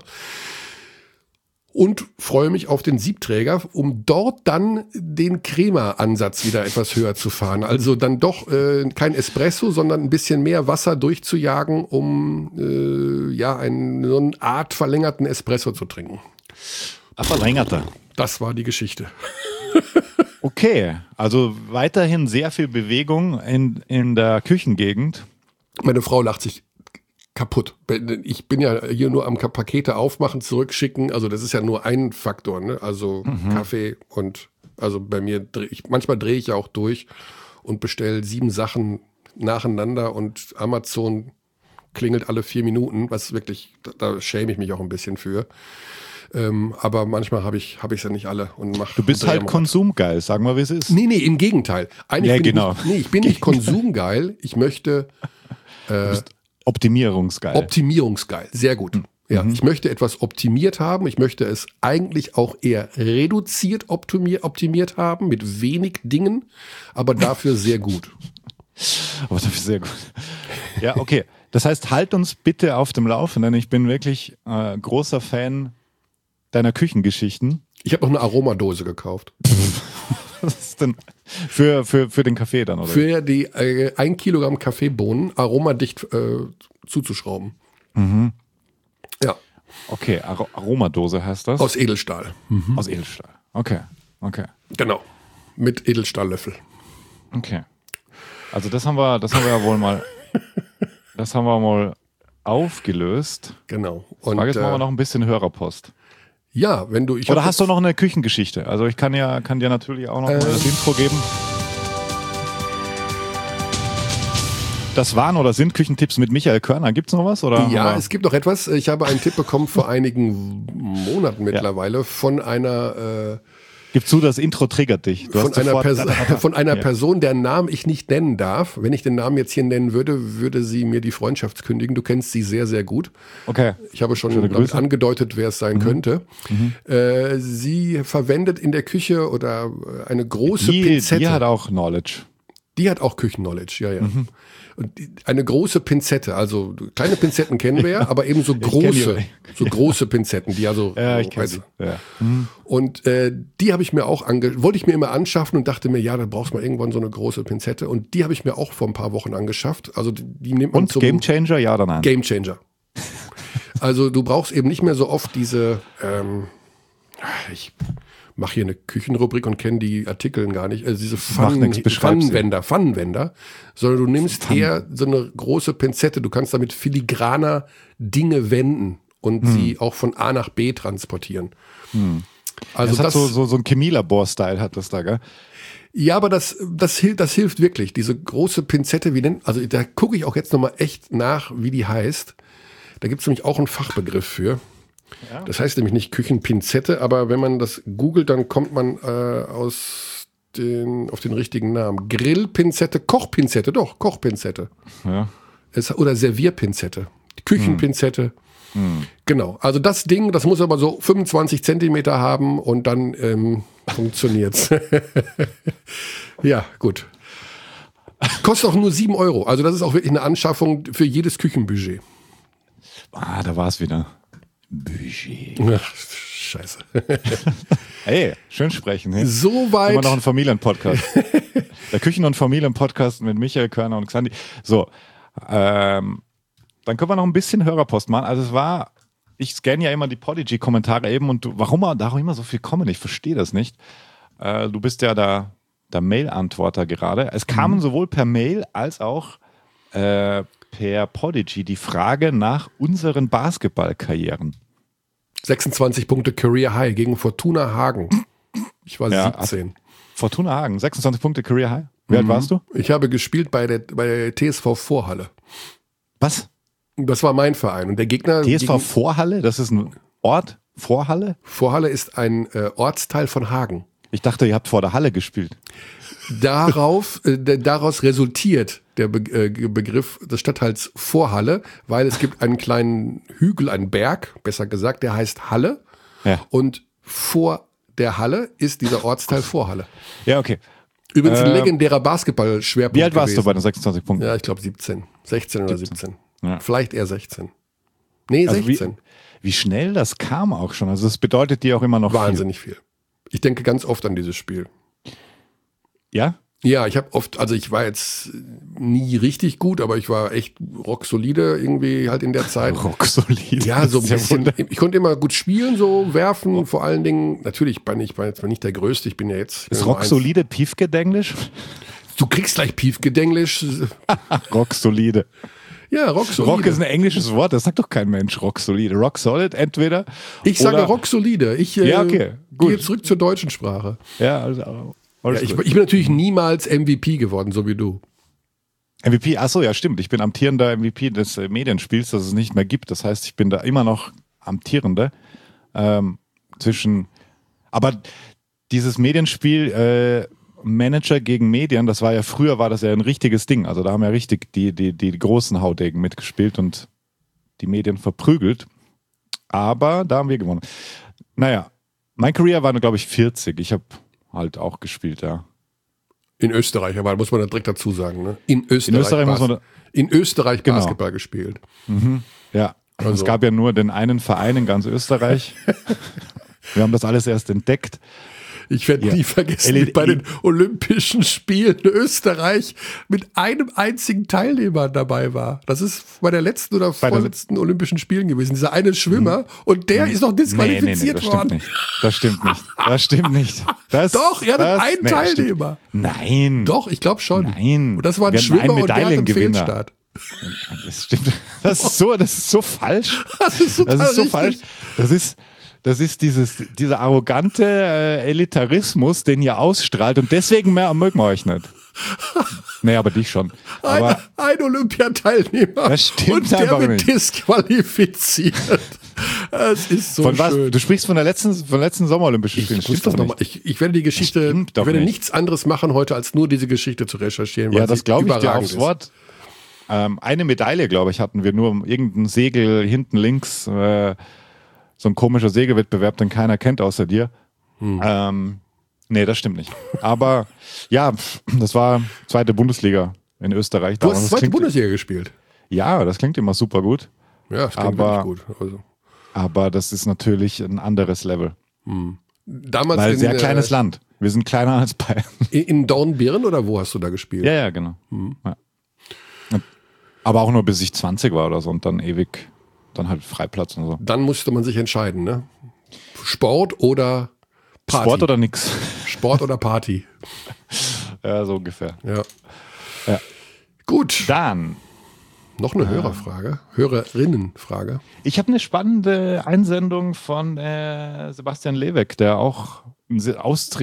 Und freue mich auf den Siebträger, um dort dann den Crema-Ansatz wieder etwas höher zu fahren. Also dann doch äh, kein Espresso, sondern ein bisschen mehr Wasser durchzujagen, um äh, ja einen, so eine Art verlängerten Espresso zu trinken. Ach, verlängerter. Das war die Geschichte. Okay, also weiterhin sehr viel Bewegung in, in der Küchengegend. Meine Frau lacht sich kaputt. Ich bin ja hier nur am Pakete aufmachen, zurückschicken. Also das ist ja nur ein Faktor, ne? Also mhm. Kaffee und also bei mir, ich, manchmal drehe ich ja auch durch und bestelle sieben Sachen nacheinander und Amazon klingelt alle vier Minuten, was wirklich, da, da schäme ich mich auch ein bisschen für. Ähm, aber manchmal habe ich habe ich ja nicht alle und mache. Du bist halt konsumgeil, sagen wir, wie es ist. Nee, nee, im Gegenteil. Eigentlich ja, bin genau. Ich nicht, nee, ich bin nicht konsumgeil. Ich möchte äh, Optimierungsgeil. Optimierungsgeil, sehr gut. Ja, mhm. Ich möchte etwas optimiert haben. Ich möchte es eigentlich auch eher reduziert optimiert, optimiert haben, mit wenig Dingen, aber dafür sehr gut. Aber dafür sehr gut. Ja, okay. Das heißt, halt uns bitte auf dem Laufenden. Ich bin wirklich äh, großer Fan deiner Küchengeschichten. Ich habe noch eine Aromadose gekauft. Was ist denn für, für, für den Kaffee dann, oder? Für die äh, ein Kilogramm Kaffeebohnen aromadicht äh, zuzuschrauben. Mhm. Ja. Okay, Ar- Aromadose heißt das? Aus Edelstahl. Mhm. Aus Edelstahl. Okay, okay. Genau. Mit Edelstahllöffel. Okay. Also das haben wir, das haben wir ja wohl mal, das haben wir mal aufgelöst. Genau. Und Frage ist, machen wir noch ein bisschen Hörerpost. Ja, wenn du... Ich Oder hast du noch eine Küchengeschichte? Also ich kann ja kann dir natürlich auch noch äh, mal das Intro geben. Das waren oder sind Küchentipps mit Michael Körner. Gibt es noch was? Oder? Ja, oder? Es gibt noch etwas. Ich habe einen Tipp bekommen vor einigen Monaten mittlerweile ja. von einer... Äh, Gib zu, das Intro triggert dich. Du von, hast einer Perso- von einer ja. Person, deren Namen ich nicht nennen darf. Wenn ich den Namen jetzt hier nennen würde, würde sie mir die Freundschaft kündigen. Du kennst sie sehr, sehr gut. Okay. Ich habe schon damit angedeutet, wer es sein mhm. könnte. Mhm. Äh, sie verwendet in der Küche oder eine große die, Pinzette. Die hat auch Knowledge. Die hat auch Küchen-Knowledge, ja, ja. Mhm. Und die, eine große Pinzette, also kleine Pinzetten kennen wir ja, aber eben so große, so große Pinzetten, die also, ja, ich so, kenne weißt, sie. Ja. Mhm. Und äh, die habe ich mir auch ange, wollte ich mir immer anschaffen und dachte mir, ja, da brauchst du mal irgendwann so eine große Pinzette. Und die habe ich mir auch vor ein paar Wochen angeschafft. Also die, die nimmt man und zum Game Changer, ja oder nein? Game Changer. Also du brauchst eben nicht mehr so oft diese, ähm, ich mache hier eine Küchenrubrik und kenne die Artikel gar nicht, also diese Pfannen, Pfannenwender, Pfannenwender, sondern du nimmst Pfannen. eher so eine große Pinzette, du kannst damit filigraner Dinge wenden und hm. sie auch von A nach B transportieren. Hm. Also das, das hat so, so, so ein Chemielabor-Style hat das da, gell? Ja, aber das, das, hilft, das hilft wirklich. Diese große Pinzette, wie nennt, also da gucke ich auch jetzt nochmal echt nach, wie die heißt. Da gibt es nämlich auch einen Fachbegriff für. Ja. Das heißt nämlich nicht Küchenpinzette, aber wenn man das googelt, dann kommt man äh, aus den, auf den richtigen Namen. Grillpinzette, Kochpinzette, doch, Kochpinzette. Ja. Es, oder Servierpinzette, Küchenpinzette. Hm. Genau, also das Ding, das muss aber so fünfundzwanzig Zentimeter haben und dann ähm, funktioniert's. Ja, gut. Kostet auch nur sieben Euro, also das ist auch wirklich eine Anschaffung für jedes Küchenbudget. Ah, da war es wieder. Budget. Ach, scheiße. Hey, schön sprechen. Hey. Soweit. Immer noch ein Familienpodcast. Der Küchen- und Familienpodcast mit Michael Körner und Xandi. So, ähm, dann können wir noch ein bisschen Hörerpost machen. Also es war, ich scanne ja immer die Podigy-Kommentare eben und du, warum da auch immer so viel kommen, ich verstehe das nicht. Äh, du bist ja der, der Mail-Antworter gerade. Es kamen mhm. sowohl per Mail als auch äh, per Podigy die Frage nach unseren Basketballkarrieren. sechsundzwanzig Punkte Career High gegen Fortuna Hagen. Ich war ja, siebzehn. Fortuna Hagen, sechsundzwanzig Punkte Career High. Wie alt mhm. warst du? Ich habe gespielt bei der, bei der T S V Vorhalle. Was? Das war mein Verein. Und der Gegner... T S V Vorhalle? Das ist ein Ort? Vorhalle? Vorhalle ist ein äh, Ortsteil von Hagen. Ich dachte, ihr habt vor der Halle gespielt. Darauf, äh, daraus resultiert der Be- äh, Begriff des Stadtteils Vorhalle, weil es gibt einen kleinen Hügel, einen Berg, besser gesagt, der heißt Halle. Ja. Und vor der Halle ist dieser Ortsteil Vorhalle. Ja, okay. Übrigens ein Äh, legendärer Basketball-Schwerpunkt. Wie alt warst gewesen. du bei den sechsundzwanzig Punkten? Ja, ich glaube siebzehn. sechzehn oder siebzehn. Ja. Vielleicht eher sechzehn. Nee, Also sechzehn. Wie, wie schnell das kam auch schon. Also es bedeutet dir auch immer noch Wahnsinnig viel. viel. Ich denke ganz oft an dieses Spiel. Ja? Ja, ich habe oft, also ich war jetzt nie richtig gut, aber ich war echt rocksolide irgendwie halt in der Zeit. Rocksolide. Ja, so ein ja bisschen. Ich konnte immer gut spielen, so werfen, oh. vor allen Dingen. Natürlich bin ich jetzt nicht der Größte, ich bin ja jetzt. Ist rocksolide Piefgedenglisch? Du kriegst gleich Piefgedenglisch. Rocksolide. Ja, rocksolide. Rock ist ein englisches Wort, das sagt doch kein Mensch, rocksolide. Rock solid entweder. Ich sage rocksolide. Ich äh, ja, okay, gut. gehe zurück zur deutschen Sprache. Ja, also. Ja, ich, ich bin natürlich niemals M V P geworden, so wie du. M V P, achso, ja stimmt. Ich bin amtierender M V P des äh, Medienspiels, das es nicht mehr gibt. Das heißt, ich bin da immer noch amtierender. Ähm, zwischen, aber dieses Medienspiel äh, Manager gegen Medien, das war ja früher, war das ja ein richtiges Ding. Also da haben ja richtig die, die, die großen Haudegen mitgespielt und die Medien verprügelt. Aber da haben wir gewonnen. Naja, mein Career war, glaube ich, vierzig. Ich habe halt auch gespielt, ja. In Österreich, aber muss man da direkt dazu sagen, ne? In Österreich, in Österreich, muss man da, in Österreich genau. Basketball gespielt. Mhm. Ja, also. Es gab ja nur den einen Verein in ganz Österreich. Wir haben das alles erst entdeckt. Ich werde ja. nie vergessen, wie bei den Olympischen Spielen Österreich mit einem einzigen Teilnehmer dabei war. Das ist bei der letzten oder bei vorletzten Olympischen Spielen gewesen. Dieser eine Schwimmer mhm. und der ist noch disqualifiziert nee, nee, nee, das worden. Stimmt das stimmt nicht. Das stimmt nicht. Das, Doch, er hat einen nee, Teilnehmer. Nein. Doch, ich glaube schon. Nein. Und das war ein Wir Schwimmer und der hat einen Fehlstart. Das stimmt. Das ist so, das ist so falsch. Das ist, so, das ist so richtig. falsch. Das ist Das ist dieses, dieser arrogante äh, Elitarismus, den ihr ausstrahlt und deswegen mehr mögen wir euch nicht. Nee, aber dich schon. Aber ein, ein Olympiateilnehmer das stimmt und der einfach wird nicht. disqualifiziert. Das ist so von schön. Was? Du sprichst von der letzten, von der letzten Sommerolympischen Spielen. Ich, muss das noch mal, ich, ich werde die Geschichte, ich werde nicht. nichts anderes machen heute, als nur diese Geschichte zu recherchieren. Ja, das glaube ich dir aufs ist. Wort. Ähm, eine Medaille, glaube ich, hatten wir nur um irgendein Segel hinten links. Äh, So ein komischer Segelwettbewerb, den keiner kennt außer dir. Hm. Ähm, nee, das stimmt nicht. Aber ja, das war zweite Bundesliga in Österreich. Du hast zweite Bundesliga gespielt? Ja, das klingt immer super gut. Ja, das klingt aber, wirklich gut. Also. Aber das ist natürlich ein anderes Level. Hm. Damals Weil in, sehr kleines äh, Land. Wir sind kleiner als Bayern. In, in Dornbirn oder wo hast du da gespielt? Ja, ja, genau. Hm. Ja. Aber auch nur bis ich zwanzig war oder so und dann ewig... Dann halt Freiplatz und so. Dann musste man sich entscheiden, ne? Sport oder Party? Sport oder nix? Sport oder Party? Ja, so ungefähr. Ja. ja. Gut. Dann. Noch eine äh, Hörerfrage. Hörerinnenfrage. Ich habe eine spannende Einsendung von äh, Sebastian Leweck, der auch einen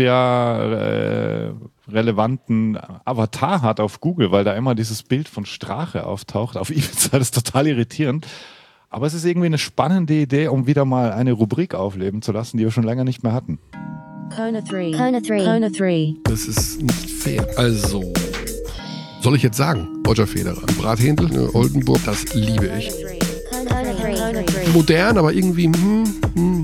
Austria-relevanten äh, Avatar hat auf Google, weil da immer dieses Bild von Strache auftaucht. Auf Ibiza, das ist total irritierend. Aber es ist irgendwie eine spannende Idee, um wieder mal eine Rubrik aufleben zu lassen, die wir schon länger nicht mehr hatten. Kona drei. Kona drei. Kona drei. Das ist nicht fair. Also, soll ich jetzt sagen, Roger Federer, Brathändel, Oldenburg, das liebe ich. Kona drei. Kona drei. Modern, aber irgendwie, hm, hm.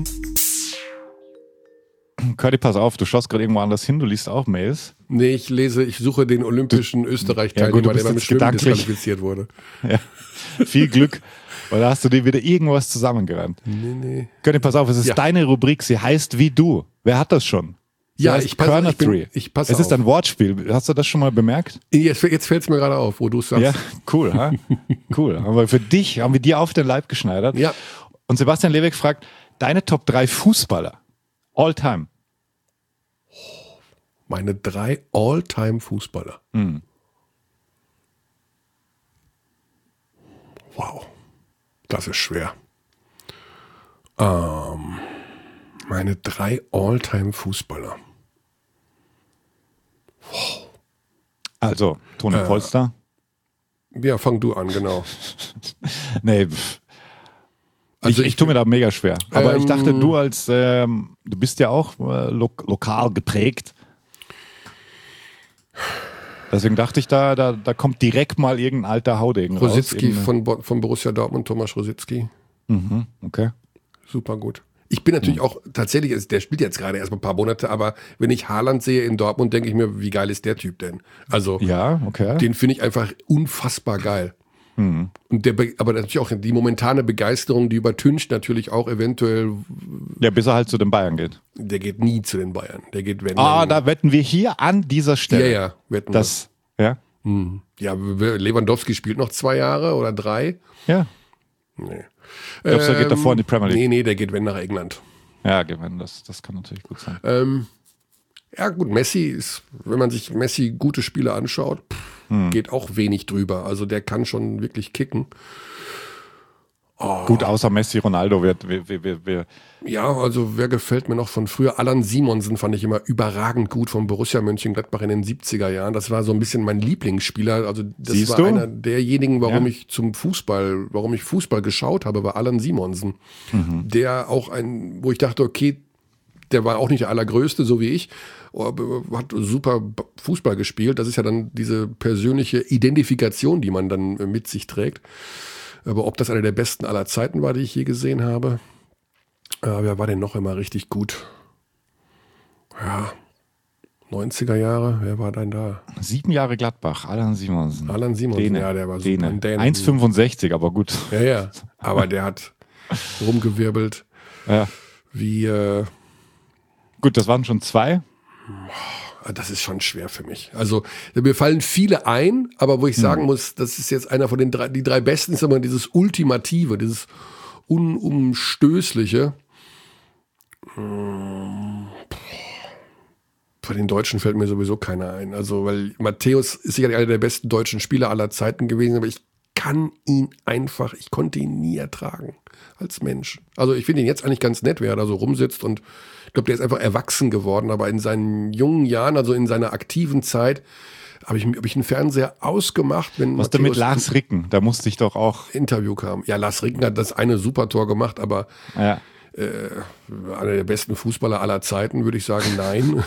Curdy, pass auf, du schaust gerade irgendwo anders hin, du liest auch Mails. Nee, ich lese, ich suche den olympischen Österreich-Teilnehmer, ja, der beim Schwimmen disqualifiziert wurde. Ja. Viel Glück. Oder hast du dir wieder irgendwas zusammengereimt? Nee, nee. Curdy, pass auf, es ist ja. deine Rubrik, sie heißt wie du. Wer hat das schon? Sie ja, ich passe ich bin, ich passe Es ist ein Wortspiel. Hast du das schon mal bemerkt? Jetzt, jetzt fällt es mir gerade auf, wo du es sagst. Ja, cool. Ha? Cool. Haben wir für dich, haben wir dir auf den Leib geschneidert. Ja. Und Sebastian Leweck fragt, deine Top drei Fußballer. All time. Meine drei All-Time-Fußballer. Mhm. Wow. Das ist schwer. Ähm, meine drei All-Time-Fußballer. Wow. Also, Toni äh, Polster. Ja, fang du an, genau. Nee. Also ich, ich tue mir da mega schwer. Aber ähm, ich dachte, du als, ähm, du bist ja auch äh, lo- lokal geprägt. Deswegen dachte ich, da, da, da kommt direkt mal irgendein alter Haudegen raus. Rositzky von, von Borussia Dortmund, Thomas Rositzky. Mhm, okay. Super gut. Ich bin natürlich mhm. auch, tatsächlich, der spielt jetzt gerade erst mal ein paar Monate, aber wenn ich Haaland sehe in Dortmund, denke ich mir, wie geil ist der Typ denn? Also, ja, okay. Den finde ich einfach unfassbar geil. Mhm. Und der, aber natürlich auch die momentane Begeisterung, die übertüncht natürlich auch eventuell. Ja, bis er halt zu den Bayern geht. Der geht nie zu den Bayern. Der geht, wenn. Ah, da wetten wir hier an dieser Stelle. Ja, ja, wetten das, wir. Ja? Hm. Ja, Lewandowski spielt noch zwei Jahre oder drei. Ja. Nee. Glaubst du, er geht davor in die Premier League? Nee, nee, der geht wenn nach England. Ja, gewinnen, das, das kann natürlich gut sein. Ähm, ja, gut, Messi ist, wenn man sich Messi gute Spiele anschaut, pff, hm. geht auch wenig drüber. Also der kann schon wirklich kicken. Oh. Gut, außer Messi, Ronaldo wird. Wir, wir, wir, wir. Ja, also wer gefällt mir noch von früher? Alan Simonsen fand ich immer überragend gut von Borussia Mönchengladbach in den siebziger Jahren. Das war so ein bisschen mein Lieblingsspieler. Also das Siehst war du? einer derjenigen, warum ja. ich zum Fußball, warum ich Fußball geschaut habe, war Alan Simonsen. Mhm. Der auch ein, wo ich dachte, okay, der war auch nicht der Allergrößte, so wie ich, aber hat super Fußball gespielt. Das ist ja dann diese persönliche Identifikation, die man dann mit sich trägt. Aber ob das einer der besten aller Zeiten war, die ich je gesehen habe, äh, wer war denn noch immer richtig gut? Ja, neunziger Jahre, wer war denn da? Sieben Jahre Gladbach, Alan Simonsen. Alan Simonsen, Dene. ja, der war super. eins Komma fünfundsechzig, aber gut. Ja, ja, aber der hat rumgewirbelt. Ja. Wie, äh, gut, das waren schon zwei. Das ist schon schwer für mich. Also mir fallen viele ein, aber wo ich sagen hm. muss, das ist jetzt einer von den drei, die drei besten ist immer dieses Ultimative, dieses Unumstößliche. Von den Deutschen fällt mir sowieso keiner ein. Also, weil Matthäus ist sicherlich einer der besten deutschen Spieler aller Zeiten gewesen, aber ich kann ihn einfach, ich konnte ihn nie ertragen als Mensch. Also ich finde ihn jetzt eigentlich ganz nett, wer da so rumsitzt und ich glaube, der ist einfach erwachsen geworden, aber in seinen jungen Jahren, also in seiner aktiven Zeit, habe ich, hab ich einen Fernseher ausgemacht. Wenn Was denn mit Lars Ricken? Da musste ich doch auch... Interview kam. Ja, Lars Ricken hat das eine super Tor gemacht, aber ja. äh, einer der besten Fußballer aller Zeiten, würde ich sagen, nein.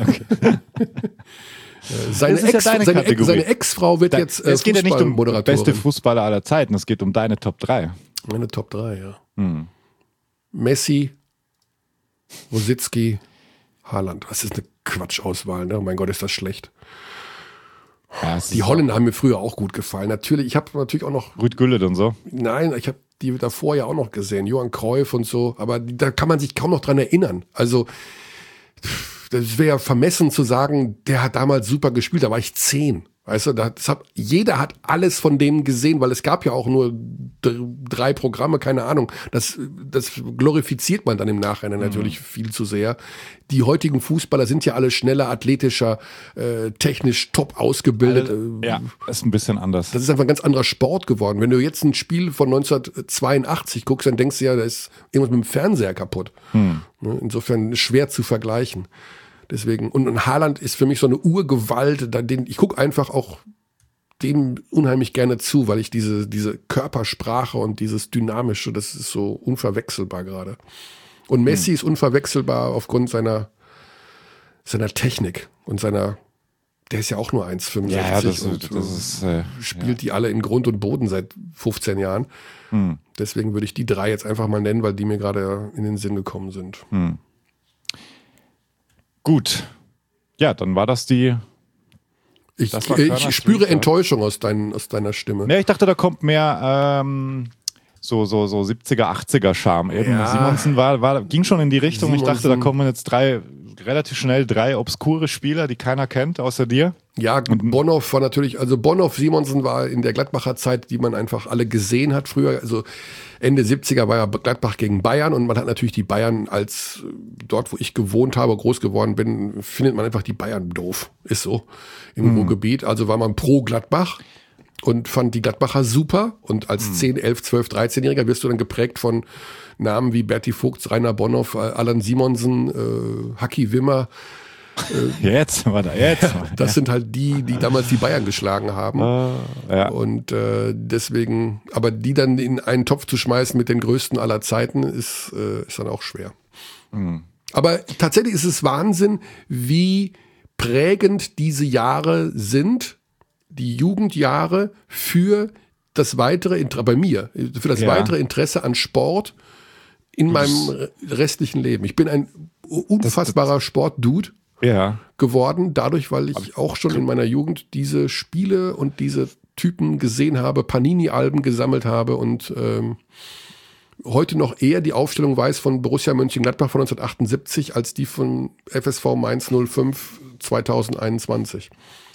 Seine, Ex, ja seine, Ex, seine Ex-Frau wird da, jetzt äh, Es geht ja nicht um Moderatorin. Beste Fußballer aller Zeiten, es geht um deine Top drei. Meine Top drei, ja. Hm. Messi, Rositzky, Haaland. Das ist eine Quatschauswahl, ne? Oh mein Gott, ist das schlecht. Ja, die Holländer haben mir früher auch gut gefallen. Natürlich, ich habe natürlich auch noch... Rüd Gullit und so. Nein, ich habe die davor ja auch noch gesehen. Johann Cruyff und so. Aber da kann man sich kaum noch dran erinnern. Also... Das wäre ja vermessen zu sagen, der hat damals super gespielt, da war ich zehn. Weißt du, das hat, jeder hat alles von denen gesehen, weil es gab ja auch nur d- drei Programme, keine Ahnung. Das, das glorifiziert man dann im Nachhinein natürlich mhm. viel zu sehr. Die heutigen Fußballer sind ja alle schneller, athletischer, äh, technisch top ausgebildet. Also, ja, ist ein bisschen anders. Das ist einfach ein ganz anderer Sport geworden. Wenn du jetzt ein Spiel von neunzehnhundertzweiundachtzig guckst, dann denkst du ja, da ist irgendwas mit dem Fernseher kaputt. Mhm. Insofern schwer zu vergleichen. Deswegen, und, und Haaland ist für mich so eine Urgewalt, da, den, ich gucke einfach auch dem unheimlich gerne zu, weil ich diese, diese Körpersprache und dieses Dynamische, das ist so unverwechselbar gerade. Und Messi hm. ist unverwechselbar aufgrund seiner, seiner Technik und seiner, der ist ja auch nur eins Komma fünfundsechzig ja, das, und das ist, äh, spielt ja. die alle in Grund und Boden seit fünfzehn Jahren. Hm. Deswegen würde ich die drei jetzt einfach mal nennen, weil die mir gerade in den Sinn gekommen sind. Hm. Gut. Ja, dann war das die. Ich, das war ich spüre Enttäuschung aus, dein, aus deiner Stimme. Ja, ich dachte, da kommt mehr ähm, so, so, so siebziger, achtziger Charme. Eben. Ja. Simonsen war, war, ging schon in die Richtung. Simonsen. Ich dachte, da kommen jetzt drei, relativ schnell drei obskure Spieler, die keiner kennt, außer dir. Ja, und Bonhoff war natürlich, also Bonhoff, Simonsen war in der Gladbacher Zeit, die man einfach alle gesehen hat früher. Also Ende siebziger war ja Gladbach gegen Bayern und man hat natürlich die Bayern als, dort wo ich gewohnt habe, groß geworden bin, findet man einfach die Bayern doof. Ist so. Im mhm. Ruhrgebiet. Also war man pro Gladbach und fand die Gladbacher super. Und als mhm. zehn, elf, zwölf, dreizehnjähriger wirst du dann geprägt von Namen wie Berti Vogts, Rainer Bonhoff, Alan Simonsen, äh, Haki Wimmer. Äh, jetzt, warte, jetzt. Das sind halt die, die damals die Bayern geschlagen haben. Uh, ja. Und äh, deswegen, aber die dann in einen Topf zu schmeißen mit den größten aller Zeiten, ist, äh, ist dann auch schwer. Mhm. Aber tatsächlich ist es Wahnsinn, wie prägend diese Jahre sind, die Jugendjahre für das weitere, bei mir, für das ja. weitere Interesse an Sport in meinem restlichen Leben. Ich bin ein unfassbarer Sportdude ja. geworden, dadurch, weil ich auch schon in meiner Jugend diese Spiele und diese Typen gesehen habe, Panini-Alben gesammelt habe und ähm, heute noch eher die Aufstellung weiß von Borussia Mönchengladbach von neunzehnhundertachtundsiebzig als die von F S V Mainz null fünf zweitausendeinundzwanzig.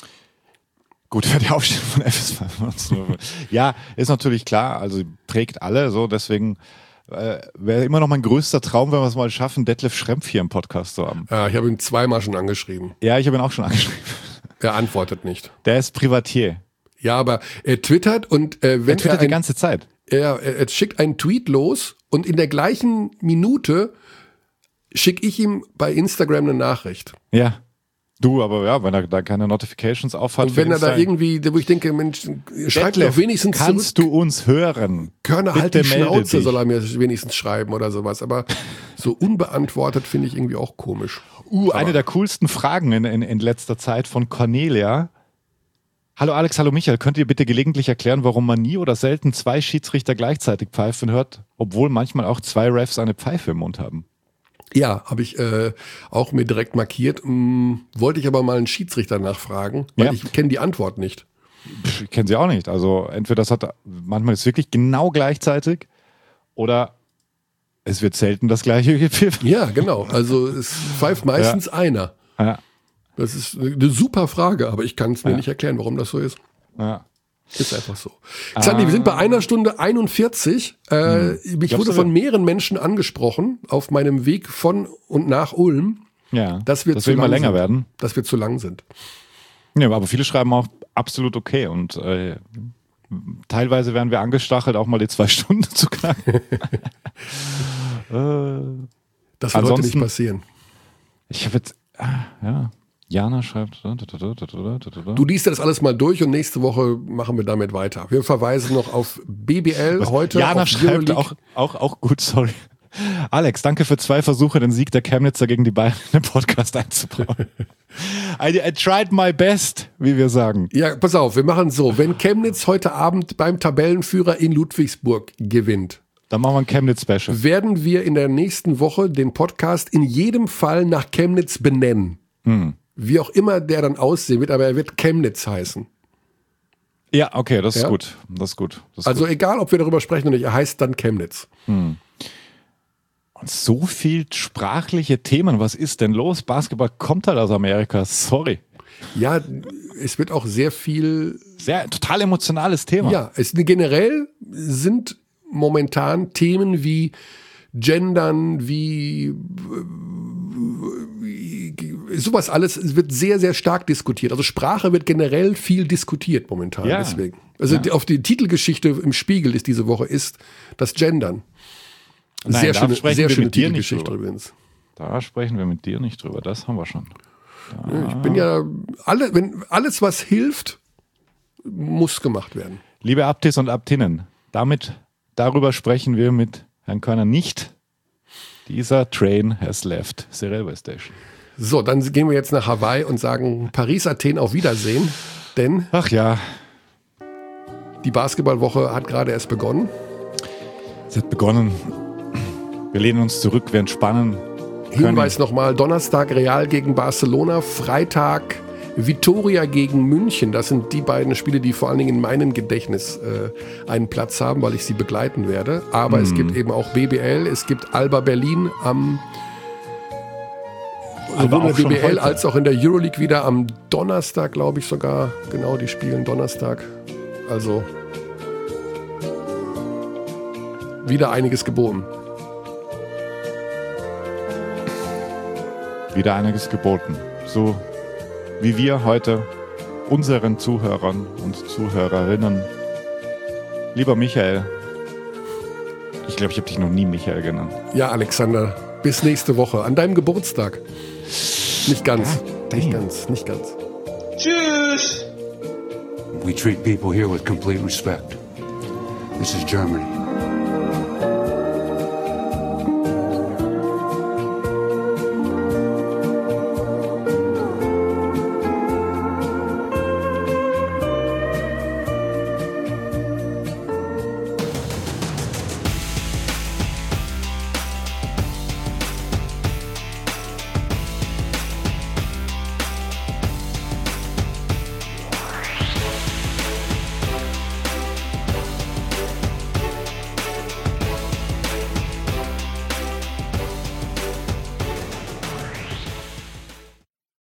Gut, für die Aufstellung von F S V. Ja, ist natürlich klar, also prägt alle, so deswegen äh, wäre immer noch mein größter Traum, wenn wir es mal schaffen, Detlef Schrempf hier im Podcast zu haben. Ja, ich habe ihn zweimal schon angeschrieben. Ja, ich habe ihn auch schon angeschrieben. Er antwortet nicht. Der ist Privatier. Ja, aber er twittert und äh, wenn er twittert er ein, die ganze Zeit. Er, er schickt einen Tweet los und in der gleichen Minute schicke ich ihm bei Instagram eine Nachricht. Ja. Du, aber ja, wenn er da keine Notifications aufhat. Und wenn er da irgendwie, wo ich denke, Mensch, schreibt doch wenigstens kannst zurück. Du uns hören? Körner, halt die Schnauze, soll er mir wenigstens schreiben oder sowas. Aber so unbeantwortet finde ich irgendwie auch komisch. Uh, aber eine der coolsten Fragen in, in, in letzter Zeit von Cornelia. Hallo Alex, hallo Michael, könnt ihr bitte gelegentlich erklären, warum man nie oder selten zwei Schiedsrichter gleichzeitig pfeifen hört, obwohl manchmal auch zwei Refs eine Pfeife im Mund haben? Ja, habe ich äh, auch mir direkt markiert. Hm, wollte ich aber mal einen Schiedsrichter nachfragen, weil ja. ich kenne die Antwort nicht. Ich kenne sie auch nicht. Also entweder das hat manchmal ist wirklich genau gleichzeitig oder es wird selten das gleiche gepfiffen. Ja, genau. Also es pfeift meistens ja. einer. Ja. Das ist eine super Frage, aber ich kann es mir ja. nicht erklären, warum das so ist. Ja. Ist einfach so. Xandi, ah. wir sind bei einer Stunde einundvierzig. Äh, hm. Ich wurde von mehreren Menschen angesprochen auf meinem Weg von und nach Ulm, ja, dass wir das zu will lang immer länger sind, werden. Dass wir zu lang sind. Ja, aber viele schreiben auch absolut okay und äh, teilweise werden wir angestachelt, auch mal die zwei Stunden zu knacken. äh, das wird heute nicht passieren. Ich habe jetzt, ja... Jana schreibt. Du liest das alles mal durch und nächste Woche machen wir damit weiter. Wir verweisen noch auf B B L Was? heute. Jana schreibt auch, auch, auch gut, sorry. Alex, danke für zwei Versuche, den Sieg der Chemnitzer gegen die Bayern in den Podcast einzubauen. I, I tried my best, wie wir sagen. Ja, pass auf, wir machen so. Wenn Chemnitz heute Abend beim Tabellenführer in Ludwigsburg gewinnt, dann machen wir ein Chemnitz-Special. Werden wir in der nächsten Woche den Podcast in jedem Fall nach Chemnitz benennen. Hm. Wie auch immer der dann aussehen wird, aber er wird Chemnitz heißen. Ja, okay, das ist ja? gut. Das ist gut. Das ist also gut. Egal, ob wir darüber sprechen oder nicht, er heißt dann Chemnitz. Hm. Und so viel sprachliche Themen, was ist denn los? Basketball kommt halt aus Amerika, sorry. Ja, es wird auch sehr viel... Sehr, total emotionales Thema. Ja, es, generell sind momentan Themen wie Gendern, wie... sowas alles, es wird sehr, sehr stark diskutiert. Also Sprache wird generell viel diskutiert momentan. Ja. Deswegen. Also ja. die, auf die Titelgeschichte im Spiegel ist diese Woche ist das Gendern. Nein, sehr schöne, sehr schöne Titelgeschichte übrigens. Da sprechen wir mit dir nicht drüber, das haben wir schon. Ja, ich bin ja, alle, wenn alles, was hilft, muss gemacht werden. Liebe Abtis und Abtinnen, damit, darüber sprechen wir mit Herrn Körner nicht. Dieser Train has left the railway station. So, dann gehen wir jetzt nach Hawaii und sagen Paris, Athen auf Wiedersehen, denn ach ja, die Basketballwoche hat gerade erst begonnen. Es hat begonnen. Wir lehnen uns zurück, wir entspannen. Hinweis nochmal, Donnerstag Real gegen Barcelona, Freitag Vitoria gegen München. Das sind die beiden Spiele, die vor allen Dingen in meinem Gedächtnis äh, einen Platz haben, weil ich sie begleiten werde. Aber mm. es gibt eben auch B B L, es gibt Alba Berlin am sowohl in der B B L als auch in der Euroleague wieder am Donnerstag, glaube ich sogar. Genau, die spielen Donnerstag. Also wieder einiges geboten. Wieder einiges geboten. So wie wir heute unseren Zuhörern und Zuhörerinnen. Lieber Michael, ich glaube, ich habe dich noch nie Michael genannt. Ja, Alexander, bis nächste Woche. An deinem Geburtstag. Nicht ganz. Ja. Nicht ganz, nicht ganz. Tschüss! We treat people here with complete respect. This is Germany.